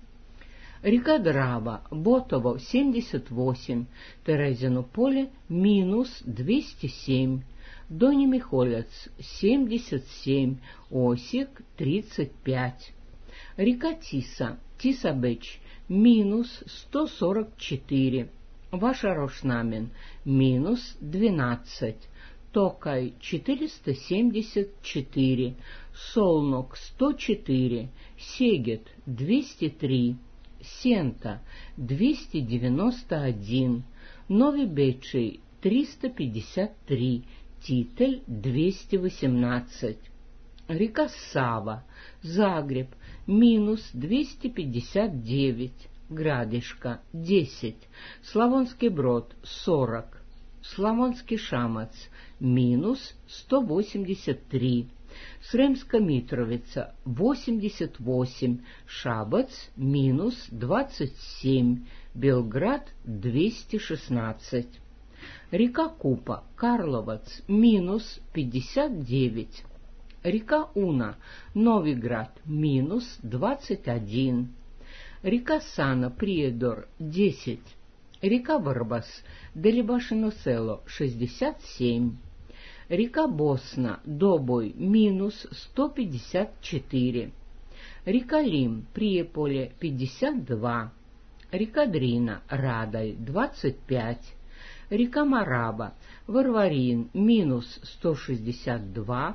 Река Драва, Ботово семьдесят восемь, Терезино поле минус двести семь, Дони Михолец семьдесят семь, Осик тридцать пять. Река Тиса, Тисабеч минус сто сорок четыре, Вашарошнамен минус двенадцать, Токай четыреста семьдесят четыре, Солнок сто четыре, Сегет двести три, Сента двести девяносто один, Новый Бечей триста пятьдесят три, Титель двести восемнадцать. Река Сава, Загреб минус двести пятьдесят девять, Градишка десять, Славонский Брод сорок, Славонский Шамац минус сто восемьдесят три, Сремска Митровица восемьдесят восемь, Шабац минус двадцать семь, Белград двести шестнадцать. Река Купа, Карловац минус пятьдесят девять, река Уна, Новиград минус двадцать один, река Сана, Приедор десять, река Барбас, Делибашино-Село шестьдесят семь, река Босна, Добой минус сто пятьдесят четыре, река Лим, Приеполе пятьдесят два, река Дрина, Радай двадцать пять, река Мараба, Варварин минус сто шестьдесят два,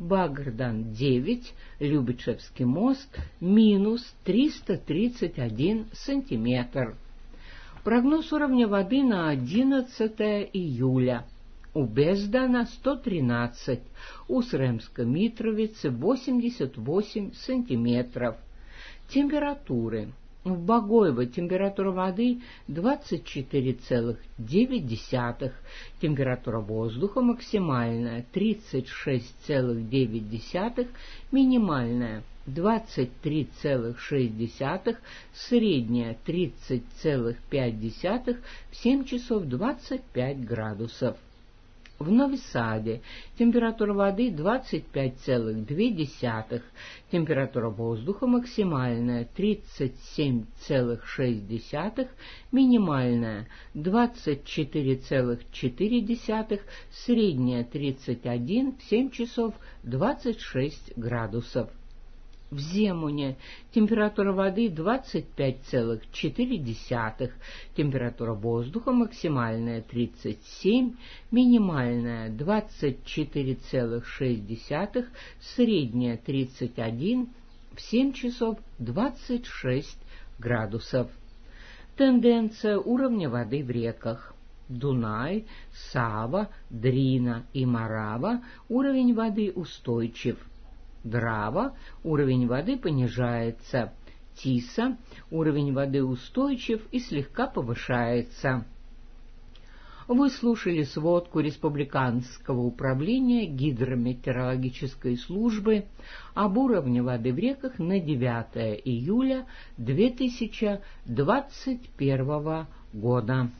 Багрдан девять, Любичевский мост минус триста тридцать один сантиметр. Прогноз уровня воды на одиннадцатое июля. у Бездана сто тринадцать, у Сремской Митровицы восемьдесят восемь сантиметров. Температуры. В Богоево температура воды двадцать четыре целых девять десятых, температура воздуха максимальная тридцать шесть целых девять десятых, минимальная двадцать три целых шесть десятых, средняя тридцать целых пять десятых, в семь часов двадцать пять градусов. В Нови-Саде температура воды двадцать пять целых две десятых, температура воздуха максимальная тридцать семь целых шесть десятых, минимальная двадцать четыре целых четыре десятых, средняя тридцать один, в семь часов двадцать шесть градусов. В Земуне температура воды двадцать пять целых четыре десятых, температура воздуха максимальная тридцать семь, минимальная двадцать четыре целых шесть десятых, средняя тридцать один, в семь часов двадцать шесть градусов. Тенденция уровня воды в реках. Дунай, Сава, Дрина и Морава уровень воды устойчив. Драва уровень воды понижается, Тиса уровень воды устойчив и слегка повышается. Вы слушали сводку Республиканского управления гидрометеорологической службы об уровне воды в реках на девятое июля две тысячи двадцать первого года.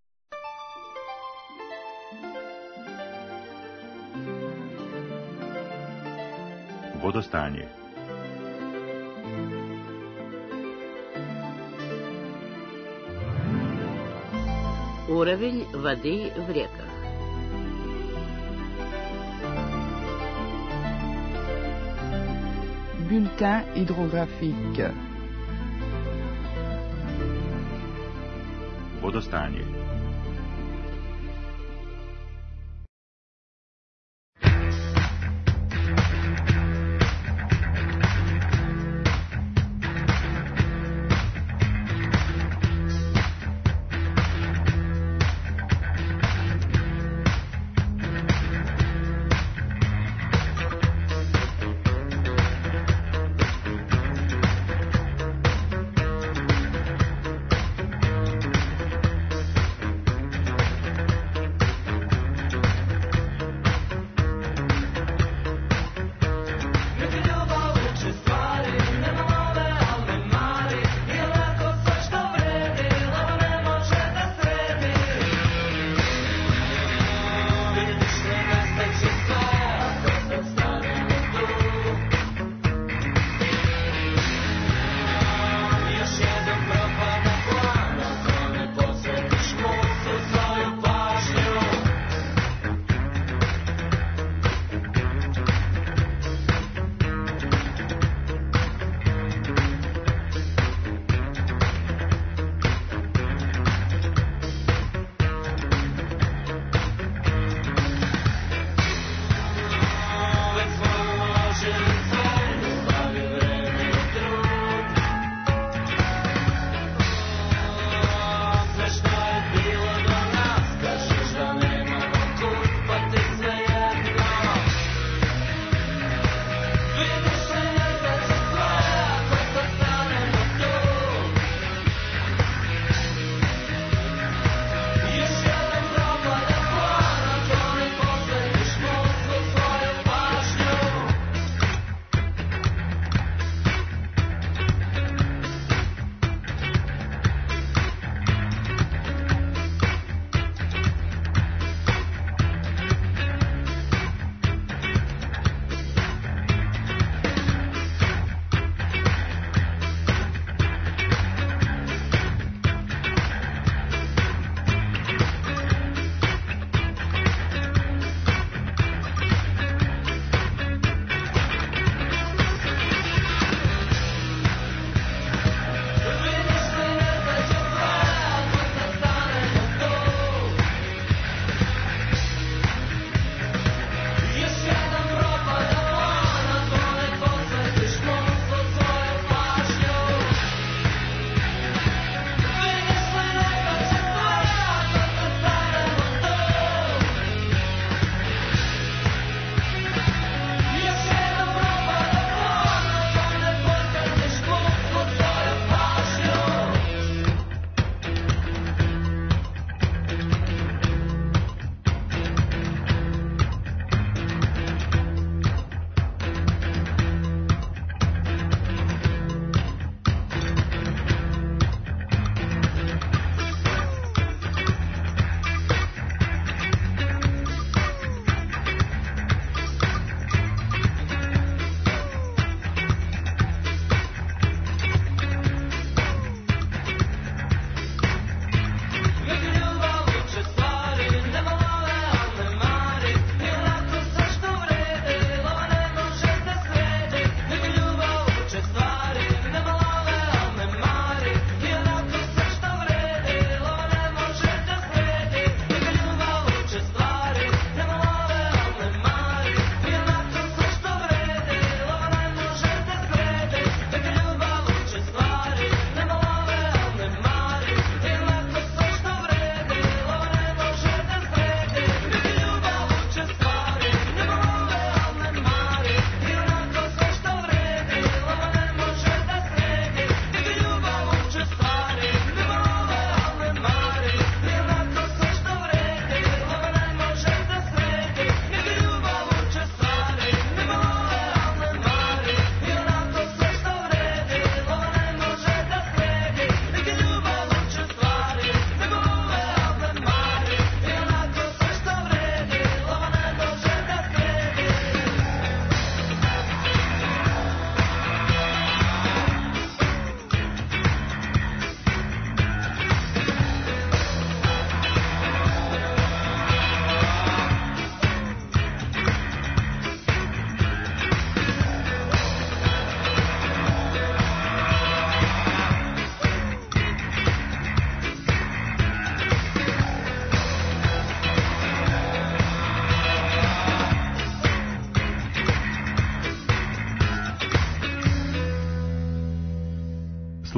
Vodostanje. Уровень воды в реках. Bulletin hydrographique. Vodostanje.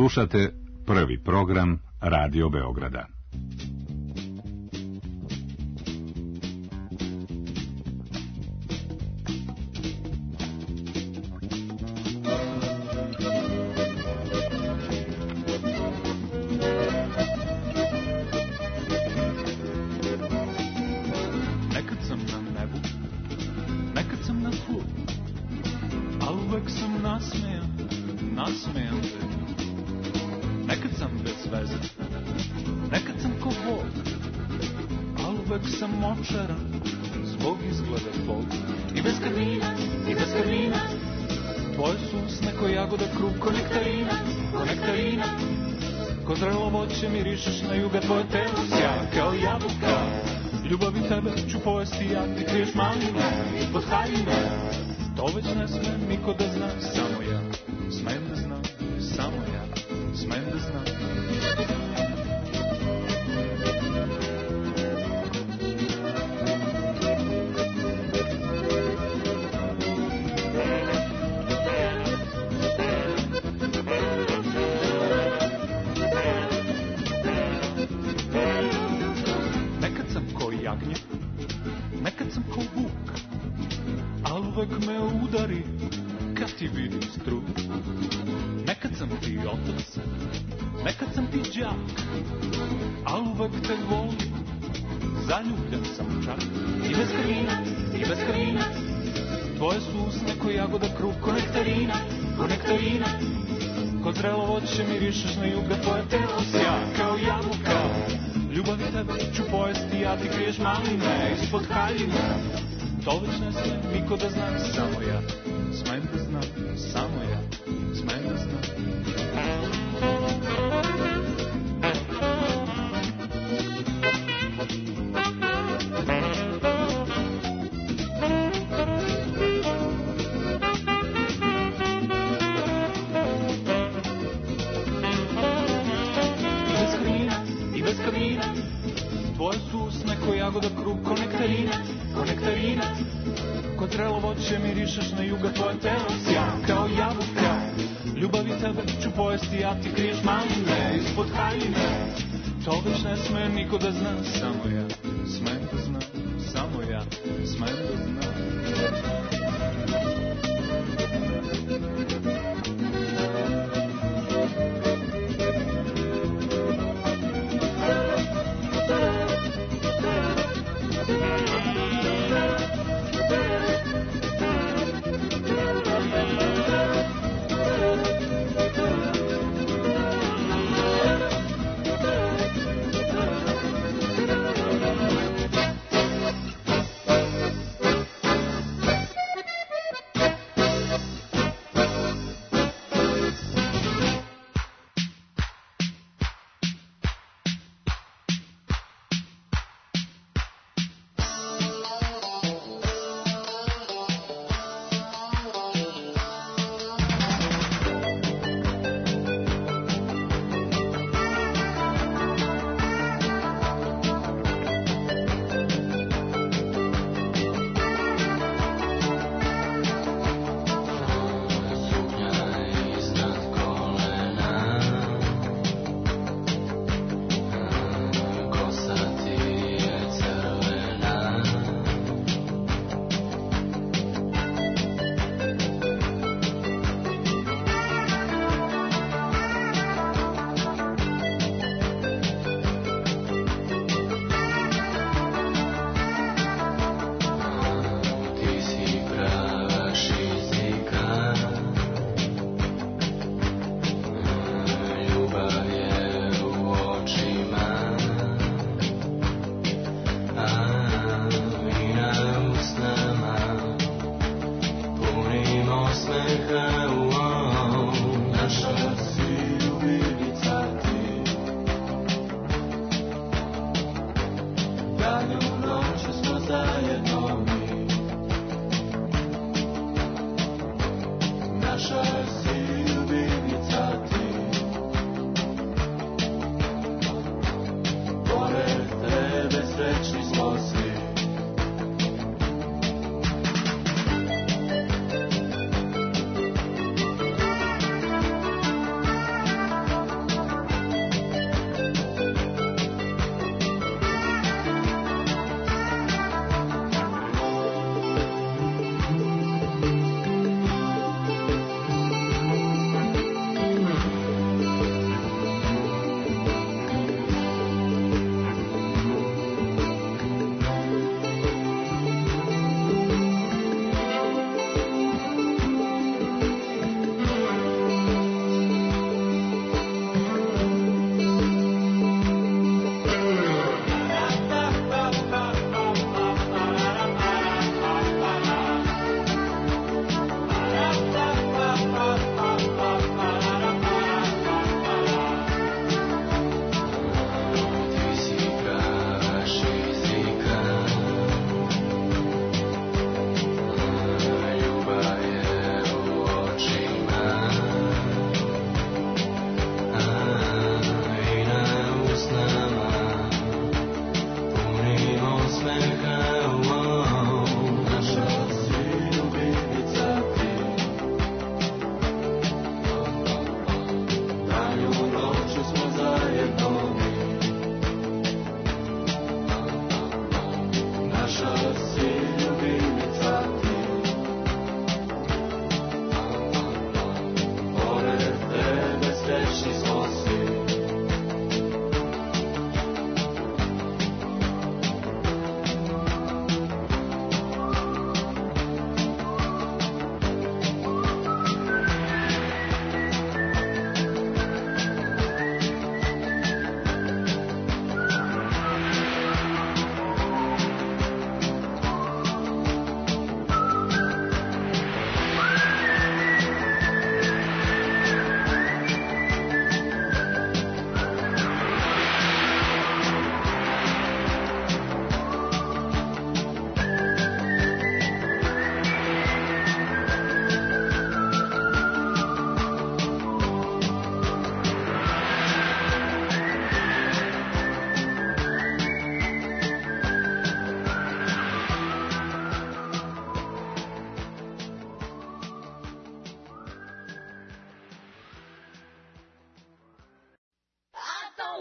Slušate prvi program Radio Beograda. Nekad sam na nebu, nekad sam na tlu, al uvek sam nasmejan, nasmejan te. Nekad sam bez veze, nekad sam ko Bog, al uvek sam očaran zbog izgleda tvog. I bez krvina, i bez krvina, tvoje su usne ko jagoda, krug ko nektarina, ko nektarina. Ko zrelo voće mirišeš na juga, tvoje telo sja kao jabuka. Ljubavi tebe ću pojesti, ja ti kriješ maline ispod haljine. To već ne sme niko da zna, samo ja smem da znam, samo ja smem da znam. Nekad sam ko jagnje, nekad sam ko vuk, al uvek me udari kad ti vidim struk. Nekad sam ti otac, nekad sam ti đak, al uvek te volim, zaljubljen sam čak. I bez krvina, i bez krvina, tvoje su usne ko jagoda, krug ko nektarina, ko nektarina. Ko zrelo voće mirišeš na juga, tvoje telo sja kao jabuka. Ljubavi tebe ću pojesti, ja ti kriješ maline ispod haljine. To već ne sme niko da zna, samo ja smem da znam, samo ja smem da znam. I bez krvina, i bez krvina, tvoje su usne ko jagoda, krug ko nektarina, ko nektarina. Ko zrelo voće mirišeš na juga, tvoje telo sja kao jabuka. Ljubavi tebe ću pojesti, ja ti kriješ maline ispod haljine. To već ne sme niko da zna, samo ja smem da znam, samo ja smem da znam.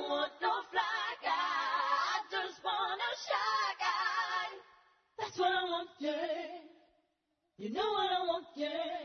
don't want no fly guy. I just want a shy guy. That's what I want, yeah. You know what I want, yeah.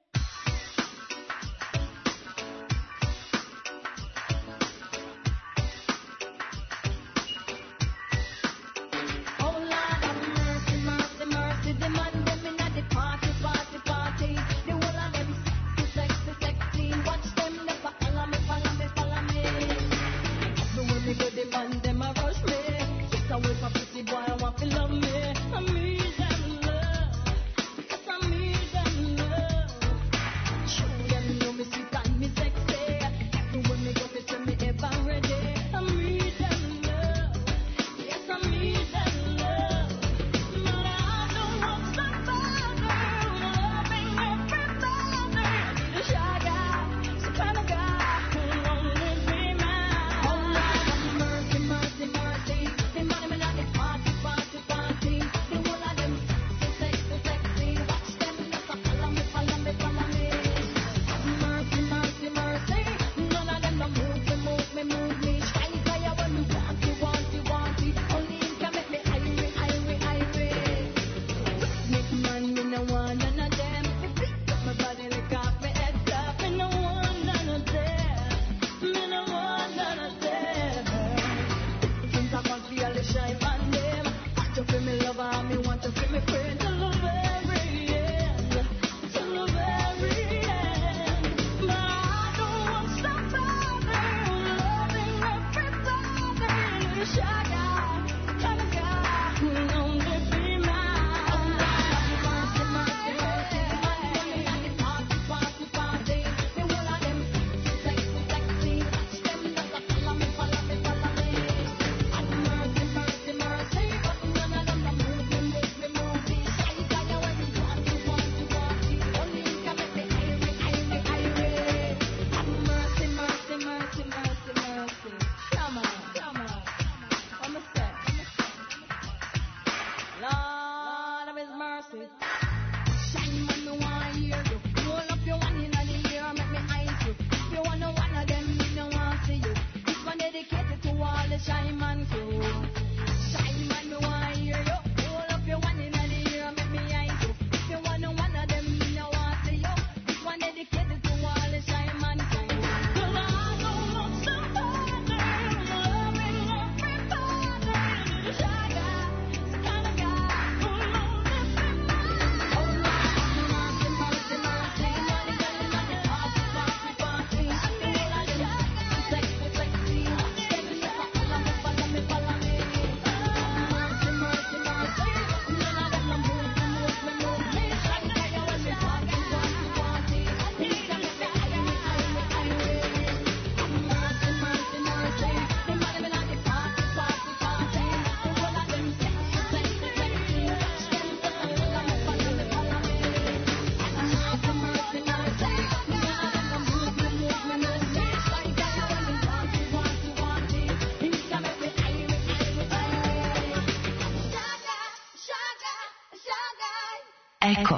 Eko.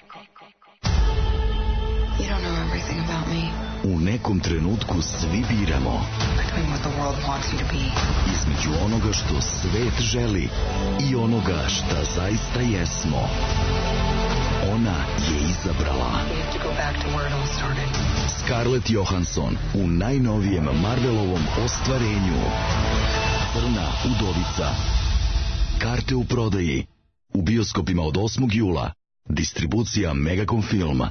You don't know everything about me. U nekom trenutku svi biramo Between what the world wants you to be. između onoga što svet želi i onoga šta zaista jesmo. Ona je izabrala We have to go back to where it all started. Scarlett Johansson u najnovijem Marvelovom ostvarenju Crna udovica. Karte u prodaji u bioskopima od osmog jula. Distribucija Megacom Film.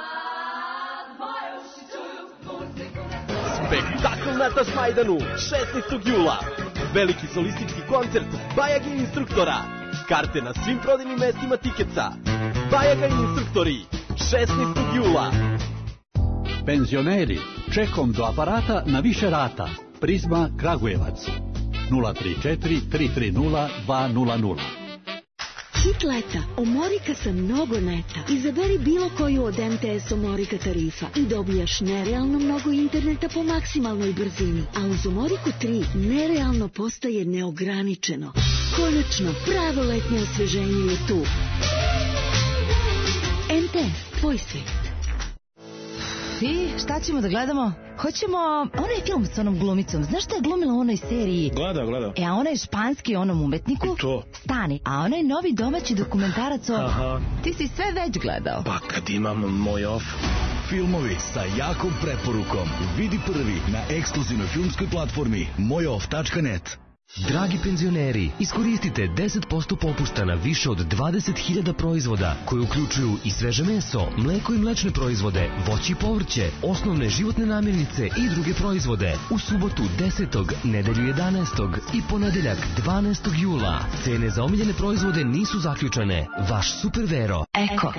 Spektakl na Tašmajdanu, šesnaestog jula. Veliki solistički koncert Bajaga i instruktora. Karte na svim prodajnim mestima Tikeca. Bajaga i instruktori, šesnaestog jula. Penzioneri, čekom do aparata na više rata. Prizma Kragujevac. nula tri četiri tri tri nula dva nula nula. Hit leta, omorika sa mnogo neta. Izaberi bilo koju od M T S omorika tarifa i dobijaš nerealno mnogo interneta po maksimalnoj brzini. A uz omoriku tri nerealno postaje neograničeno. Konačno, pravo letnje osveženje je tu. M T S, tvoj svet. I šta ćemo da gledamo? Hoćemo onaj film s onom glumicom. Znaš šta je glumila u onoj seriji? Gleda, gleda. E, a onaj španski onom umetniku? I to. Stani. A onaj novi domaći dokumentarac o... Aha. Ti si sve već gledao. Pa kad imam moj off. Filmovi sa jakom preporukom. Vidi prvi na ekskluzivnoj filmskoj platformi mojof tačka net. Dragi penzioneri, iskoristite deset posto popusta na više od dvadeset hiljada proizvoda koji uključuju i sveže meso, mleko i mlečne proizvode, voće i povrće, osnovne životne namirnice i druge proizvode. U subotu desetog, nedelju jedanaestog i ponedeljak dvanaestog jula. Cene za omiljene proizvode nisu zaključane. Vaš Super Vero. Eko.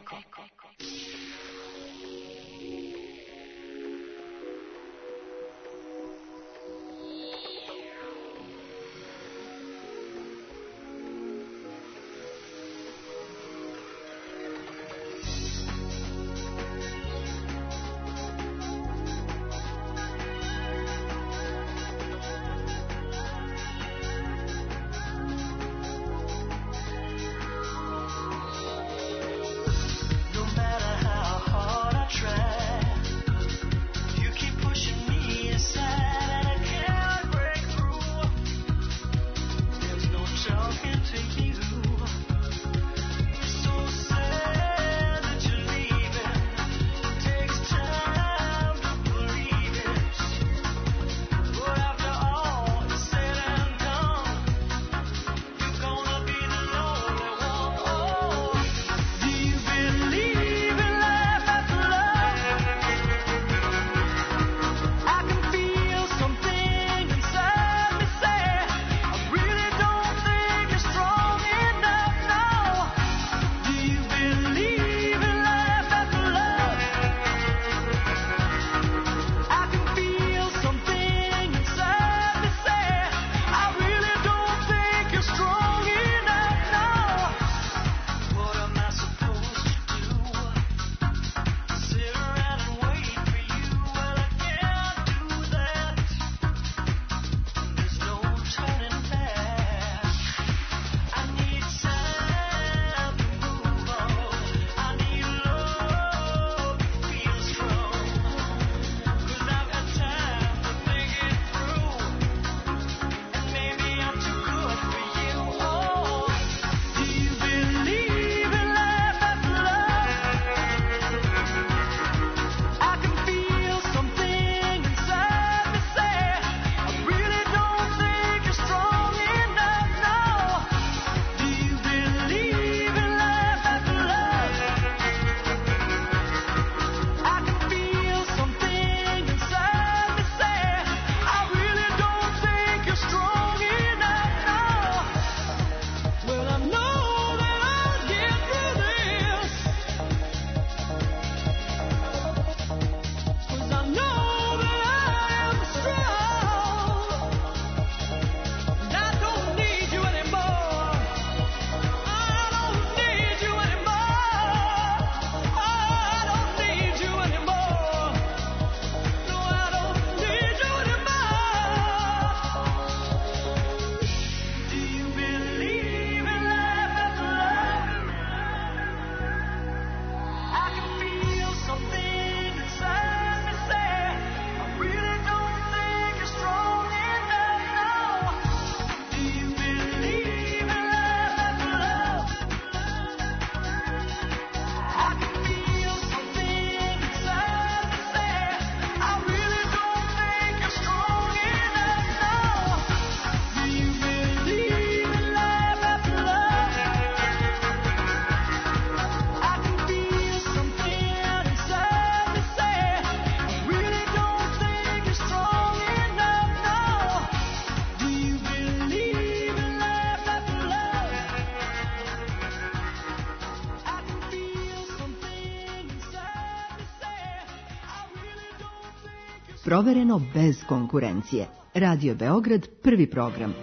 Provereno bez konkurencije. Radio Beograd, prvi program.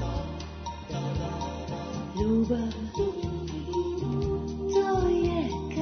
Ljubav, to je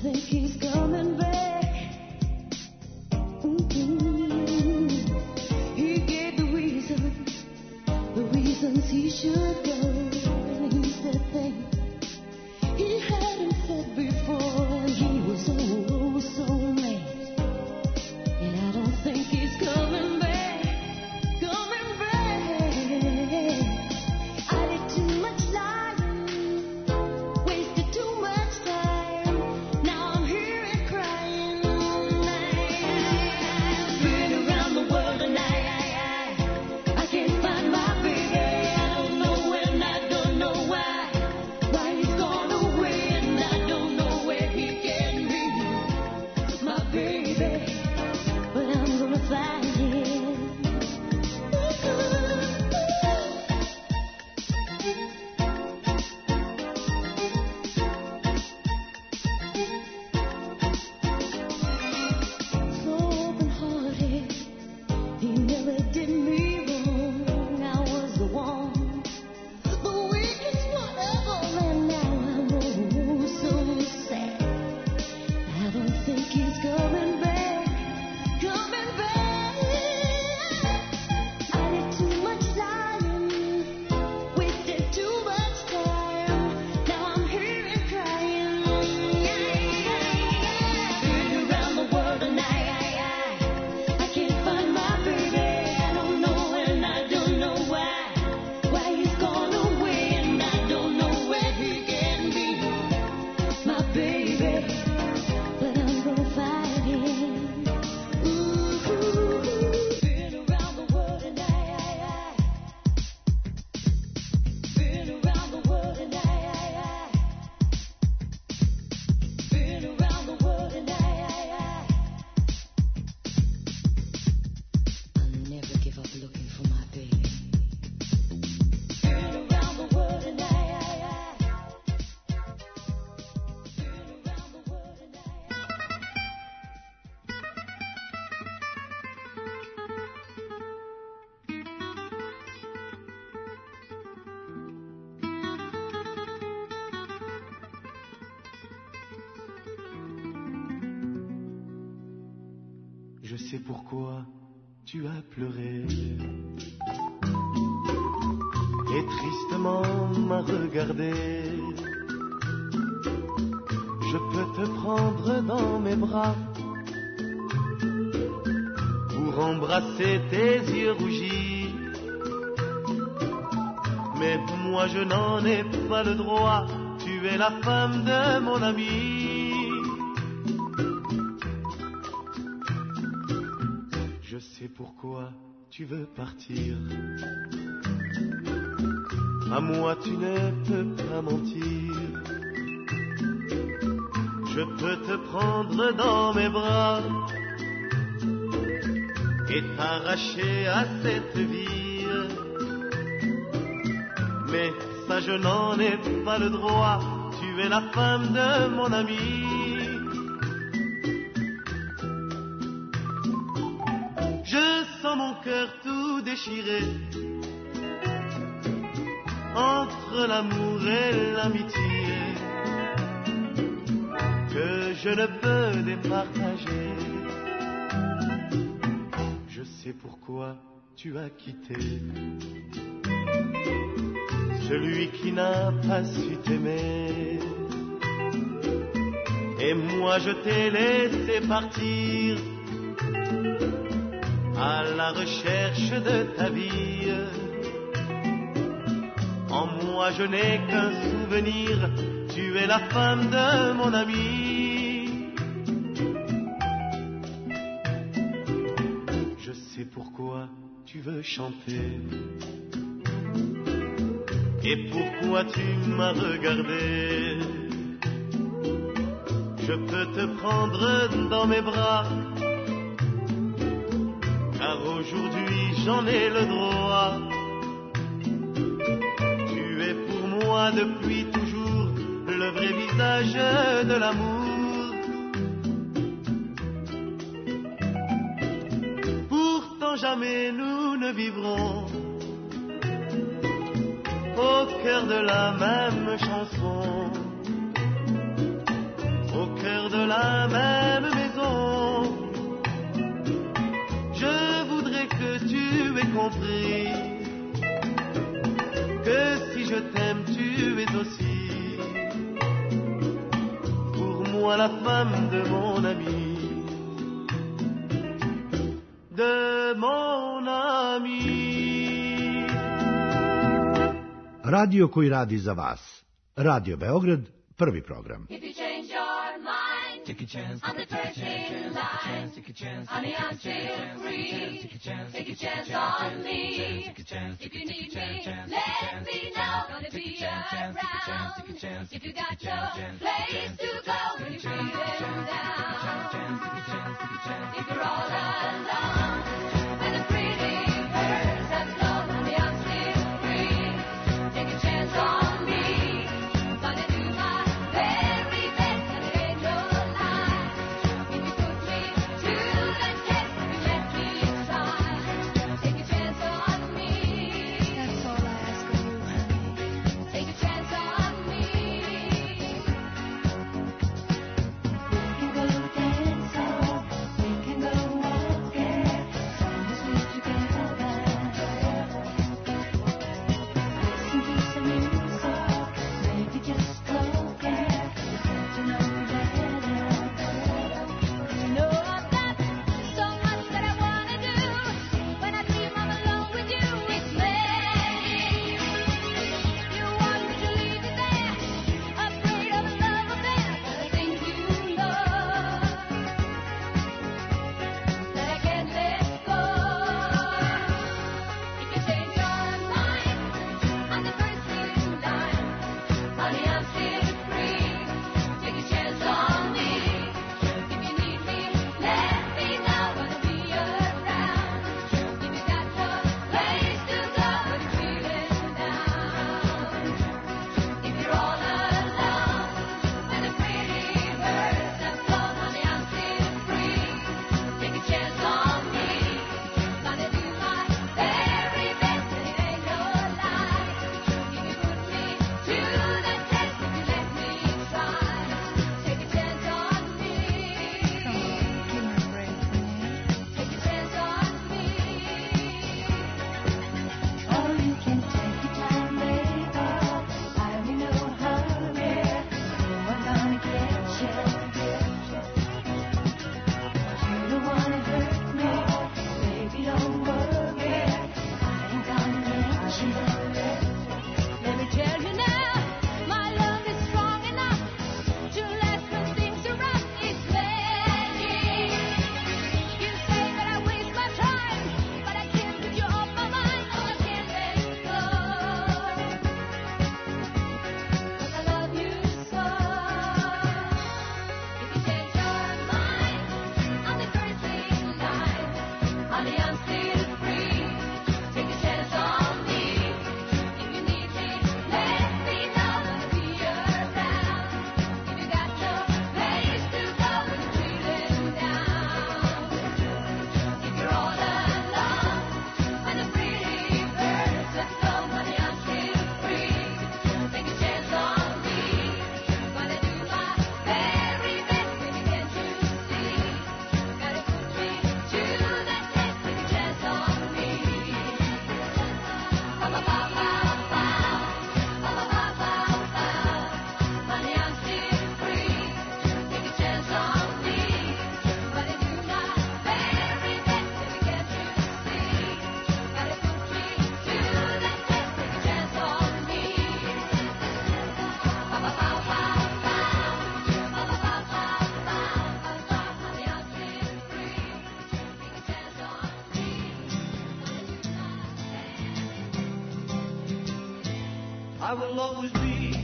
think he's coming back. Mm-hmm. He gave the reasons, the reasons he should go. And he said things he hadn't said before. And he was oh, so mad. And I don't think he's coming back, coming back. I did too much lying, wasted too much time. Now I'm here and crying. Been around the world and I, I, I can't find my baby. I don't know when, I don't know why. Why he's gone away and I don't know where he can be. My baby, but I'm gonna find him. So open-hearted, he never did me wrong. I was the one, the weakest one of all, and now I'm oh so sad. I don't think he's coming back, coming back. I did too much lying, wasted too much time. Now I'm here and crying. Been around the world and I, I, I, I can't find my baby. I don't know and I don't know why. Why he's gone away and I don't know where he can be. My baby, but I'm gonna find him. Ooh, been around the world and I, I, I. Been around the world and I, I, I. Been around the world and I, I, I. I'll never give up looking for my baby. Been around the world and I, I, I. Been around the world and I, I. Je sais pourquoi tu as pleuré et tristement m'a regardé. Je peux te prendre dans mes bras pour embrasser tes yeux rougis, mais moi je n'en ai pas le droit. Tu es la femme de mon ami. Je sais pourquoi tu veux partir. À moi tu ne peux pas mentir. Je peux te prendre dans mes bras et t'arracher à cette vie. Mais ça je n'en ai pas le droit. Tu es la femme de mon ami. Je sens mon cœur tout déchiré entre l'amour et l'amitié que je ne peux départager. Je sais pourquoi tu as quitté celui qui n'a pas su t'aimer. Et moi je t'ai laissé partir à la recherche de ta vie. En moi je n'ai qu'un souvenir. Tu es la femme de mon ami. Je sais pourquoi tu veux chanter et pourquoi tu m'as regardé. Je peux te prendre dans mes bras, car aujourd'hui j'en ai le droit. Tu es pour moi depuis toujours le vrai visage de l'amour. Pourtant jamais nous ne vivrons au cœur de la même chanson, au cœur de la même maison. Je voudrais que tu aies compris que si je t'aime, tu es aussi pour moi la femme de mon ami, de mon ami. Radio koji radi za vas. Radio Beograd, prvi program. If you change your mind, take a chance. I'm the first in line. Honey, I'm still free. Take a chance on me. If you need me, let me know. Gonna be around. If you got your place to go, when you're feeling down. If you're all alone, and the pretty birds have flown, honey, I'm still free. Take a chance on me. I will always be